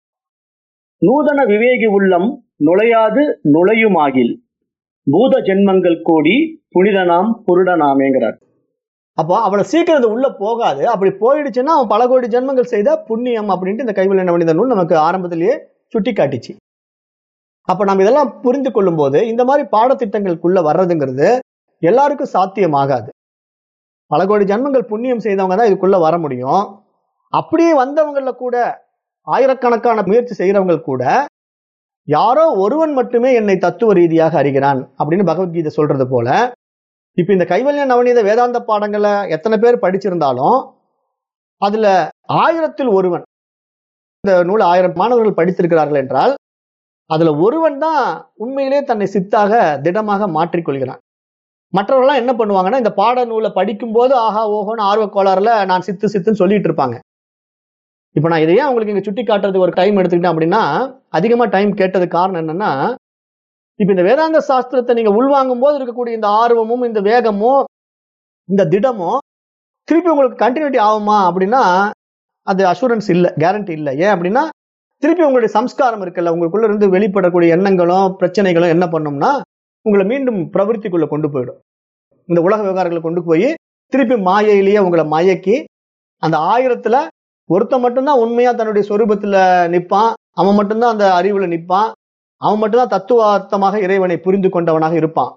Speaker 1: நூதன விவேகி உள்ளம் நுழையாது நுழையுமாகில் பூத ஜென்மங்கள் கோடி புனிதனாம் புருடனாமேங்கிறார். அப்போ அவனை சீக்கிரம் உள்ள போகாது. அப்படி போயிடுச்சுன்னா அவன் பல கோடி ஜென்மங்கள் செய்த புண்ணியம் அப்படின்ட்டு இந்த கைவல்ய நவநீத நூல் நமக்கு ஆரம்பத்திலேயே சுட்டி காட்டிச்சு. அப்ப நம்ம இதெல்லாம் புரிந்து கொள்ளும் போது இந்த மாதிரி பாடத்திட்டங்களுக்குள்ள வர்றதுங்கிறது எல்லாருக்கும் சாத்தியமாகாது. பல கோடி ஜென்மங்கள் புண்ணியம் செய்தவங்க தான் இதுக்குள்ள வர முடியும். அப்படியே வந்தவங்கள கூட ஆயிரக்கணக்கான முயற்சி செய்யறவங்க கூட யாரோ ஒருவன் மட்டுமே என்னை தத்துவ ரீதியாக அறிகிறான் அப்படின்னு பகவத்கீதை சொல்றது போல, இப்ப இந்த கைவல்ய நவநீத வேதாந்த பாடங்களை எத்தனை பேர் படிச்சிருந்தாலும் அதுல 1000ல் ஒருவன், இந்த நூல் 1000 மாணவர்கள் படித்திருக்கிறார்கள் என்றால் அதுல ஒருவன் தான் உண்மையிலே தன்னை சித்தாக திடமாக மாற்றிக்கொள்கிறான். மற்றவர்கள்லாம் என்ன பண்ணுவாங்கன்னா இந்த பாட நூலை படிக்கும் போது ஆஹா ஓஹோன்னு ஆர்வ கோளாறுல நான் சித்துன்னு சொல்லிட்டு இருப்பாங்க. இப்ப நான் இதையே உங்களுக்கு இங்க சுட்டி காட்டுறதுக்கு ஒரு டைம் எடுத்துக்கிட்டேன் அப்படின்னா, அதிகமா டைம் கேட்டது காரணம் என்னன்னா, இப்ப இந்த வேதாந்த சாஸ்திரத்தை நீங்க உள்வாங்கும் போது இருக்கக்கூடிய இந்த ஆர்வமும், இந்த வேகமும், இந்த திடமும் திருப்பி உங்களுக்கு கண்டினியூட்டி ஆகுமா அப்படின்னா, அது அஷூரன்ஸ் இல்ல, கேரண்டி இல்ல. ஏன் அப்படின்னா, திருப்பி உங்களுடைய சம்ஸ்காரம் இருக்குல்ல, உங்களுக்குள்ள இருந்து வெளிப்படக்கூடிய எண்ணங்களும் பிரச்சனைகளும் என்ன பண்ணும்னா, உங்களை மீண்டும் பிரவருத்திக்குள்ள கொண்டு போயிடும். இந்த உலக விவகாரங்களை கொண்டு போய் திருப்பி மாயையிலேயே உங்களை மயக்கி, அந்த 1000த்துல ஒருத்தன் மட்டும்தான் உண்மையா தன்னுடைய சொரூபத்துல நிப்பான், அவன் மட்டும்தான் அந்த அறிவுல நிப்பான், அவன் மட்டும்தான் தத்துவார்த்தமாக இறைவனை புரிந்து கொண்டவனாக இருப்பான்.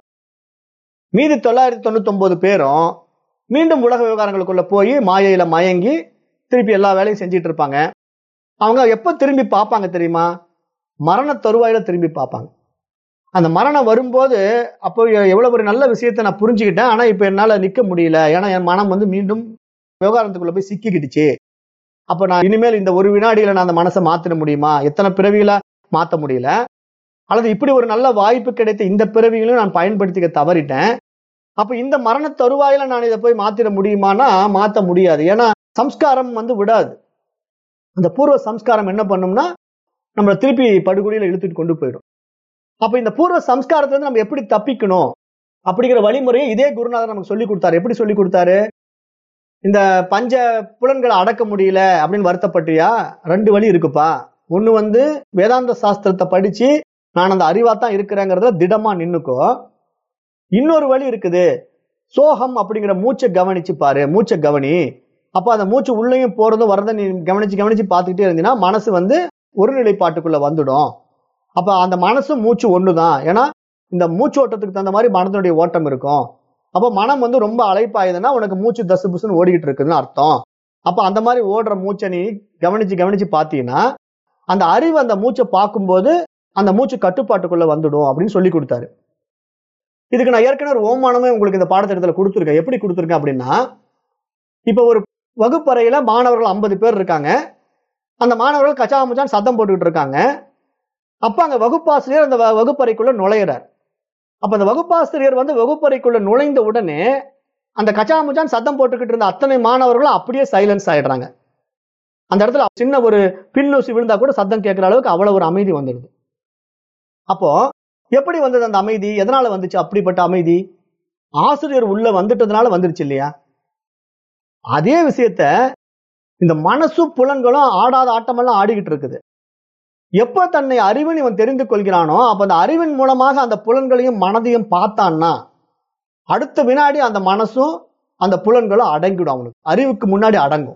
Speaker 1: மீதி 999 பேரும் மீண்டும் உலக விவகாரங்களுக்குள்ள போய் மாயையில மயங்கி திருப்பி எல்லா வேலையும் செஞ்சிட்டு இருப்பாங்க. அவங்க எப்ப திரும்பி பார்ப்பாங்க தெரியுமா? மரண தருவாயில திரும்பி பார்ப்பாங்க. அந்த மரணம் வரும்போது, அப்போ எவ்வளவு ஒரு நல்ல விஷயத்த நான் புரிஞ்சுக்கிட்டேன், ஆனா இப்ப என்னால நிக்க முடியல, ஏன்னா என் மனம் வந்து மீண்டும் விவகாரத்துக்குள்ள போய் சிக்கிக்கிடுச்சு. அப்ப நான் இனிமேல் இந்த ஒரு வினாடியில நான் அந்த மனசை மாத்திட முடியுமா? எத்தனை பிறவியில மாத்த முடியல, அல்லது இப்படி ஒரு நல்ல வாய்ப்பு கிடைத்த இந்த பிறவியிலும் நான் பயன்படுத்திக்க தவறிட்டேன். அப்ப இந்த மரண தருவாயில நான் இதை போய் மாத்திட முடியுமானா மாத்த முடியாது. ஏன்னா சம்ஸ்காரம் வந்து விடாது. அந்த பூர்வ சம்ஸ்காரம் என்ன பண்ணும்னா, நம்மளை திருப்பி படுகொலியில இழுத்துட்டு கொண்டு போயிடும். அப்ப இந்த பூர்வ சம்ஸ்காரத்துல இருந்து நம்ம எப்படி தப்பிக்கணும் அப்படிங்கிற வழிமுறையை இதே குருநாதர் நமக்கு சொல்லி கொடுத்தாரு. எப்படி சொல்லி கொடுத்தாரு? இந்த பஞ்ச புலன்களை அடக்க முடியல அப்படின்னு வருத்தப்பட்டியா? 2 வழி இருக்குப்பா. ஒண்ணு வந்து வேதாந்த சாஸ்திரத்தை படிச்சு நான் அந்த அறிவாத்தான் இருக்கிறேங்கிறத திடமா நின்னுக்கோ. இன்னொரு வழி இருக்குது, சோகம் அப்படிங்கிற மூச்சை கவனிச்சு பாரு, மூச்சை கவனி. அப்ப அந்த மூச்சு உள்ளேயும் போறதும் வரதை நீ கவனிச்சு கவனிச்சு பார்த்துக்கிட்டே இருந்தீங்கன்னா மனசு வந்து ஒரு நிலைப்பாட்டுக்குள்ள வந்துடும். அப்ப அந்த மனசு மூச்சு ஒண்ணுதான். ஏன்னா இந்த மூச்சு ஓட்டத்துக்கு தகுந்த மாதிரி மனதனுடைய ஓட்டம் இருக்கும். அப்ப மனம் வந்து ரொம்ப அலைப்பாயுதுன்னா உனக்கு மூச்சு தசு புசுன்னு ஓடிக்கிட்டு இருக்குதுன்னு அர்த்தம். அப்ப அந்த மாதிரி ஓடுற மூச்சை நீ கவனிச்சு கவனிச்சு பார்த்தீங்கன்னா அந்த அறிவு அந்த மூச்சை பார்க்கும்போது அந்த மூச்சு கட்டுப்பாட்டுக்குள்ள வந்துடும் அப்படின்னு சொல்லி கொடுத்தாரு. இதுக்கு நான் ஏற்கனவே ஒரு ஓமானமே உங்களுக்கு இந்த பாடத்திட்டத்துல கொடுத்துருக்கேன். எப்படி கொடுத்துருக்கேன் அப்படின்னா, இப்ப ஒரு வகுப்பறையில மாணவர்கள் 50 பேர் இருக்காங்க. அந்த மாணவர்கள் கச்சாமுச்சான் சத்தம் போட்டுக்கிட்டு இருக்காங்க. அப்ப அங்க வகுப்பாசிரியர் அந்த வகுப்பறைக்குள்ள நுழையிறார். அப்ப அந்த வகுப்பாசிரியர் வந்து வகுப்பறைக்குள்ள நுழைந்த உடனே அந்த கச்சாமுச்சான் சத்தம் போட்டுக்கிட்டு இருந்த அத்தனை மாணவர்களும் அப்படியே சைலன்ஸ் ஆயிடுறாங்க. அந்த இடத்துல சின்ன ஒரு பின்னூசி விழுந்தா கூட சத்தம் கேட்கிற அளவுக்கு அவ்வளவு ஒரு அமைதி வந்துடுது. அப்போ எப்படி வந்தது அந்த அமைதி? எதனால வந்துச்சு அப்படிப்பட்ட அமைதி? ஆசிரியர் உள்ள வந்துட்டதுனால வந்துருச்சு இல்லையா? அதே விஷயத்த இந்த மனசும் புலன்களும் ஆடாத ஆட்டமெல்லாம் ஆடிக்கிட்டு இருக்குது. எப்ப தன்னை அறிவின் இவன் தெரிந்து கொள்கிறானோ அப்ப அந்த அறிவின் மூலமாக அந்த புலன்களையும் மனதையும் பார்த்தான்னா அடுத்த வினாடி அந்த மனசும் அந்த புலன்களும் அடங்கிடும். அவனுக்கு அறிவுக்கு முன்னாடி அடங்கும்.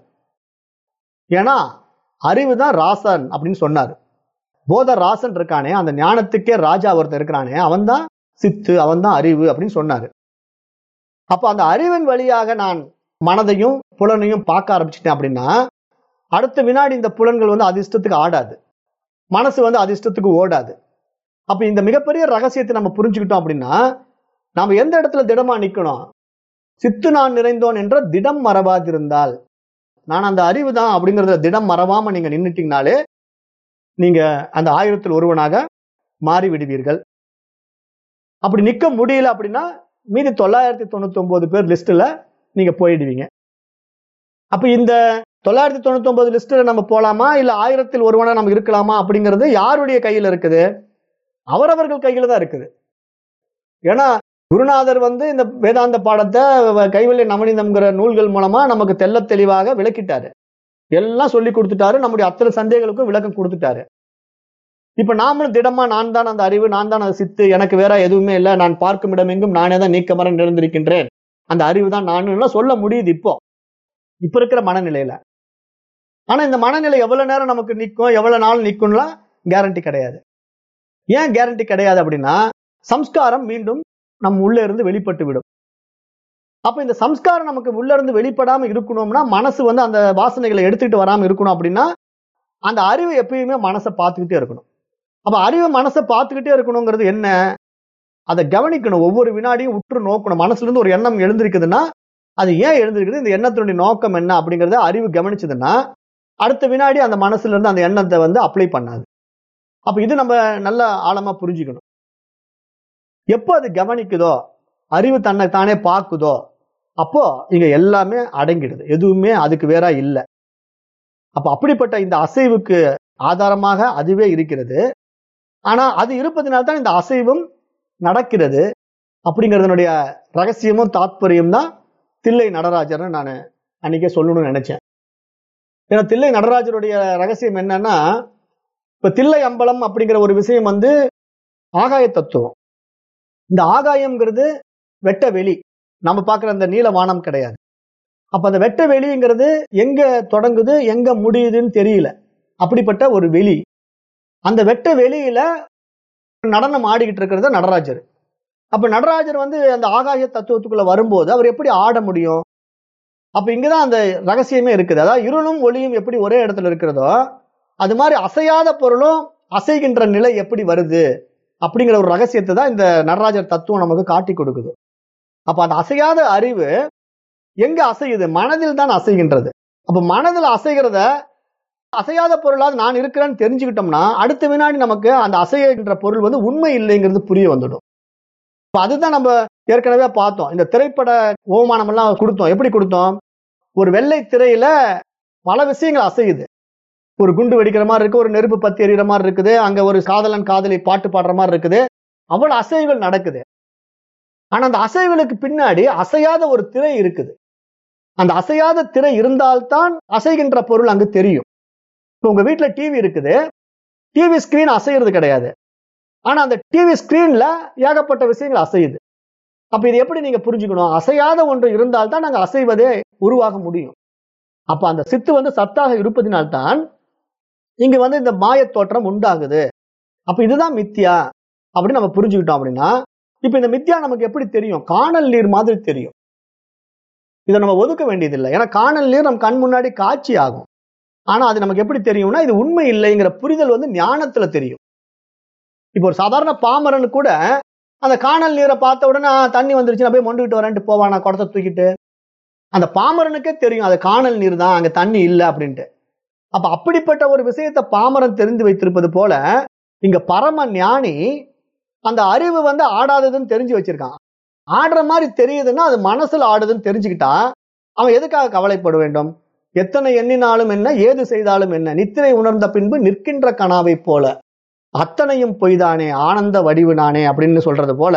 Speaker 1: ஏன்னா அறிவு தான் ராசன் அப்படின்னு சொன்னாரு. போத ராசன் இருக்கானே, அந்த ஞானத்துக்கே ராஜா ஒருத்தர் இருக்கிறானே, அவன் தான் சித்து, அவன் தான் அறிவு அப்படின்னு சொன்னாரு. அப்ப அந்த அறிவின் வழியாக நான் மனதையும் புலனையும் பார்க்க ஆரம்பிச்சிட்டேன் அப்படின்னா அடுத்த வினாடி இந்த புலன்கள் வந்து அதிர்ஷ்டத்துக்கு ஆடாது, மனசு வந்து அதிர்ஷ்டத்துக்கு ஓடாது. அப்ப இந்த மிகப்பெரிய ரகசியத்தை நம்ம புரிஞ்சுக்கிட்டோம் அப்படின்னா நாம எந்த இடத்துல திடமா நிக்கணும்? சித்து நான் நிறைந்தோன் என்ற திடம் மறவாதிருந்தால், நான் அந்த அறிவு தான் அப்படிங்கறத திடம் மறவாம நீங்க நின்னுட்டீங்கனாலே நீங்க அந்த 1000ல் ஒருவனாக மாறி விடுவீர்கள். அப்படி நிக்க முடியல அப்படின்னா மீதி 999 பேர் லிஸ்ட்ல நீங்க போயிடுவீங்க. அப்ப இந்த 999 லிஸ்ட்ல நம்ம போலாமா இல்ல 1000ல் ஒருவனா நம்ம இருக்கலாமா அப்படிங்கிறது யாருடைய கையில இருக்குது? அவரவர்கள் கையில தான் இருக்குது. ஏன்னா குருநாதர் வந்து இந்த வேதாந்த பாடத்தை கைவல்ய நவநீதம்ங்கிற நூல்கள் மூலமா நமக்கு தெள்ள தெளிவாக விளக்கிட்டாரு, எல்லாம் சொல்லி கொடுத்துட்டாரு, நம்முடைய அத்தனை சந்தேகங்களுக்கும் விளக்கம் கொடுத்துட்டாரு. இப்ப நாமளும் திடமா நான் தான் அந்த அறிவு, நான் தான் அந்த சித்து, எனக்கு வேற எதுவுமே இல்லை, நான் பார்க்கும் இடமெங்கும் நானே தான் நீக்கமர நிறைந்திருக்கின்றேன், அந்த அறிவு தான் நான் சொல்ல முடியுது இப்ப இருக்கிற மனநிலையில. ஆனா இந்த மனநிலை எவ்வளவு நேரம் நமக்கு நிற்கும், எவ்வளவு நாள் நிற்கும்லாம் கேரண்டி கிடையாது. ஏன் கேரண்டி கிடையாது அப்படின்னா சம்ஸ்காரம் மீண்டும் நம் உள்ள இருந்து வெளிப்பட்டு விடும். அப்ப இந்த சம்ஸ்காரம் நமக்கு உள்ள இருந்து வெளிப்படாம இருக்கணும்னா மனசு வந்து அந்த வாசனைகளை எடுத்துக்கிட்டு வராம இருக்கணும் அப்படின்னா அந்த அறிவு எப்பயுமே மனசை பார்த்துக்கிட்டே இருக்கணும். அப்ப அறிவு மனசை பார்த்துக்கிட்டே இருக்கணுங்கிறது என்ன? அதை கவனிக்கணும், ஒவ்வொரு வினாடியும் உற்று நோக்கணும். மனசுல இருந்து ஒரு எண்ணம் எழுந்திருக்குதுன்னா அது ஏன் எழுந்திருக்குது, இந்த எண்ணத்தினுடைய நோக்கம் என்ன அப்படிங்கறத அறிவு கவனிச்சதுன்னா அடுத்த வினாடி அந்த மனசுல இருந்து அந்த எண்ணத்தை வந்து அப்ளை பண்ணாது. அப்ப இது நம்ம நல்ல ஆழமா புரிஞ்சுக்கணும். எப்போ அது கவனிக்குதோ, அறிவு தன்னை தானே பார்க்குதோ, அப்போ இங்க எல்லாமே அடங்கிடுது, எதுவுமே அதுக்கு வேற இல்லை. அப்ப அப்படிப்பட்ட இந்த அசைவுக்கு ஆதாரமாக அதுவே இருக்கிறது. ஆனா அது இருப்பதனால்தான் இந்த அசைவும் நடக்கிறது அப்படிங்கிறதனுடைய ரகசியமும் தாத்பரியம் தான் தில்லை நடராஜர்னு நான் அன்னைக்கே சொல்லணும்னு நினைச்சேன். ஏன்னா தில்லை நடராஜருடைய ரகசியம் என்னன்னா, இப்ப தில்லை அம்பலம் அப்படிங்கிற ஒரு விஷயம் வந்து ஆகாய தத்துவம். இந்த ஆகாயம்ங்கிறது வெட்ட வெளி, நம்ம பார்க்குற அந்த நீல வானம் கிடையாது. அப்ப அந்த வெட்ட வெளிங்கிறது எங்க தொடங்குது எங்க முடியுதுன்னு தெரியல, அப்படிப்பட்ட ஒரு வெளி. அந்த வெட்ட வெளியில நடனம் ஆடிக்கிட்டு இருக்கிறது நடராஜர். அப்ப நடராஜர் வந்து அந்த ஆகாய தத்துவத்துக்குள்ள வரும்போது அவர் எப்படி ஆட முடியும்? அப்ப இங்கதான் அந்த ரகசியமே இருக்குது. அதாவது இருளும் ஒளியும் எப்படி ஒரே இடத்துல இருக்கிறதோ அது மாதிரி அசையாத பொருளும் அசைகின்ற நிலை எப்படி வருது அப்படிங்கிற ஒரு ரகசியத்தை தான் இந்த நடராஜர் தத்துவம் நமக்கு காட்டி கொடுக்குது. அப்ப அந்த அசையாத அறிவு எங்க அசையுது? மனதில் தான் அசைகின்றது. அப்ப மனதில் அசைகிறத அசையாத பொருளாவது நான் இருக்கிறேன்னு தெரிஞ்சுக்கிட்டோம்னா அடுத்த வினாடி நமக்கு அந்த அசைகின்ற பொருள் வந்து உண்மை இல்லைங்கிறது புரிய வந்துடும். அதுதான் நம்ம ஏற்கனவே பார்த்தோம். இந்த திரைப்பட ஓமானம் எல்லாம் கொடுத்தோம். எப்படி கொடுத்தோம்? ஒரு வெள்ளை திரையில பல விஷயங்கள் அசையுது. ஒரு குண்டு வெடிக்கிற மாதிரி இருக்கு, ஒரு நெருப்பு பத்தி எறிகிற மாதிரி இருக்குது, அங்க ஒரு காதலன் காதலி பாட்டு பாடுற மாதிரி இருக்குது, அவ்வளவு அசைவுகள் நடக்குது. ஆனா அந்த அசைவுகளுக்கு பின்னாடி அசையாத ஒரு திரை இருக்குது. அந்த அசையாத திரை இருந்தால்தான் அசைகின்ற பொருள் அங்கு தெரியும். இப்போ உங்க வீட்டுல டிவி இருக்குது, டிவி ஸ்கிரீன் அசைகிறது கிடையாது. ஆனா அந்த டிவி ஸ்கிரீன்ல ஏகப்பட்ட விஷயங்கள் அசையுது. அப்ப இது எப்படி நீங்க புரிஞ்சுக்கணும்? அசையாத ஒன்று இருந்தால்தான் நாங்க அசைவதே உருவாக முடியும். அப்ப அந்த சித்து வந்து சத்தாக இருப்பதினால்தான் இங்க வந்து இந்த மாய தோற்றம் உண்டாகுது. அப்ப இதுதான் மித்யா அப்படின்னு நம்ம புரிஞ்சுக்கிட்டோம். அப்படின்னா இப்ப இந்த மித்யா நமக்கு எப்படி தெரியும்? காணல் நீர் மாதிரி தெரியும். இதை நம்ம ஒதுக்க வேண்டியதில்லை. ஏன்னா காணல் நீர் நம்ம கண் முன்னாடி காட்சி ஆகும். ஆனா அது நமக்கு எப்படி தெரியும்னா இது உண்மை இல்லைங்கிற புரிதல் வந்து ஞானத்துல தெரியும். இப்போ ஒரு சாதாரண பாமரனு கூட அந்த காணல் நீரை பார்த்த உடனே தண்ணி வந்துருச்சு அப்படியே மொண்டுகிட்டு வரேன்ட்டு போவானா குடத்தை தூக்கிட்டு? அந்த பாமரனுக்கே தெரியும் அது காணல் நீர் தான், அங்க தண்ணி இல்லை அப்படின்ட்டு. அப்ப அப்படிப்பட்ட ஒரு விஷயத்தை பாமரன் தெரிந்து வைத்திருப்பது போல இங்க பரம ஞானி அந்த அறிவு வந்து ஆடாததுன்னு தெரிஞ்சு வச்சிருக்கான். ஆடுற மாதிரி தெரியுதுன்னா அது மனசுல ஆடுதுன்னு தெரிஞ்சுக்கிட்டா அவன் எதுக்காக கவலைப்பட வேண்டும்? எத்தனை எண்ணினாலும் என்ன, ஏது செய்தாலும் என்ன, நித்திரை உணர்ந்த பின்பு நிற்கின்ற கனாவை போல அத்தனையும் பொய்தானே ஆனந்த வடிவு நானே அப்படின்னு சொல்றது போல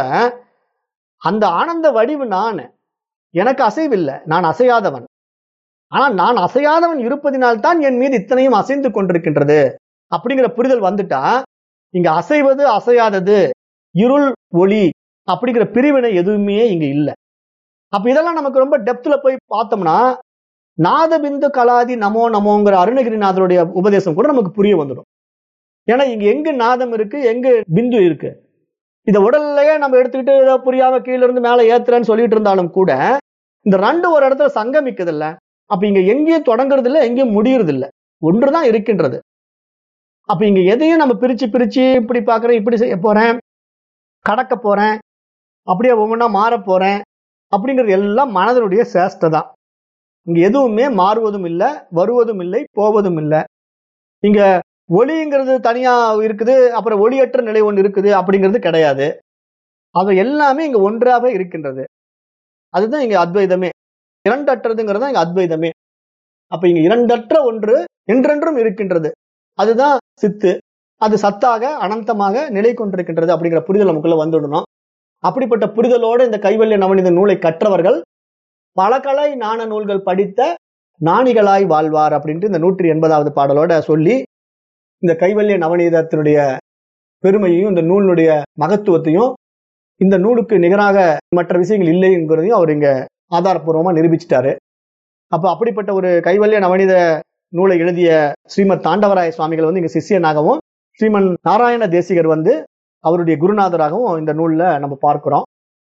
Speaker 1: அந்த ஆனந்த வடிவு நான், எனக்கு அசைவில்லை, நான் அசையாதவன். ஆனால் நான் அசையாதவன் இருப்பதினால்தான் என் மீது இத்தனையும் அசைந்து கொண்டிருக்கின்றது அப்படிங்கிற புரிதல் வந்துட்டா இங்க அசைவது அசையாதது இருள் ஒளி அப்படிங்கிற பிரிவினை எதுவுமே இங்க இல்லை. அப்ப இதெல்லாம் நமக்கு ரொம்ப டெப்த்ல போய் பார்த்தோம்னா நாதபிந்து கலாதி நமோ நமோங்கிற அருணகிரிநாதருடைய உபதேசம் கூட நமக்கு புரிய வந்துடும். ஏன்னா இங்க எங்கு நாதம் இருக்கு, எங்கு பிந்து இருக்கு. இந்த உடல்லையே நம்ம எடுத்துக்கிட்டு ஏதோ புரியாம கீழே இருந்து மேல ஏத்துறேன்னு சொல்லிட்டு இருந்தாலும் கூட இந்த ரெண்டு ஒரு இடத்துல சங்கமிக்குது இல்ல. அப்ப இங்க எங்கேயும் தொடங்குறது இல்லை, எங்கேயும் முடியறது இல்லை, ஒன்றுதான் இருக்கின்றது. அப்ப இங்க எதையும் நம்ம பிரிச்சு பிரிச்சு இப்படி பாக்குறேன், இப்படி செய்ய போறேன், கடக்க போறேன், அப்படியே ஒவ்வொன்றா மாற போறேன் அப்படிங்கிறது எல்லாம் மனதனுடைய சேஷ்டை தான். இங்க எதுவுமே மாறுவதும் இல்லை, வருவதும் இல்லை, போவதும் இல்லை. இங்க ஒளிங்கிறது தனியா இருக்குது, அப்புறம் ஒளியற்ற நிலை ஒன்று இருக்குது அப்படிங்கிறது கிடையாது. அது எல்லாமே இங்க ஒன்றாக இருக்கின்றது. அதுதான் இங்க அத்வைதமே. இரண்டற்றதுங்கிறது தான் இங்க அத்வைதமே. அப்ப இங்க இரண்டற்ற ஒன்று என்றென்றும் இருக்கின்றது, அதுதான் சித்து. அது சத்தாக அனந்தமாக நிலை கொண்டிருக்கின்றது அப்படிங்கிற புரிதல் நமக்குள்ள வந்துடணும். அப்படிப்பட்ட புரிதலோடு இந்த கைவல்ய நவநீத நூலை கற்றவர்கள் பல கலை ஞான நூல்கள் படித்த ஞானிகளாய் வாழ்வார் அப்படின்ட்டு இந்த 180வது பாடலோட சொல்லி இந்த கைவல்ய நவநீதத்தினுடைய பெருமையையும் இந்த நூலினுடைய மகத்துவத்தையும் இந்த நூலுக்கு நிகராக மற்ற விஷயங்கள் இல்லை என்கிறதையும் அவர் இங்க ஆதாரப்பூர்வமா நிரூபிச்சிட்டாரு. அப்ப அப்படிப்பட்ட ஒரு கைவல்ய நவநீத நூலை எழுதிய ஸ்ரீமத் தாண்டவராய சுவாமிகள் வந்து இங்க சிஷ்யனாகவும், ஸ்ரீமன் நாராயண தேசிகர் வந்து அவருடைய குருநாதராகவும் இந்த நூல்ல நம்ம பார்க்கிறோம்.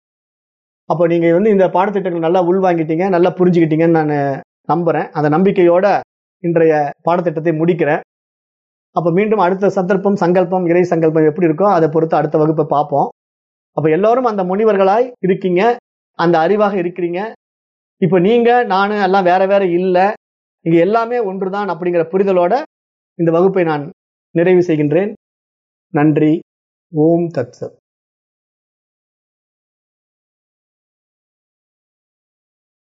Speaker 1: அப்போ நீங்க வந்து இந்த பாடத்திட்டங்கள் நல்லா உள்வாங்கிட்டீங்க, நல்லா புரிஞ்சுக்கிட்டீங்கன்னு நான் நம்புறேன். அந்த நம்பிக்கையோட இன்றைய பாடத்திட்டத்தை முடிக்கிறேன். அப்ப மீண்டும் அடுத்த சந்தர்ப்பம், சங்கல்பம், இறை சங்கல்பம் எப்படி இருக்கோ அதை பொறுத்து அடுத்த வகுப்பை பார்ப்போம். அப்ப எல்லாரும் அந்த முனிவர்களாய் இருக்கீங்க, அந்த அறிவாக இருக்கிறீங்க. இப்ப நீங்க நானு எல்லாம் வேற வேற இல்லை, இங்க எல்லாமே ஒன்றுதான் அப்படிங்கிற புரிதலோட இந்த வகுப்பை நான் நிறைவு செய்கின்றேன். நன்றி. ஓம் தத் சத்.